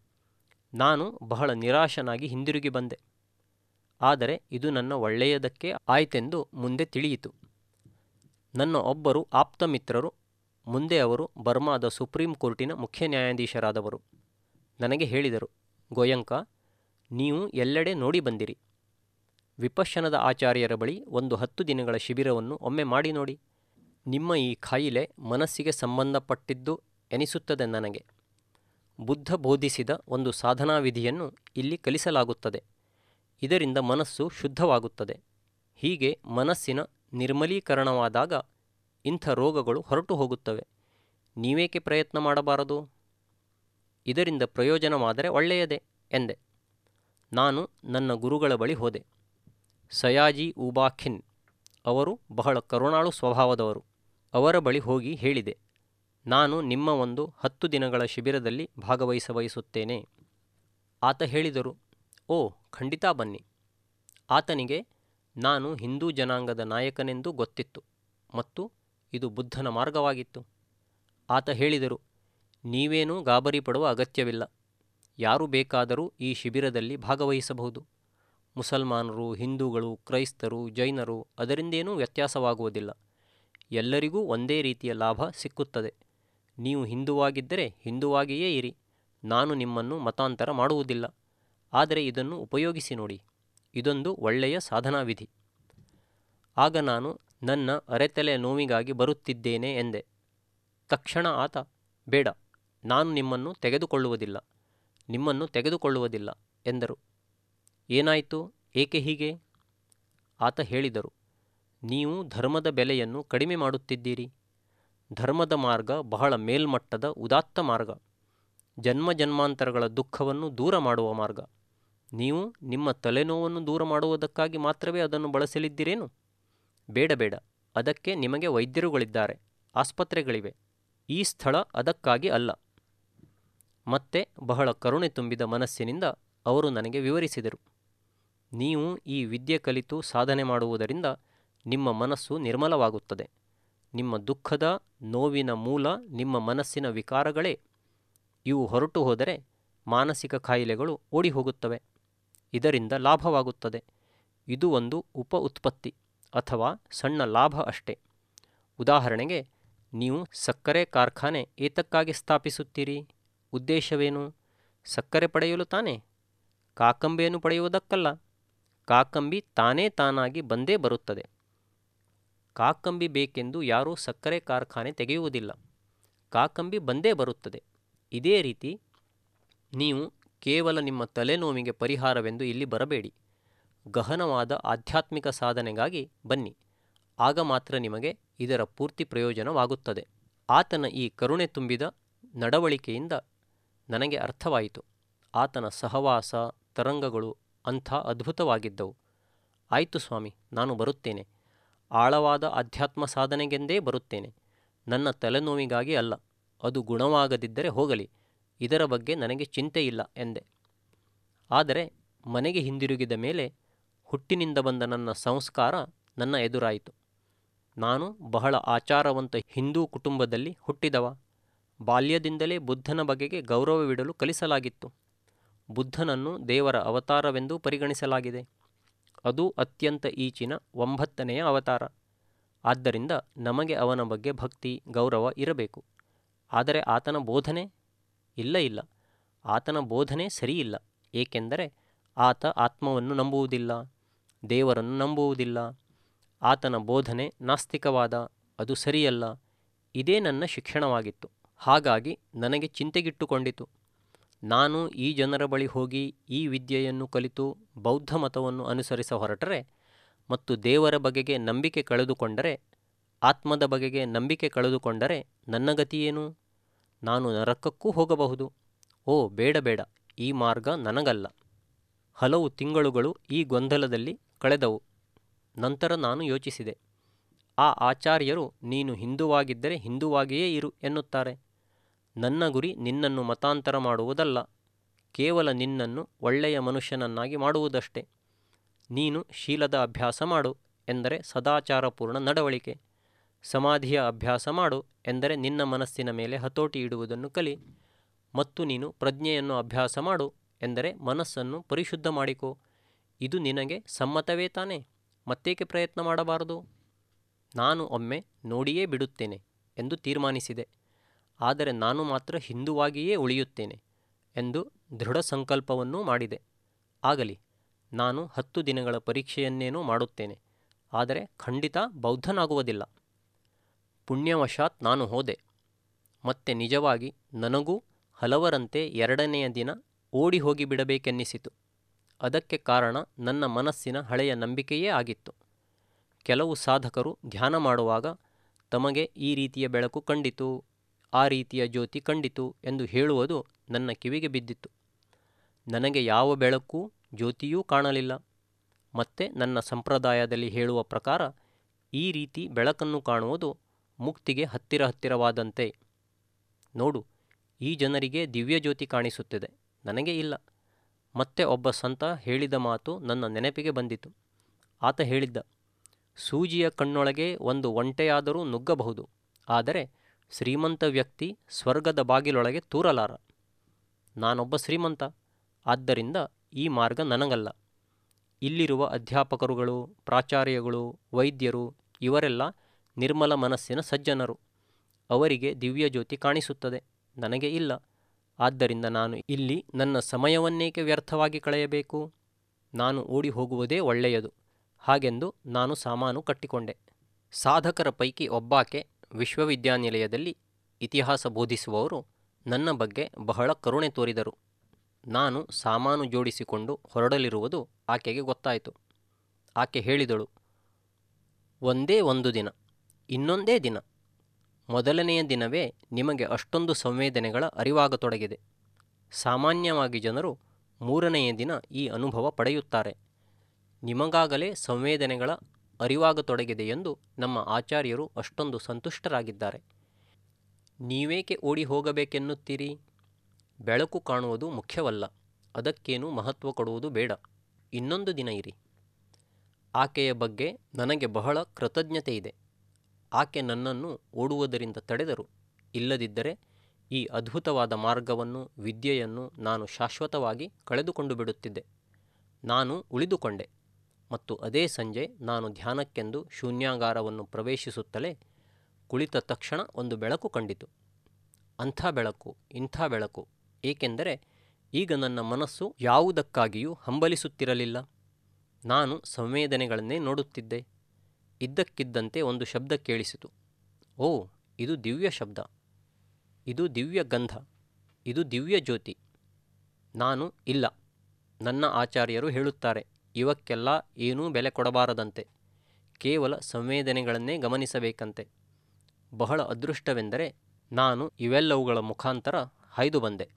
ನಾನು ಬಹಳ ನಿರಾಶನಾಗಿ ಹಿಂದಿರುಗಿ ಬಂದೆ. ಆದರೆ ಇದು ನನ್ನ ಒಳ್ಳೆಯದಕ್ಕೆ ಆಯ್ತೆಂದು ಮುಂದೆ ತಿಳಿಯಿತು. ನನ್ನ ಒಬ್ಬರು ಆಪ್ತ ಮಿತ್ರರು, ಮುಂದೆ ಅವರು ಬರ್ಮಾದ ಸುಪ್ರೀಂ ಕೋರ್ಟಿನ ಮುಖ್ಯ ನ್ಯಾಯಾಧೀಶರಾದವರು, ನನಗೆ ಹೇಳಿದರು, ಗೋಯಂಕ, ನೀವು ಎಲ್ಲೆಡೆ ನೋಡಿ ಬಂದಿರಿ. ವಿಪಶ್ಯನದ ಆಚಾರ್ಯರ ಬಳಿ ಒಂದು ಹತ್ತು ದಿನಗಳ ಶಿಬಿರವನ್ನು ಒಮ್ಮೆ ಮಾಡಿ ನೋಡಿ. ನಿಮ್ಮ ಈ ಕಾಯಿಲೆ ಮನಸ್ಸಿಗೆ ಸಂಬಂಧಪಟ್ಟಿದ್ದು ಎನಿಸುತ್ತದೆ ನನಗೆ. ಬುದ್ಧ ಬೋಧಿಸಿದ ಒಂದು ಸಾಧನಾ ವಿಧಿಯನ್ನು ಇಲ್ಲಿ ಕಲಿಸಲಾಗುತ್ತದೆ. ಇದರಿಂದ ಮನಸ್ಸು ಶುದ್ಧವಾಗುತ್ತದೆ. ಹೀಗೆ ಮನಸ್ಸಿನ ನಿರ್ಮಲೀಕರಣವಾದಾಗ ಇಂಥ ರೋಗಗಳು ಹೊರಟು ಹೋಗುತ್ತವೆ. ನೀವೇಕೆ ಪ್ರಯತ್ನ ಮಾಡಬಾರದು? ಇದರಿಂದ ಪ್ರಯೋಜನವಾದರೆ ಒಳ್ಳೆಯದೇ ಎಂದೆ. ನಾನು ನನ್ನ ಗುರುಗಳ ಬಳಿ ಹೋದೆ. ಸಯಾಜಿ ಉಬಾಖಿನ್ ಅವರು ಬಹಳ ಕರುಣಾಳು ಸ್ವಭಾವದವರು. ಅವರ ಬಳಿ ಹೋಗಿ ಹೇಳಿದೆ, ನಾನು ನಿಮ್ಮ ಒಂದು ಹತ್ತು ದಿನಗಳ ಶಿಬಿರದಲ್ಲಿ ಭಾಗವಹಿಸ ಬಯಸುತ್ತೇನೆ. ಆತ ಹೇಳಿದರು, ಓ ಖಂಡಿತ ಬನ್ನಿ. ಆತನಿಗೆ ನಾನು ಹಿಂದೂ ಜನಾಂಗದ ನಾಯಕನೆಂದು ಗೊತ್ತಿತ್ತು ಮತ್ತು ಇದು ಬುದ್ಧನ ಮಾರ್ಗವಾಗಿತ್ತು. ಆತ ಹೇಳಿದರು, ನೀವೇನೂ ಗಾಬರಿ ಪಡುವ ಅಗತ್ಯವಿಲ್ಲ. ಯಾರು ಬೇಕಾದರೂ ಈ ಶಿಬಿರದಲ್ಲಿ ಭಾಗವಹಿಸಬಹುದು. ಮುಸಲ್ಮಾನರು, ಹಿಂದೂಗಳು, ಕ್ರೈಸ್ತರು, ಜೈನರು, ಅದರಿಂದೇನೂ ವ್ಯತ್ಯಾಸವಾಗುವುದಿಲ್ಲ. ಎಲ್ಲರಿಗೂ ಒಂದೇ ರೀತಿಯ ಲಾಭ ಸಿಕ್ಕುತ್ತದೆ. ನೀವು ಹಿಂದುವಾಗಿದ್ದರೆ ಹಿಂದುವಾಗಿಯೇ ಇರಿ. ನಾನು ನಿಮ್ಮನ್ನು ಮತಾಂತರ ಮಾಡುವುದಿಲ್ಲ. ಆದರೆ ಇದನ್ನು ಉಪಯೋಗಿಸಿ ನೋಡಿ. ಇದೊಂದು ಒಳ್ಳೆಯ ಸಾಧನಾ ವಿಧಿ. ಆಗ ನಾನು ನನ್ನ ಅರೆತಲೆಯ ನೋವಿಗಾಗಿ ಬರುತ್ತಿದ್ದೇನೆ ಎಂದೆ. ತಕ್ಷಣ ಆತ, ಬೇಡ, ನಾನು ನಿಮ್ಮನ್ನು ತೆಗೆದುಕೊಳ್ಳುವುದಿಲ್ಲ ನಿಮ್ಮನ್ನು ತೆಗೆದುಕೊಳ್ಳುವುದಿಲ್ಲ ಎಂದರು. ಏನಾಯಿತು? ಏಕೆ ಹೀಗೆ? ಆತ ಹೇಳಿದರು, ನೀವು ಧರ್ಮದ ಬೆಲೆಯನ್ನು ಕಡಿಮೆ ಮಾಡುತ್ತಿದ್ದೀರಿ. ಧರ್ಮದ ಮಾರ್ಗ ಬಹಳ ಮೇಲ್ಮಟ್ಟದ ಉದಾತ್ತ ಮಾರ್ಗ, ಜನ್ಮ ಜನ್ಮಾಂತರಗಳ ದುಃಖವನ್ನು ದೂರ ಮಾಡುವ ಮಾರ್ಗ. ನೀವು ನಿಮ್ಮ ತಲೆನೋವನ್ನು ದೂರ ಮಾಡುವುದಕ್ಕಾಗಿ ಮಾತ್ರವೇ ಅದನ್ನು ಬಳಸಲಿದ್ದೀರೇನು? ಬೇಡ ಬೇಡ, ಅದಕ್ಕೆ ನಿಮಗೆ ವೈದ್ಯರುಗಳಿದ್ದಾರೆ, ಆಸ್ಪತ್ರೆಗಳಿವೆ. ಈ ಸ್ಥಳ ಅದಕ್ಕಾಗಿ ಅಲ್ಲ. ಮತ್ತೆ ಬಹಳ ಕರುಣೆ ತುಂಬಿದ ಮನಸ್ಸಿನಿಂದ ಅವರು ನನಗೆ ವಿವರಿಸಿದರು, ನೀವು ಈ ವಿದ್ಯೆ ಕಲಿತು ಸಾಧನೆ ಮಾಡುವುದರಿಂದ ನಿಮ್ಮ ಮನಸ್ಸು ನಿರ್ಮಲವಾಗುತ್ತದೆ. ನಿಮ್ಮ ದುಃಖದ ನೋವಿನ ಮೂಲ ನಿಮ್ಮ ಮನಸ್ಸಿನ ವಿಕಾರಗಳೇ. ಇವು ಹೊರಟು ಹೋದರೆ ಮಾನಸಿಕ ಕಾಯಿಲೆಗಳು ಓಡಿ ಹೋಗುತ್ತವೆ. ಇದರಿಂದ ಲಾಭವಾಗುತ್ತದೆ. ಇದು ಒಂದು ಉಪ ಉತ್ಪತ್ತಿ ಅಥವಾ ಸಣ್ಣ ಲಾಭ ಅಷ್ಟೇ. ಉದಾಹರಣೆಗೆ, ನೀವು ಸಕ್ಕರೆ ಕಾರ್ಖಾನೆ ಏತಕ್ಕಾಗಿ ಸ್ಥಾಪಿಸುತ್ತೀರಿ? ಉದ್ದೇಶವೇನು? ಸಕ್ಕರೆ ಪಡೆಯಲು ತಾನೇ? ಕಾಕಂಬಿಯನ್ನು ಪಡೆಯುವುದಕ್ಕಲ್ಲ. ಕಾಕಂಬಿ ತಾನೇ ತಾನಾಗಿ ಬಂದೇ ಬರುತ್ತದೆ. ಕಾಕಂಬಿ ಬೇಕೆಂದು ಯಾರೂ ಸಕ್ಕರೆ ಕಾರ್ಖಾನೆ ತೆಗೆಯುವುದಿಲ್ಲ. ಕಾಕಂಬಿ ಬಂದೇ ಬರುತ್ತದೆ. ಇದೇ ರೀತಿ ನೀವು ಕೇವಲ ನಿಮ್ಮ ತಲೆನೋವಿಗೆ ಪರಿಹಾರವೆಂದು ಇಲ್ಲಿ ಬರಬೇಡಿ. ಗಹನವಾದ ಆಧ್ಯಾತ್ಮಿಕ ಸಾಧನೆಗಾಗಿ ಬನ್ನಿ. ಆಗ ಮಾತ್ರ ನಿಮಗೆ ಇದರ ಪೂರ್ತಿ ಪ್ರಯೋಜನವಾಗುತ್ತದೆ. ಆತನ ಈ ಕರುಣೆ ತುಂಬಿದ ನಡವಳಿಕೆಯಿಂದ ನನಗೆ ಅರ್ಥವಾಯಿತು. ಆತನ ಸಹವಾಸ ತರಂಗಗಳು ಅಂಥ ಅದ್ಭುತವಾಗಿದ್ದವು. ಆಯಿತು ಸ್ವಾಮಿ, ನಾನು ಬರುತ್ತೇನೆ. ಆಳವಾದ ಅಧ್ಯಾತ್ಮ ಸಾಧನೆಗೆಂದೇ ಬರುತ್ತೇನೆ. ನನ್ನ ತಲೆನೋವಿಗಾಗಿ ಅಲ್ಲ. ಅದು ಗುಣವಾಗದಿದ್ದರೆ ಹೋಗಲಿ, ಇದರ ಬಗ್ಗೆ ನನಗೆ ಚಿಂತೆ ಇಲ್ಲ ಎಂದೆ. ಆದರೆ ಮನೆಗೆ ಹಿಂದಿರುಗಿದ ಮೇಲೆ ಹುಟ್ಟಿನಿಂದ ಬಂದ ನನ್ನ ಸಂಸ್ಕಾರ ನನ್ನ ಎದುರಾಯಿತು. ನಾನು ಬಹಳ ಆಚಾರವಂತ ಹಿಂದೂ ಕುಟುಂಬದಲ್ಲಿ ಹುಟ್ಟಿದವ. ಬಾಲ್ಯದಿಂದಲೇ ಬುದ್ಧನ ಬಗೆಗೆ ಗೌರವವಿಡಲು ಕಲಿಸಲಾಗಿತ್ತು. ಬುದ್ಧನನ್ನು ದೇವರ ಅವತಾರವೆಂದು ಪರಿಗಣಿಸಲಾಗಿದೆ. ಅದು ಅತ್ಯಂತ ಈಚಿನ ಒಂಬತ್ತನೆಯ ಅವತಾರ. ಆದ್ದರಿಂದ ನಮಗೆ ಅವನ ಬಗ್ಗೆ ಭಕ್ತಿ ಗೌರವ ಇರಬೇಕು. ಆದರೆ ಆತನ ಬೋಧನೆ ಇಲ್ಲ ಇಲ್ಲ ಆತನ ಬೋಧನೆ ಸರಿಯಿಲ್ಲ. ಏಕೆಂದರೆ ಆತ ಆತ್ಮವನ್ನು ನಂಬುವುದಿಲ್ಲ, ದೇವರನ್ನು ನಂಬುವುದಿಲ್ಲ, ಆತನ ಬೋಧನೆ ನಾಸ್ತಿಕವಾದ, ಅದು ಸರಿಯಲ್ಲ. ಇದೇ ನನ್ನ ಶಿಕ್ಷಣವಾಗಿತ್ತು. ಹಾಗಾಗಿ ನನಗೆ ಚಿಂತೆಗಿಟ್ಟುಕೊಂಡಿತು. ನಾನು ಈ ಜನರ ಬಳಿ ಹೋಗಿ ಈ ವಿದ್ಯೆಯನ್ನು ಕಲಿತು ಬೌದ್ಧ ಮತವನ್ನು ಅನುಸರಿಸ ಹೊರಟರೆ ಮತ್ತು ದೇವರ ಬಗೆಗೆ ನಂಬಿಕೆ ಕಳೆದುಕೊಂಡರೆ, ಆತ್ಮದ ಬಗೆಗೆ ನಂಬಿಕೆ ಕಳೆದುಕೊಂಡರೆ ನನ್ನ ಗತಿಯೇನು? ನಾನು ನರಕಕ್ಕೂ ಹೋಗಬಹುದು. ಓ ಬೇಡ ಬೇಡ, ಈ ಮಾರ್ಗ ನನಗಲ್ಲ. ಹಲವು ತಿಂಗಳುಗಳು ಈ ಗೊಂದಲದಲ್ಲಿ ಕಳೆದವು. ನಂತರ ನಾನು ಯೋಚಿಸಿದೆ, ಆ ಆಚಾರ್ಯರು ನೀನು ಹಿಂದುವಾಗಿದ್ದರೆ ಹಿಂದುವಾಗಿಯೇ ಇರು ಎನ್ನುತ್ತಾರೆ. ನನ್ನ ಗುರಿ ನಿನ್ನನ್ನು ಮತಾಂತರ ಮಾಡುವುದಲ್ಲ, ಕೇವಲ ನಿನ್ನನ್ನು ಒಳ್ಳೆಯ ಮನುಷ್ಯನನ್ನಾಗಿ ಮಾಡುವುದಷ್ಟೇ. ನೀನು ಶೀಲದ ಅಭ್ಯಾಸ ಮಾಡು ಎಂದರೆ ಸದಾಚಾರಪೂರ್ಣ ನಡವಳಿಕೆ, ಸಮಾಧಿಯ ಅಭ್ಯಾಸ ಮಾಡು ಎಂದರೆ ನಿನ್ನ ಮನಸ್ಸಿನ ಮೇಲೆ ಹತೋಟಿ ಇಡುವುದನ್ನು ಕಲಿ, ಮತ್ತು ನೀನು ಪ್ರಜ್ಞೆಯನ್ನು ಅಭ್ಯಾಸ ಮಾಡು ಎಂದರೆ ಮನಸ್ಸನ್ನು ಪರಿಶುದ್ಧ ಮಾಡಿಕೋ. ಇದು ನಿನಗೆ ಸಮ್ಮತವೇ ತಾನೇ? ಮತ್ತೇಕೆ ಪ್ರಯತ್ನ ಮಾಡಬಾರದು? ನಾನು ಒಮ್ಮೆ ನೋಡಿಯೇ ಬಿಡುತ್ತೇನೆ ಎಂದು ತೀರ್ಮಾನಿಸಿದೆ. ಆದರೆ ನಾನು ಮಾತ್ರ ಹಿಂದುವಾಗಿಯೇ ಉಳಿಯುತ್ತೇನೆ ಎಂದು ದೃಢ ಸಂಕಲ್ಪವನ್ನೂ ಮಾಡಿದೆ. ಆಗಲಿ, ನಾನು ಹತ್ತು ದಿನಗಳ ಪರೀಕ್ಷೆಯನ್ನೇನೋ ಮಾಡುತ್ತೇನೆ, ಆದರೆ ಖಂಡಿತ ಬೌದ್ಧನಾಗುವುದಿಲ್ಲ. ಪುಣ್ಯವಶಾತ್ ನಾನು ಹೋದೆ. ಮತ್ತೆ ನಿಜವಾಗಿ ನನಗೂ ಹಲವರಂತೆ ಎರಡನೆಯ ದಿನ ಓಡಿ ಹೋಗಿ ಬಿಡಬೇಕೆನ್ನಿಸಿತು. ಅದಕ್ಕೆ ಕಾರಣ ನನ್ನ ಮನಸ್ಸಿನ ಹಳೆಯ ನಂಬಿಕೆಯೇ ಆಗಿತ್ತು. ಕೆಲವು ಸಾಧಕರು ಧ್ಯಾನ ಮಾಡುವಾಗ ತಮಗೆ ಈ ರೀತಿಯ ಬೆಳಕು ಕಂಡಿತು, ಆ ರೀತಿಯ ಜ್ಯೋತಿ ಕಂಡಿತು ಎಂದು ಹೇಳುವುದು ನನ್ನ ಕಿವಿಗೆ ಬಿದ್ದಿತ್ತು. ನನಗೆ ಯಾವ ಬೆಳಕು ಜ್ಯೋತಿಯೂ ಕಾಣಲಿಲ್ಲ. ಮತ್ತೆ ನನ್ನ ಸಂಪ್ರದಾಯದಲ್ಲಿ ಹೇಳುವ ಪ್ರಕಾರ ಈ ರೀತಿ ಬೆಳಕನ್ನು ಕಾಣುವುದು ಮುಕ್ತಿಗೆ ಹತ್ತಿರ ಹತ್ತಿರವಾದಂತೆ. ನೋಡು, ಈ ಜನರಿಗೆ ದಿವ್ಯ ಜ್ಯೋತಿ ಕಾಣಿಸುತ್ತಿದೆ, ನನಗೆ ಇಲ್ಲ. ಮತ್ತೆ ಒಬ್ಬ ಸಂತ ಹೇಳಿದ ಮಾತು ನನ್ನ ನೆನಪಿಗೆ ಬಂದಿತು. ಆತ ಹೇಳಿದ್ದ, ಸೂಜಿಯ ಕಣ್ಣೊಳಗೆ ಒಂದು ಒಂಟೆಯಾದರೂ ನುಗ್ಗಬಹುದು, ಆದರೆ ಶ್ರೀಮಂತ ವ್ಯಕ್ತಿ ಸ್ವರ್ಗದ ಬಾಗಿಲೊಳಗೆ ತೂರಲಾರ. ನಾನೊಬ್ಬ ಶ್ರೀಮಂತ, ಆದ್ದರಿಂದ ಈ ಮಾರ್ಗ ನನಗಲ್ಲ. ಇಲ್ಲಿರುವ ಅಧ್ಯಾಪಕರುಗಳು, ಪ್ರಾಚಾರ್ಯಗಳು, ವೈದ್ಯರು ಇವರೆಲ್ಲ ನಿರ್ಮಲ ಮನಸ್ಸಿನ ಸಜ್ಜನರು. ಅವರಿಗೆ ದಿವ್ಯ ಜ್ಯೋತಿ ಕಾಣಿಸುತ್ತದೆ, ನನಗೆ ಇಲ್ಲ. ಆದ್ದರಿಂದ ನಾನು ಇಲ್ಲಿ ನನ್ನ ಸಮಯವನ್ನೇಕೆ ವ್ಯರ್ಥವಾಗಿ ಕಳೆಯಬೇಕು? ನಾನು ಓಡಿ ಹೋಗುವುದೇ ಒಳ್ಳೆಯದು. ಹಾಗೆಂದು ನಾನು ಸಾಮಾನು ಕಟ್ಟಿಕೊಂಡೆ. ಸಾಧಕರ ಪೈಕಿ ಒಬ್ಬಾಕೆ ವಿಶ್ವವಿದ್ಯಾನಿಲಯದಲ್ಲಿ ಇತಿಹಾಸ ಬೋಧಿಸುವವರು ನನ್ನ ಬಗ್ಗೆ ಬಹಳ ಕರುಣೆ ತೋರಿದರು. ನಾನು ಸಾಮಾನು ಜೋಡಿಸಿಕೊಂಡು ಹೊರಡಲಿರುವುದು ಆಕೆಗೆ ಗೊತ್ತಾಯಿತು. ಆಕೆ ಹೇಳಿದಳು, ಒಂದೇ ಒಂದು ದಿನ, ಇನ್ನೊಂದೇ ದಿನ. ಮೊದಲನೆಯ ದಿನವೇ ನಿಮಗೆ ಅಷ್ಟೊಂದು ಸಂವೇದನೆಗಳ ಅರಿವಾಗತೊಡಗಿದೆ. ಸಾಮಾನ್ಯವಾಗಿ ಜನರು ಮೂರನೆಯ ದಿನ ಈ ಅನುಭವ ಪಡೆಯುತ್ತಾರೆ. ನಿಮಗಾಗಲೇ ಸಂವೇದನೆಗಳ ಅರಿವಾಗತೊಡಗಿದೆ ಎಂದು ನಮ್ಮ ಆಚಾರ್ಯರು ಅಷ್ಟೊಂದು ಸಂತುಷ್ಟರಾಗಿದ್ದಾರೆ. ನೀವೇಕೆ ಓಡಿ ಹೋಗಬೇಕೆನ್ನುತ್ತೀರಿ? ಬೆಳಕು ಕಾಣುವುದು ಮುಖ್ಯವಲ್ಲ, ಅದಕ್ಕೇನು ಮಹತ್ವ ಕೊಡುವುದು ಬೇಡ. ಇನ್ನೊಂದು ದಿನ ಇರಿ. ಆಕೆಯ ಬಗ್ಗೆ ನನಗೆ ಬಹಳ ಕೃತಜ್ಞತೆ ಇದೆ. ಆಕೆ ನನ್ನನ್ನು ಓಡುವುದರಿಂದ ತಡೆದರು. ಇಲ್ಲದಿದ್ದರೆ ಈ ಅದ್ಭುತವಾದ ಮಾರ್ಗವನ್ನು, ವಿದ್ಯೆಯನ್ನು ನಾನು ಶಾಶ್ವತವಾಗಿ ಕಳೆದುಕೊಂಡು ಬಿಡುತ್ತಿದ್ದೆ. ನಾನು ಉಳಿದುಕೊಂಡೆ. ಮತ್ತು ಅದೇ ಸಂಜೆ ನಾನು ಧ್ಯಾನಕ್ಕೆಂದು ಶೂನ್ಯಾಗಾರವನ್ನು ಪ್ರವೇಶಿಸುತ್ತಲೇ ಕುಳಿತ ತಕ್ಷಣ ಒಂದು ಬೆಳಕು ಕಂಡಿತು. ಅಂಥ ಬೆಳಕು, ಇಂಥ ಬೆಳಕು, ಏಕೆಂದರೆ ಈಗ ನನ್ನ ಮನಸ್ಸು ಯಾವುದಕ್ಕಾಗಿಯೂ ಹಂಬಲಿಸುತ್ತಿರಲಿಲ್ಲ. ನಾನು ಸಂವೇದನೆಗಳನ್ನೇ ನೋಡುತ್ತಿದ್ದೆ. ಇದ್ದಕ್ಕಿದ್ದಂತೆ ಒಂದು ಶಬ್ದ ಕೇಳಿಸಿತು. ಓ, ಇದು ದಿವ್ಯ ಶಬ್ದ, ಇದು ದಿವ್ಯ ಗಂಧ, ಇದು ದಿವ್ಯ ಜ್ಯೋತಿ. ನಾನು ಇಲ್ಲ, ನನ್ನ ಆಚಾರ್ಯರು ಹೇಳುತ್ತಾರೆ, ಇವಕ್ಕೆಲ್ಲ ಏನೂ ಬೆಲೆ ಕೊಡಬಾರದಂತೆ, ಕೇವಲ ಸಂವೇದನೆಗಳನ್ನೇ ಗಮನಿಸಬೇಕಂತೆ. ಬಹಳ ಅದೃಷ್ಟವೆಂದರೆ ನಾನು ಇವೆಲ್ಲವುಗಳ ಮುಖಾಂತರ ಹಾಯ್ದು ಬಂದೆ.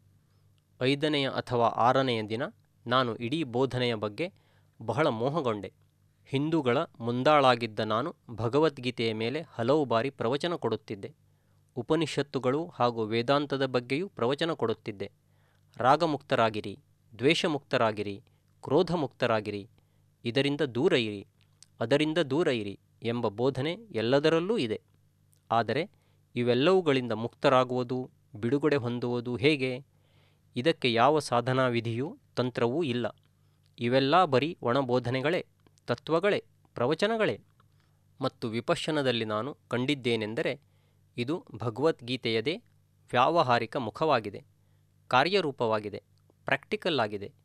ಐದನೆಯ ಅಥವಾ ಆರನೆಯ ದಿನ ನಾನು ಇಡೀ ಬೋಧನೆಯ ಬಗ್ಗೆ ಬಹಳ ಮೋಹಗೊಂಡೆ. ಹಿಂದೂಗಳ ಮುಂದಾಳಾಗಿದ್ದ ನಾನು ಭಗವದ್ಗೀತೆಯ ಮೇಲೆ ಹಲವು ಬಾರಿ ಪ್ರವಚನ ಕೊಡುತ್ತಿದ್ದೆ. ಉಪನಿಷತ್ತುಗಳು ಹಾಗೂ ವೇದಾಂತದ ಬಗ್ಗೆಯೂ ಪ್ರವಚನ ಕೊಡುತ್ತಿದ್ದೆ. ರಾಗಮುಕ್ತರಾಗಿರಿ, ದ್ವೇಷಮುಕ್ತರಾಗಿರಿ, ಕ್ರೋಧಮುಕ್ತರಾಗಿರಿ, ಇದರಿಂದ ದೂರ ಇರಿ, ಅದರಿಂದ ದೂರ ಇರಿ ಎಂಬ ಬೋಧನೆ ಎಲ್ಲದರಲ್ಲೂ ಇದೆ. ಆದರೆ ಇವೆಲ್ಲವುಗಳಿಂದ ಮುಕ್ತರಾಗುವುದು, ಬಿಡುಗಡೆ ಹೊಂದುವುದು ಹೇಗೆ? ಇದಕ್ಕೆ ಯಾವ ಸಾಧನಾ ವಿಧಿಯೂ ತಂತ್ರವೂ ಇಲ್ಲ. ಇವೆಲ್ಲ ಬರೀ ಒಣಬೋಧನೆಗಳೇ, ತತ್ವಗಳೇ, ಪ್ರವಚನಗಳೇ. ಮತ್ತು ವಿಪಶ್ಯನದಲ್ಲಿ ನಾನು ಕಂಡಿದ್ದೇನೆಂದರೆ ಇದು ಭಗವದ್ಗೀತೆಯದೇ ವ್ಯಾವಹಾರಿಕ ಮುಖವಾಗಿದೆ, ಕಾರ್ಯರೂಪವಾಗಿದೆ, ಪ್ರಾಕ್ಟಿಕಲ್ ಆಗಿದೆ.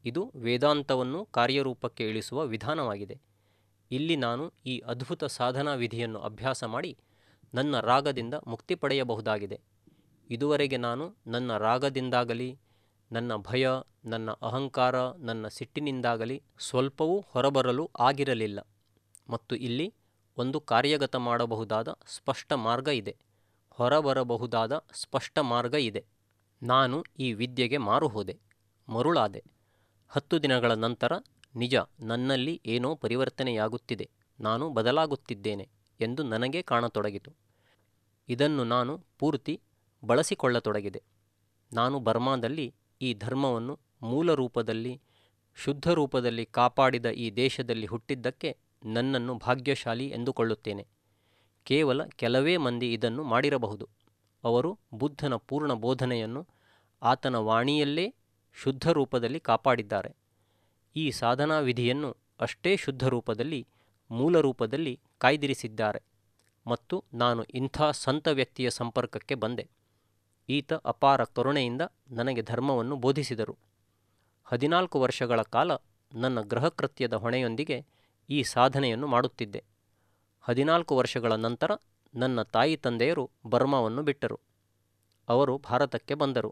ಇದು ವೇದಾಂತವನ್ನು ಕಾರ್ಯರೂಪಕ್ಕೆ ಇಳಿಸುವ ವಿಧಾನವಾಗಿದೆ. ಇಲ್ಲಿ ನಾನು ಈ ಅದ್ಭುತ ಸಾಧನಾ ವಿಧಿಯನ್ನು ಅಭ್ಯಾಸ ಮಾಡಿ ನನ್ನ ರಾಗದಿಂದ ಮುಕ್ತಿ ಪಡೆಯಬಹುದಾಗಿದೆ. ಇದುವರೆಗೆ ನಾನು ನನ್ನ ರಾಗದಿಂದಾಗಲಿ, ನನ್ನ ಭಯ, ನನ್ನ ಅಹಂಕಾರ, ನನ್ನ ಸಿಟ್ಟಿನಿಂದಾಗಲಿ ಸ್ವಲ್ಪವೂ ಹೊರಬರಲು ಆಗಿರಲಿಲ್ಲ. ಮತ್ತು ಇಲ್ಲಿ ಒಂದು ಕಾರ್ಯಗತ ಮಾಡಬಹುದಾದ ಸ್ಪಷ್ಟ ಮಾರ್ಗ ಇದೆ, ಹೊರಬರಬಹುದಾದ ಸ್ಪಷ್ಟ ಮಾರ್ಗ ಇದೆ. ನಾನು ಈ ವಿದ್ಯೆಗೆ ಮಾರು ಹೋದೆ, ಮರುಳಾದೆ. ಹತ್ತು ದಿನಗಳ ನಂತರ ನಿಜ, ನನ್ನಲ್ಲಿ ಏನೋ ಪರಿವರ್ತನೆಯಾಗುತ್ತಿದೆ, ನಾನು ಬದಲಾಗುತ್ತಿದ್ದೇನೆ ಎಂದು ನನಗೇ ಕಾಣತೊಡಗಿತು. ಇದನ್ನು ನಾನು ಪೂರ್ತಿ ಬಳಸಿಕೊಳ್ಳತೊಡಗಿದೆ. ನಾನು ಬರ್ಮಾದಲ್ಲಿ ಈ ಧರ್ಮವನ್ನು ಮೂಲ ರೂಪದಲ್ಲಿ, ಶುದ್ಧ ರೂಪದಲ್ಲಿ ಕಾಪಾಡಿದ ಈ ದೇಶದಲ್ಲಿ ಹುಟ್ಟಿದ್ದಕ್ಕೆ ನನ್ನನ್ನು ಭಾಗ್ಯಶಾಲಿ ಎಂದುಕೊಳ್ಳುತ್ತೇನೆ. ಕೇವಲ ಕೆಲವೇ ಮಂದಿ ಇದನ್ನು ಮಾಡಿರಬಹುದು. ಅವರು ಬುದ್ಧನ ಪೂರ್ಣ ಬೋಧನೆಯನ್ನು ಆತನ ವಾಣಿಯಲ್ಲೇ ಶುದ್ಧ ರೂಪದಲ್ಲಿ ಕಾಪಾಡಿದ್ದಾರೆ. ಈ ಸಾಧನಾ ವಿಧಿಯನ್ನು ಅಷ್ಟೇ ಶುದ್ಧ ರೂಪದಲ್ಲಿ, ಮೂಲ ರೂಪದಲ್ಲಿ ಕಾಯ್ದಿರಿಸಿದ್ದಾರೆ. ಮತ್ತು ನಾನು ಇಂಥ ಸಂತ ವ್ಯಕ್ತಿಯ ಸಂಪರ್ಕಕ್ಕೆ ಬಂದೆ. ಈತ ಅಪಾರ ಕರುಣೆಯಿಂದ ನನಗೆ ಧರ್ಮವನ್ನು ಬೋಧಿಸಿದರು. ಹದಿನಾಲ್ಕು ವರ್ಷಗಳ ಕಾಲ ನನ್ನ ಗೃಹಕೃತ್ಯದ ಹೊಣೆಯೊಂದಿಗೆ ಈ ಸಾಧನೆಯನ್ನು ಮಾಡುತ್ತಿದ್ದೆ. ಹದಿನಾಲ್ಕು ವರ್ಷಗಳ ನಂತರ ನನ್ನ ತಾಯಿ ತಂದೆಯರು ಬರ್ಮಾವನ್ನು ಬಿಟ್ಟರು. ಅವರು ಭಾರತಕ್ಕೆ ಬಂದರು.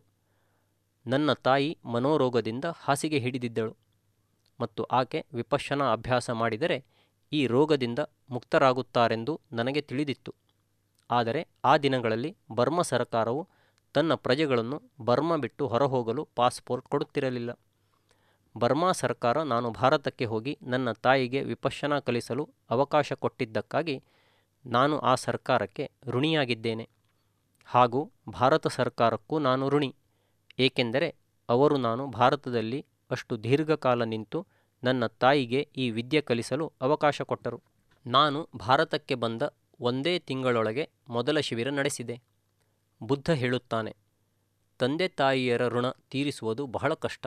ನನ್ನ ತಾಯಿ ಮನೋರೋಗದಿಂದ ಹಾಸಿಗೆ ಹಿಡಿದಿದ್ದಳು ಮತ್ತು ಆಕೆ ವಿಪಶ್ಯನಾ ಅಭ್ಯಾಸ ಮಾಡಿದರೆ ಈ ರೋಗದಿಂದ ಮುಕ್ತರಾಗುತ್ತಾರೆಂದು ನನಗೆ ತಿಳಿದಿತ್ತು. ಆದರೆ ಆ ದಿನಗಳಲ್ಲಿ ಬರ್ಮ ಸರ್ಕಾರವು ತನ್ನ ಪ್ರಜೆಗಳನ್ನು ಬರ್ಮ ಬಿಟ್ಟು ಹೊರಹೋಗಲು ಪಾಸ್ಪೋರ್ಟ್ ಕೊಡುತ್ತಿರಲಿಲ್ಲ. ಬರ್ಮಾ ಸರ್ಕಾರ ನಾನು ಭಾರತಕ್ಕೆ ಹೋಗಿ ನನ್ನ ತಾಯಿಗೆ ವಿಪಶ್ಯನಾ ಕಲಿಸಲು ಅವಕಾಶ ಕೊಟ್ಟಿದ್ದಕ್ಕಾಗಿ ನಾನು ಆ ಸರ್ಕಾರಕ್ಕೆ ಋಣಿಯಾಗಿದ್ದೇನೆ. ಹಾಗೂ ಭಾರತ ಸರ್ಕಾರಕ್ಕೂ ನಾನು ಋಣಿ, ಏಕೆಂದರೆ ಅವರು ನಾನು ಭಾರತದಲ್ಲಿ ಅಷ್ಟು ದೀರ್ಘಕಾಲ ನಿಂತು ನನ್ನ ತಾಯಿಗೆ ಈ ವಿದ್ಯೆ ಕಲಿಸಲು ಅವಕಾಶ ಕೊಟ್ಟರು. ನಾನು ಭಾರತಕ್ಕೆ ಬಂದ ಒಂದೇ ತಿಂಗಳೊಳಗೆ ಮೊದಲ ಶಿಬಿರ ನಡೆಸಿದೆ. ಬುದ್ಧ ಹೇಳುತ್ತಾನೆ, ತಂದೆ ತಾಯಿಯರ ಋಣ ತೀರಿಸುವುದು ಬಹಳ ಕಷ್ಟ.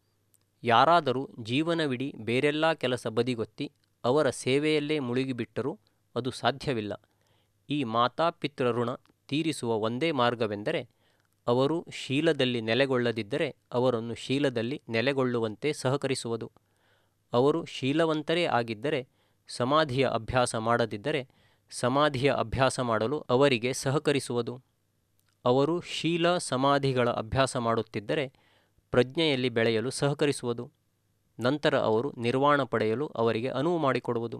ಯಾರಾದರೂ ಜೀವನವಿಡೀ ಬೇರೆಲ್ಲ ಕೆಲಸ ಬದಿಗೊತ್ತಿ ಅವರ ಸೇವೆಯಲ್ಲೇ ಮುಳುಗಿಬಿಟ್ಟರೂ ಅದು ಸಾಧ್ಯವಿಲ್ಲ. ಈ ಮಾತಾಪಿತೃ ಋಣ ತೀರಿಸುವ ಒಂದೇ ಮಾರ್ಗವೆಂದರೆ ಅವರು ಶೀಲದಲ್ಲಿ ನೆಲೆಗೊಳ್ಳದಿದ್ದರೆ ಅವರನ್ನು ಶೀಲದಲ್ಲಿ ನೆಲೆಗೊಳ್ಳುವಂತೆ ಸಹಕರಿಸುವುದು. ಅವರು ಶೀಲವಂತರೇ ಆಗಿದ್ದರೆ, ಸಮಾಧಿಯ ಅಭ್ಯಾಸ ಮಾಡದಿದ್ದರೆ ಸಮಾಧಿಯ ಅಭ್ಯಾಸ ಮಾಡಲು ಅವರಿಗೆ ಸಹಕರಿಸುವುದು. ಅವರು ಶೀಲ ಸಮಾಧಿಗಳ ಅಭ್ಯಾಸ ಮಾಡುತ್ತಿದ್ದರೆ ಪ್ರಜ್ಞೆಯಲ್ಲಿ ಬೆಳೆಯಲು ಸಹಕರಿಸುವುದು. ನಂತರ ಅವರು ನಿರ್ವಾಣ ಪಡೆಯಲು ಅವರಿಗೆ ಅನುವು ಮಾಡಿಕೊಡುವುದು.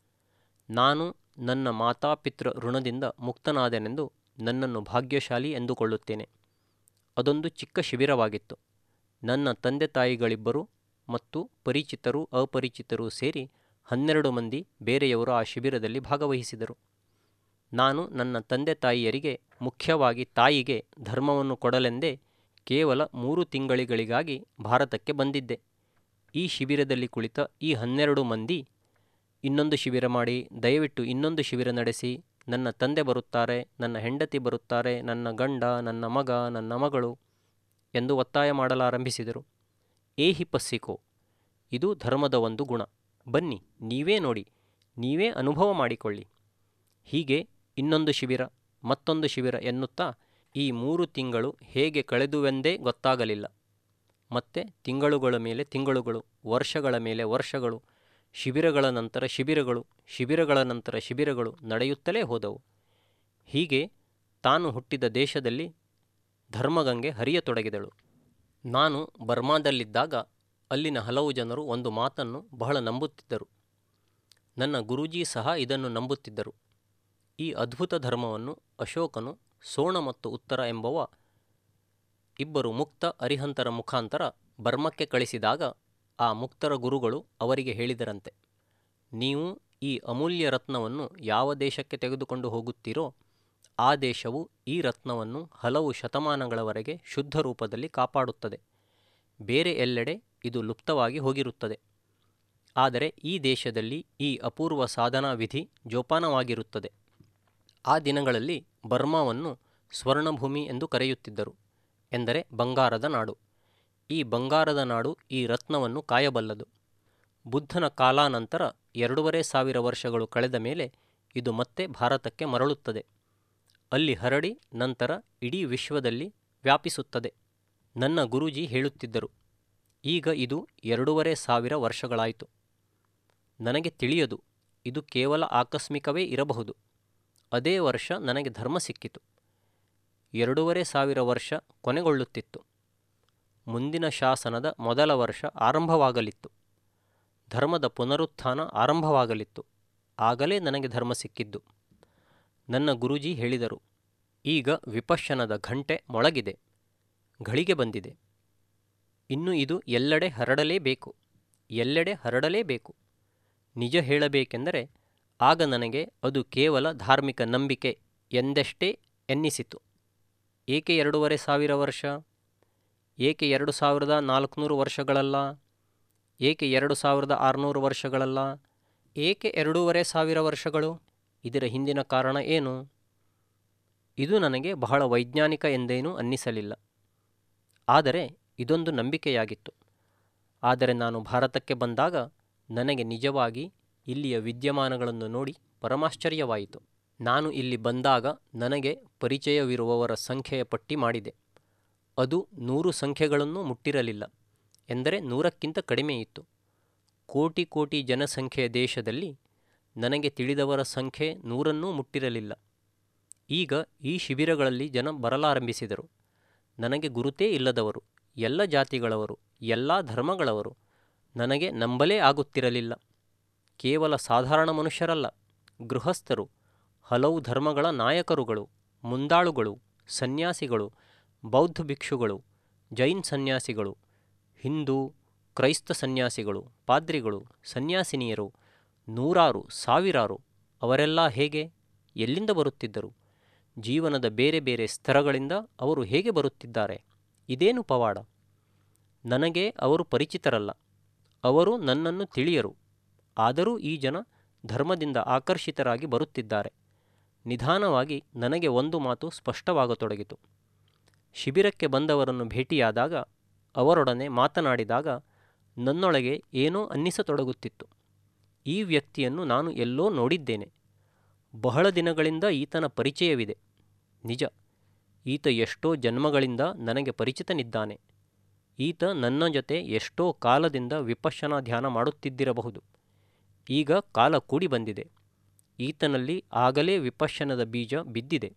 ನಾನು ನನ್ನ ಮಾತಾಪಿತೃ ಋಣದಿಂದ ಮುಕ್ತನಾದೆನೆಂದು ನನ್ನನ್ನು ಭಾಗ್ಯಶಾಲಿ ಎಂದುಕೊಳ್ಳುತ್ತೇನೆ. ಅದೊಂದು ಚಿಕ್ಕ ಶಿಬಿರವಾಗಿತ್ತು. ನನ್ನ ತಂದೆ ತಾಯಿಗಳಿಬ್ಬರು ಮತ್ತು ಪರಿಚಿತರು ಅಪರಿಚಿತರು ಸೇರಿ ಹನ್ನೆರಡು ಮಂದಿ ಬೇರೆಯವರು ಆ ಶಿಬಿರದಲ್ಲಿ ಭಾಗವಹಿಸಿದರು. ನಾನು ನನ್ನ ತಂದೆ ತಾಯಿಯರಿಗೆ, ಮುಖ್ಯವಾಗಿ ತಾಯಿಗೆ ಧರ್ಮವನ್ನು ಕೊಡಲೆಂದೇ ಕೇವಲ ಮೂರು ತಿಂಗಳಿಗಳಿಗಾಗಿ ಭಾರತಕ್ಕೆ ಬಂದಿದ್ದೆ. ಈ ಶಿಬಿರದಲ್ಲಿ ಕುಳಿತ ಈ ಹನ್ನೆರಡು ಮಂದಿ, ಇನ್ನೊಂದು ಶಿಬಿರ ಮಾಡಿ, ದಯವಿಟ್ಟು ಇನ್ನೊಂದು ಶಿಬಿರ ನಡೆಸಿ, ನನ್ನ ತಂದೆ ಬರುತ್ತಾರೆ, ನನ್ನ ಹೆಂಡತಿ ಬರುತ್ತಾರೆ, ನನ್ನ ಗಂಡ, ನನ್ನ ಮಗ, ನನ್ನ ಮಗಳು ಎಂದು ಒತ್ತಾಯ ಮಾಡಲಾರಂಭಿಸಿದರು. ಏ ಹಿಪಸ್ಸಿಕೋ, ಇದು ಧರ್ಮದ ಒಂದು ಗುಣ, ಬನ್ನಿ ನೀವೇ ನೋಡಿ, ನೀವೇ ಅನುಭವ ಮಾಡಿಕೊಳ್ಳಿ. ಹೀಗೆ ಇನ್ನೊಂದು ಶಿಬಿರ, ಮತ್ತೊಂದು ಶಿಬಿರ ಎನ್ನುತ್ತಾ ಈ ಮೂರು ತಿಂಗಳು ಹೇಗೆ ಕಳೆದುವೆಂದೇ ಗೊತ್ತಾಗಲಿಲ್ಲ. ಮತ್ತೆ ತಿಂಗಳುಗಳ ಮೇಲೆ ತಿಂಗಳುಗಳು, ವರ್ಷಗಳ ಮೇಲೆ ವರ್ಷಗಳು, ಶಿಬಿರಗಳ ನಂತರ ಶಿಬಿರಗಳು, ಶಿಬಿರಗಳ ನಂತರ ಶಿಬಿರಗಳು ನಡೆಯುತ್ತಲೇ ಹೋದವು. ಹೀಗೆ ತಾನು ಹುಟ್ಟಿದ ದೇಶದಲ್ಲಿ ಧರ್ಮಗಂಗೆ ಹರಿಯತೊಡಗಿದಳು. ನಾನು ಬರ್ಮಾದಲ್ಲಿದ್ದಾಗ ಅಲ್ಲಿನ ಹಲವು ಜನರು ಒಂದು ಮಾತನ್ನು ಬಹಳ ನಂಬುತ್ತಿದ್ದರು. ನನ್ನ ಗುರೂಜಿ ಸಹ ಇದನ್ನು ನಂಬುತ್ತಿದ್ದರು. ಈ ಅದ್ಭುತ ಧರ್ಮವನ್ನು ಅಶೋಕನು ಸೋಣ ಮತ್ತು ಉತ್ತರ ಎಂಬುವ ಇಬ್ಬರು ಮುಕ್ತ ಅರಿಹಂತರ ಮುಖಾಂತರ ಬರ್ಮಕ್ಕೆ ಕಳಿಸಿದಾಗ ಆ ಮುಕ್ತರ ಗುರುಗಳು ಅವರಿಗೆ ಹೇಳಿದರಂತೆ, ನೀವು ಈ ಅಮೂಲ್ಯ ರತ್ನವನ್ನು ಯಾವ ದೇಶಕ್ಕೆ ತೆಗೆದುಕೊಂಡು ಹೋಗುತ್ತೀರೋ ಆ ದೇಶವು ಈ ರತ್ನವನ್ನು ಹಲವು ಶತಮಾನಗಳವರೆಗೆ ಶುದ್ಧ ರೂಪದಲ್ಲಿ ಕಾಪಾಡುತ್ತದೆ. ಬೇರೆ ಎಲ್ಲೆಡೆ ಇದು ಲುಪ್ತವಾಗಿ ಹೋಗಿರುತ್ತದೆ. ಆದರೆ ಈ ದೇಶದಲ್ಲಿ ಈ ಅಪೂರ್ವ ಸಾಧನಾ ವಿಧಿ ಜೋಪಾನವಾಗಿರುತ್ತದೆ. ಆ ದಿನಗಳಲ್ಲಿ ಬರ್ಮಾವನ್ನು ಸ್ವರ್ಣಭೂಮಿ ಎಂದು ಕರೆಯುತ್ತಿದ್ದರು, ಎಂದರೆ ಬಂಗಾರದ ನಾಡು. ಈ ಬಂಗಾರದ ನಾಡು ಈ ರತ್ನವನ್ನು ಕಾಯಬಲ್ಲದು. ಬುದ್ಧನ ಕಾಲಾನಂತರ ಎರಡೂವರೆ ಸಾವಿರ ವರ್ಷಗಳು ಕಳೆದ ಮೇಲೆ ಇದು ಮತ್ತೆ ಭಾರತಕ್ಕೆ ಮರಳುತ್ತದೆ. ಅಲ್ಲಿ ಹರಡಿ ನಂತರ ಇಡೀ ವಿಶ್ವದಲ್ಲಿ ವ್ಯಾಪಿಸುತ್ತದೆ. ನನ್ನ ಗುರೂಜಿ ಹೇಳುತ್ತಿದ್ದರು, ಈಗ ಇದು ಎರಡೂವರೆ ಸಾವಿರ ವರ್ಷಗಳಾಯಿತು. ನನಗೆ ತಿಳಿಯದು, ಇದು ಕೇವಲ ಆಕಸ್ಮಿಕವೇ ಇರಬಹುದು. ಅದೇ ವರ್ಷ ನನಗೆ ಧರ್ಮ ಸಿಕ್ಕಿತು. ಎರಡೂವರೆ ಸಾವಿರ ವರ್ಷ ಕೊನೆಗೊಳ್ಳುತ್ತಿತ್ತು. ಮುಂದಿನ ಶಾಸನದ ಮೊದಲ ವರ್ಷ ಆರಂಭವಾಗಲಿತ್ತು. ಧರ್ಮದ ಪುನರುತ್ಥಾನ ಆರಂಭವಾಗಲಿತ್ತು. ಆಗಲೇ ನನಗೆ ಧರ್ಮ ಸಿಕ್ಕಿದ್ದು. ನನ್ನ ಗುರೂಜಿ ಹೇಳಿದರು, ಈಗ ವಿಪಶ್ಯನದ ಘಂಟೆ ಮೊಳಗಿದೆ, ಘಳಿಗೆ ಬಂದಿದೆ. ಇನ್ನು ಇದು ಎಲ್ಲೆಡೆ ಹರಡಲೇಬೇಕು, ಎಲ್ಲೆಡೆ ಹರಡಲೇಬೇಕು. ನಿಜ ಹೇಳಬೇಕೆಂದರೆ ಆಗ ನನಗೆ ಅದು ಕೇವಲ ಧಾರ್ಮಿಕ ನಂಬಿಕೆ ಎಂದಷ್ಟೇ ಎನ್ನಿಸಿತು. ಏಕೆ ಎರಡೂವರೆ ಸಾವಿರ ವರ್ಷ? ಏಕೆ ಎರಡು ಸಾವಿರದ ನಾಲ್ಕುನೂರು ವರ್ಷಗಳಲ್ಲ? ಏಕೆ ಎರಡು ಸಾವಿರದ ಆರುನೂರು ವರ್ಷಗಳಲ್ಲ? ಏಕೆ ಎರಡೂವರೆ ಸಾವಿರ ವರ್ಷಗಳು? ಇದರ ಹಿಂದಿನ ಕಾರಣ ಏನು? ಇದು ನನಗೆ ಬಹಳ ವೈಜ್ಞಾನಿಕ ಎಂದೇನೂ ಅನ್ನಿಸಲಿಲ್ಲ. ಆದರೆ ಇದೊಂದು ನಂಬಿಕೆಯಾಗಿತ್ತು. ಆದರೆ ನಾನು ಭಾರತಕ್ಕೆ ಬಂದಾಗ ನನಗೆ ನಿಜವಾಗಿ ಇಲ್ಲಿಯ ವಿದ್ಯಮಾನಗಳನ್ನು ನೋಡಿ ಪರಮಾಶ್ಚರ್ಯವಾಯಿತು. ನಾನು ಇಲ್ಲಿ ಬಂದಾಗ ನನಗೆ ಪರಿಚಯವಿರುವವರ ಸಂಖ್ಯೆಯ ಪಟ್ಟಿ ಮಾಡಿದೆ. ಅದು ನೂರು ಸಂಖ್ಯೆಗಳನ್ನೂ ಮುಟ್ಟಿರಲಿಲ್ಲ. ಎಂದರೆ ನೂರಕ್ಕಿಂತ ಕಡಿಮೆಯಿತ್ತು. ಕೋಟಿ ಕೋಟಿ ಜನಸಂಖ್ಯೆಯ ದೇಶದಲ್ಲಿ ನನಗೆ ತಿಳಿದವರ ಸಂಖ್ಯೆ ನೂರನ್ನೂ ಮುಟ್ಟಿರಲಿಲ್ಲ. ಈಗ ಈ ಶಿಬಿರಗಳಲ್ಲಿ ಜನ ಬರಲಾರಂಭಿಸಿದರು. ನನಗೆ ಗುರುತೇ ಇಲ್ಲದವರು, ಎಲ್ಲ ಜಾತಿಗಳವರು, ಎಲ್ಲ ಧರ್ಮಗಳವರು ನನಗೆ ನಂಬಲೇ ಆಗುತ್ತಿರಲಿಲ್ಲ. ಕೇವಲ ಸಾಧಾರಣ ಮನುಷ್ಯರಲ್ಲ, ಗೃಹಸ್ಥರು, ಹಲವು ಧರ್ಮಗಳ ನಾಯಕರುಗಳು, ಮುಂದಾಳುಗಳು, ಸನ್ಯಾಸಿಗಳು, ಬೌದ್ಧ ಭಿಕ್ಷುಗಳು, ಜೈನ್ ಸನ್ಯಾಸಿಗಳು, ಹಿಂದೂ ಕ್ರೈಸ್ತ ಸನ್ಯಾಸಿಗಳು, ಪಾದ್ರಿಗಳು, ಸನ್ಯಾಸಿನಿಯರು, ನೂರಾರು, ಸಾವಿರಾರು. ಅವರೆಲ್ಲ ಹೇಗೆ, ಎಲ್ಲಿಂದ ಬರುತ್ತಿದ್ದರು? ಜೀವನದ ಬೇರೆ ಬೇರೆ ಸ್ತರಗಳಿಂದ ಅವರು ಹೇಗೆ ಬರುತ್ತಿದ್ದಾರೆ? ಇದೇನು ಪವಾಡ! ನನಗೆ ಅವರು ಪರಿಚಿತರಲ್ಲ, ಅವರು ನನ್ನನ್ನು ತಿಳಿಯರು. ಆದರೂ ಈ ಜನ ಧರ್ಮದಿಂದ ಆಕರ್ಷಿತರಾಗಿ ಬರುತ್ತಿದ್ದಾರೆ. ನಿಧಾನವಾಗಿ ನನಗೆ ಒಂದು ಮಾತು ಸ್ಪಷ್ಟವಾಗತೊಡಗಿತು. ಶಿಬಿರಕ್ಕೆ ಬಂದವರನ್ನು ಭೇಟಿಯಾದಾಗ, ಅವರೊಡನೆ ಮಾತನಾಡಿದಾಗ ನನ್ನೊಳಗೆ ಏನೋ ಅನ್ನಿಸತೊಡಗುತ್ತಿತ್ತು. ಈ ವ್ಯಕ್ತಿಯನ್ನು ನಾನು ಎಲ್ಲೋ ನೋಡಿದ್ದೇನೆ. ಬಹಳ ದಿನಗಳಿಂದ ಈತನ ಪರಿಚಯವಿದೆ. ನಿಜ, ಈತ ಎಷ್ಟೋ ಜನ್ಮಗಳಿಂದ ನನಗೆ ಪರಿಚಿತನಿದ್ದಾನೆ. ಈತ ನನ್ನ ಜೊತೆ ಎಷ್ಟೋ ಕಾಲದಿಂದ ವಿಪಶ್ಯನಾ ಧ್ಯಾನ ಮಾಡುತ್ತಿದ್ದಿರಬಹುದು. ಈಗ ಕಾಲ ಕೂಡಿ ಬಂದಿದೆ. ಈತನಲ್ಲಿ ಆಗಲೇ ವಿಪಶ್ಯನದ ಬೀಜ ಬಿದ್ದಿದೆ.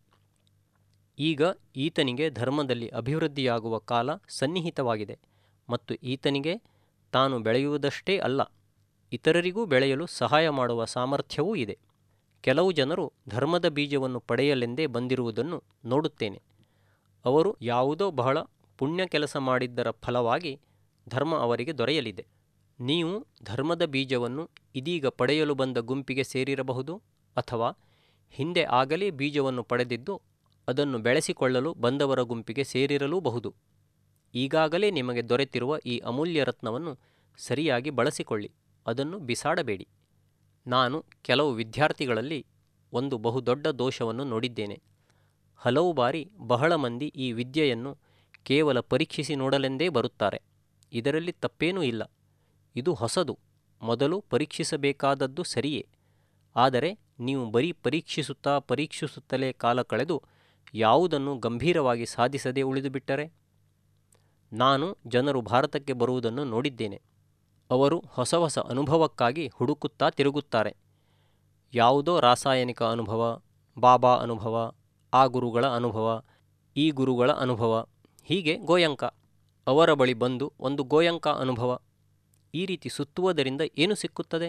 ಈಗ ಈತನಿಗೆ ಧರ್ಮದಲ್ಲಿ ಅಭಿವೃದ್ಧಿಯಾಗುವ ಕಾಲ ಸನ್ನಿಹಿತವಾಗಿದೆ ಮತ್ತು ಈತನಿಗೆ ತಾನು ಬೆಳೆಯುವುದಷ್ಟೇ ಅಲ್ಲ, ಇತರರಿಗೂ ಬೆಳೆಯಲು ಸಹಾಯ ಮಾಡುವ ಸಾಮರ್ಥ್ಯವೂ ಇದೆ. ಕೆಲವು ಜನರು ಧರ್ಮದ ಬೀಜವನ್ನು ಪಡೆಯಲೆಂದೇ ಬಂದಿರುವುದನ್ನು ನೋಡುತ್ತೇನೆ. ಅವರು ಯಾವುದೋ ಬಹಳ ಪುಣ್ಯ ಕೆಲಸ ಮಾಡಿದ್ದರ ಫಲವಾಗಿ ಧರ್ಮ ಅವರಿಗೆ ದೊರೆಯಲಿದೆ. ನೀವು ಧರ್ಮದ ಬೀಜವನ್ನು ಇದೀಗ ಪಡೆಯಲು ಬಂದ ಗುಂಪಿಗೆ ಸೇರಿರಬಹುದು, ಅಥವಾ ಹಿಂದೆ ಆಗಲೇ ಬೀಜವನ್ನು ಪಡೆದಿದ್ದು ಅದನ್ನು ಬೆಳೆಸಿಕೊಳ್ಳಲು ಬಂದವರ ಗುಂಪಿಗೆ ಸೇರಿರಲೂಬಹುದು. ಈಗಾಗಲೇ ನಿಮಗೆ ದೊರೆತಿರುವ ಈ ಅಮೂಲ್ಯ ರತ್ನವನ್ನು ಸರಿಯಾಗಿ ಬಳಸಿಕೊಳ್ಳಿ, ಅದನ್ನು ಬಿಸಾಡಬೇಡಿ. ನಾನು ಕೆಲವು ವಿದ್ಯಾರ್ಥಿಗಳಲ್ಲಿ ಒಂದು ಬಹುದೊಡ್ಡ ದೋಷವನ್ನು ನೋಡಿದ್ದೇನೆ. ಹಲವು ಬಾರಿ ಬಹಳ ಮಂದಿ ಈ ವಿದ್ಯೆಯನ್ನು ಕೇವಲ ಪರೀಕ್ಷಿಸಿ ನೋಡಲೆಂದೇ ಬರುತ್ತಾರೆ. ಇದರಲ್ಲಿ ತಪ್ಪೇನೂ ಇಲ್ಲ. ಇದು ಹೊಸದು, ಮೊದಲು ಪರೀಕ್ಷಿಸಬೇಕಾದದ್ದು ಸರಿಯೇ. ಆದರೆ ನೀವು ಬರೀ ಪರೀಕ್ಷಿಸುತ್ತಾ ಪರೀಕ್ಷಿಸುತ್ತಲೇ ಕಾಲ ಕಳೆದು ಯಾವುದನ್ನು ಗಂಭೀರವಾಗಿ ಸಾಧಿಸದೆ ಉಳಿದುಬಿಟ್ಟರೆ? ನಾನು ಜನರು ಭಾರತಕ್ಕೆ ಬರುವುದನ್ನು ನೋಡಿದ್ದೇನೆ. ಅವರು ಹೊಸ ಹೊಸ ಅನುಭವಕ್ಕಾಗಿ ಹುಡುಕುತ್ತಾ ತಿರುಗುತ್ತಾರೆ. ಯಾವುದೋ ರಾಸಾಯನಿಕ ಅನುಭವ, ಬಾಬಾ ಅನುಭವ, ಆ ಗುರುಗಳ ಅನುಭವ, ಈ ಗುರುಗಳ ಅನುಭವ, ಹೀಗೆ ಗೋಯಂಕ. ಅವರ ಬಳಿ ಬಂದು ಒಂದು ಗೋಯಂಕ ಅನುಭವ. ಈ ರೀತಿ ಸುತ್ತುವುದರಿಂದ ಏನು ಸಿಕ್ಕುತ್ತದೆ?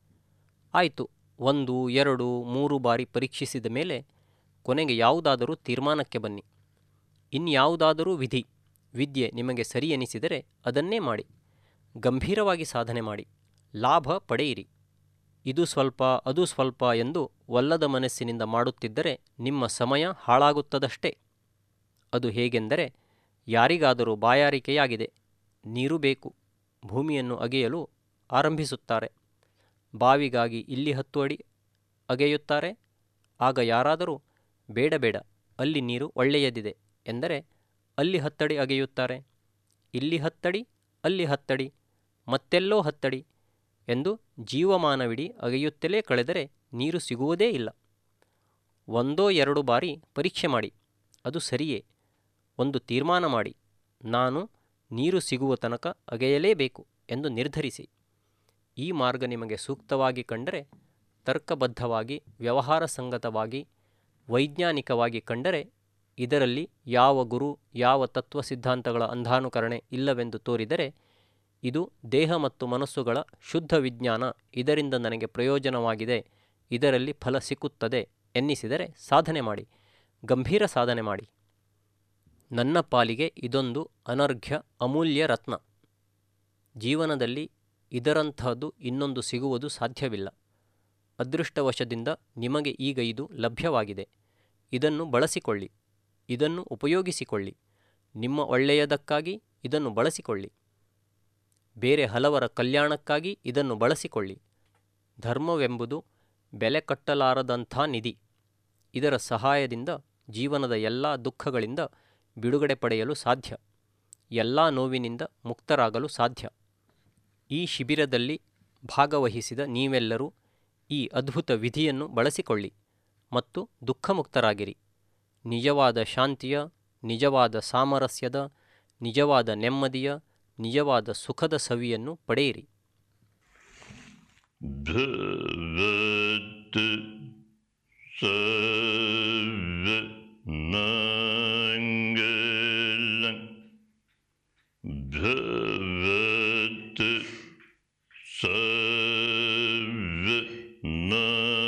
ಆಯಿತು, ಒಂದು ಎರಡು ಮೂರು ಬಾರಿ ಪರೀಕ್ಷಿಸಿದ ಮೇಲೆ ಕೊನೆಗೆ ಯಾವುದಾದರೂ ತೀರ್ಮಾನಕ್ಕೆ ಬನ್ನಿ. ಇನ್ಯಾವುದಾದರೂ ವಿಧಿ ವಿದ್ಯೆ ನಿಮಗೆ ಸರಿ ಎನಿಸಿದರೆ ಅದನ್ನೇ ಮಾಡಿ. ಗಂಭೀರವಾಗಿ ಸಾಧನೆ ಮಾಡಿ, ಲಾಭ ಪಡೆಯಿರಿ. ಇದು ಸ್ವಲ್ಪ ಅದು ಸ್ವಲ್ಪ ಎಂದು ಒಲ್ಲದ ಮನಸ್ಸಿನಿಂದ ಮಾಡುತ್ತಿದ್ದರೆ ನಿಮ್ಮ ಸಮಯ ಹಾಳಾಗುತ್ತದಷ್ಟೇ. ಅದು ಹೇಗೆಂದರೆ, ಯಾರಿಗಾದರೂ ಬಾಯಾರಿಕೆಯಾಗಿದೆ, ನೀರು ಬೇಕು, ಭೂಮಿಯನ್ನು ಅಗೆಯಲು ಆರಂಭಿಸುತ್ತಾರೆ. ಬಾವಿಗಾಗಿ ಇಲ್ಲಿ ಹತ್ತು ಅಡಿ ಅಗೆಯುತ್ತಾರೆ. ಆಗ ಯಾರಾದರೂ ಬೇಡ ಬೇಡ, ಅಲ್ಲಿ ನೀರು ಒಳ್ಳೆಯದಿದೆ ಎಂದರೆ ಅಲ್ಲಿ ಹತ್ತಡಿ ಅಗೆಯುತ್ತಾರೆ. ಇಲ್ಲಿ ಹತ್ತಡಿ, ಅಲ್ಲಿ ಹತ್ತಡಿ, ಮತ್ತೆಲ್ಲೋ ಹತ್ತಡಿ ಎಂದು ಜೀವಮಾನವಿಡೀ ಅಗೆಯುತ್ತಲೇ ಕಳೆದರೆ ನೀರು ಸಿಗುವುದೇ ಇಲ್ಲ. ಒಂದೋ ಎರಡು ಬಾರಿ ಪರೀಕ್ಷೆ ಮಾಡಿ, ಅದು ಸರಿಯೇ. ಒಂದು ತೀರ್ಮಾನ ಮಾಡಿ, ನಾನು ನೀರು ಸಿಗುವ ತನಕ ಅಗೆಯಲೇಬೇಕು ಎಂದು ನಿರ್ಧರಿಸಿ. ಈ ಮಾರ್ಗ ನಿಮಗೆ ಸೂಕ್ತವಾಗಿ ಕಂಡರೆ, ತರ್ಕಬದ್ಧವಾಗಿ, ವ್ಯವಹಾರ ಸಂಗತವಾಗಿ, ವೈಜ್ಞಾನಿಕವಾಗಿ ಕಂಡರೆ, ಇದರಲ್ಲಿ ಯಾವ ಗುರು, ಯಾವ ತತ್ವ ಸಿದ್ಧಾಂತಗಳ ಅಂಧಾನುಕರಣೆ ಇಲ್ಲವೆಂದು ತೋರಿದರೆ, ಇದು ದೇಹ ಮತ್ತು ಮನಸ್ಸುಗಳ ಶುದ್ಧ ವಿಜ್ಞಾನ, ಇದರಿಂದ ನನಗೆ ಪ್ರಯೋಜನವಾಗಿದೆ, ಇದರಲ್ಲಿ ಫಲ ಸಿಕ್ಕುತ್ತದೆ ಎನ್ನಿಸಿದರೆ ಸಾಧನೆ ಮಾಡಿ, ಗಂಭೀರ ಸಾಧನೆ ಮಾಡಿ. ನನ್ನ ಪಾಲಿಗೆ ಇದೊಂದು ಅನರ್ಘ್ಯ ಅಮೂಲ್ಯ ರತ್ನ. ಜೀವನದಲ್ಲಿ ಇದರಂತಹದ್ದು ಇನ್ನೊಂದು ಸಿಗುವುದು ಸಾಧ್ಯವಿಲ್ಲ. ಅದೃಷ್ಟವಶದಿಂದ ನಿಮಗೆ ಈಗ ಇದು ಲಭ್ಯವಾಗಿದೆ. ಇದನ್ನು ಬಳಸಿಕೊಳ್ಳಿ, ಇದನ್ನು ಉಪಯೋಗಿಸಿಕೊಳ್ಳಿ. ನಿಮ್ಮ ಒಳ್ಳೆಯದಕ್ಕಾಗಿ ಇದನ್ನು ಬಳಸಿಕೊಳ್ಳಿ. ಬೇರೆ ಹಲವರ ಕಲ್ಯಾಣಕ್ಕಾಗಿ ಇದನ್ನು ಬಳಸಿಕೊಳ್ಳಿ. ಧರ್ಮವೆಂಬುದು ಬೆಲೆ ಕಟ್ಟಲಾರದಂಥ ನಿಧಿ. ಇದರ ಸಹಾಯದಿಂದ ಜೀವನದ ಎಲ್ಲ ದುಃಖಗಳಿಂದ ಬಿಡುಗಡೆ ಪಡೆಯಲು ಸಾಧ್ಯ, ಎಲ್ಲ ನೋವಿನಿಂದ ಮುಕ್ತರಾಗಲು ಸಾಧ್ಯ. ಈ ಶಿಬಿರದಲ್ಲಿ ಭಾಗವಹಿಸಿದ ನೀವೆಲ್ಲರೂ ಈ ಅದ್ಭುತ ವಿಧಿಯನ್ನು ಬಳಸಿಕೊಳ್ಳಿ ಮತ್ತು ದುಃಖಮುಕ್ತರಾಗಿರಿ. ನಿಜವಾದ ಶಾಂತಿಯ, ನಿಜವಾದ ಸಾಮರಸ್ಯದ, ನಿಜವಾದ ನೆಮ್ಮದಿಯ, ನಿಜವಾದ ಸುಖದ ಸವಿಯನ್ನು ಪಡೆಯಿರಿ. ಭವತು ಸರ್ವಮಂಗಳಂ ಭವತು ಸರ್ವಮಂಗಳಂ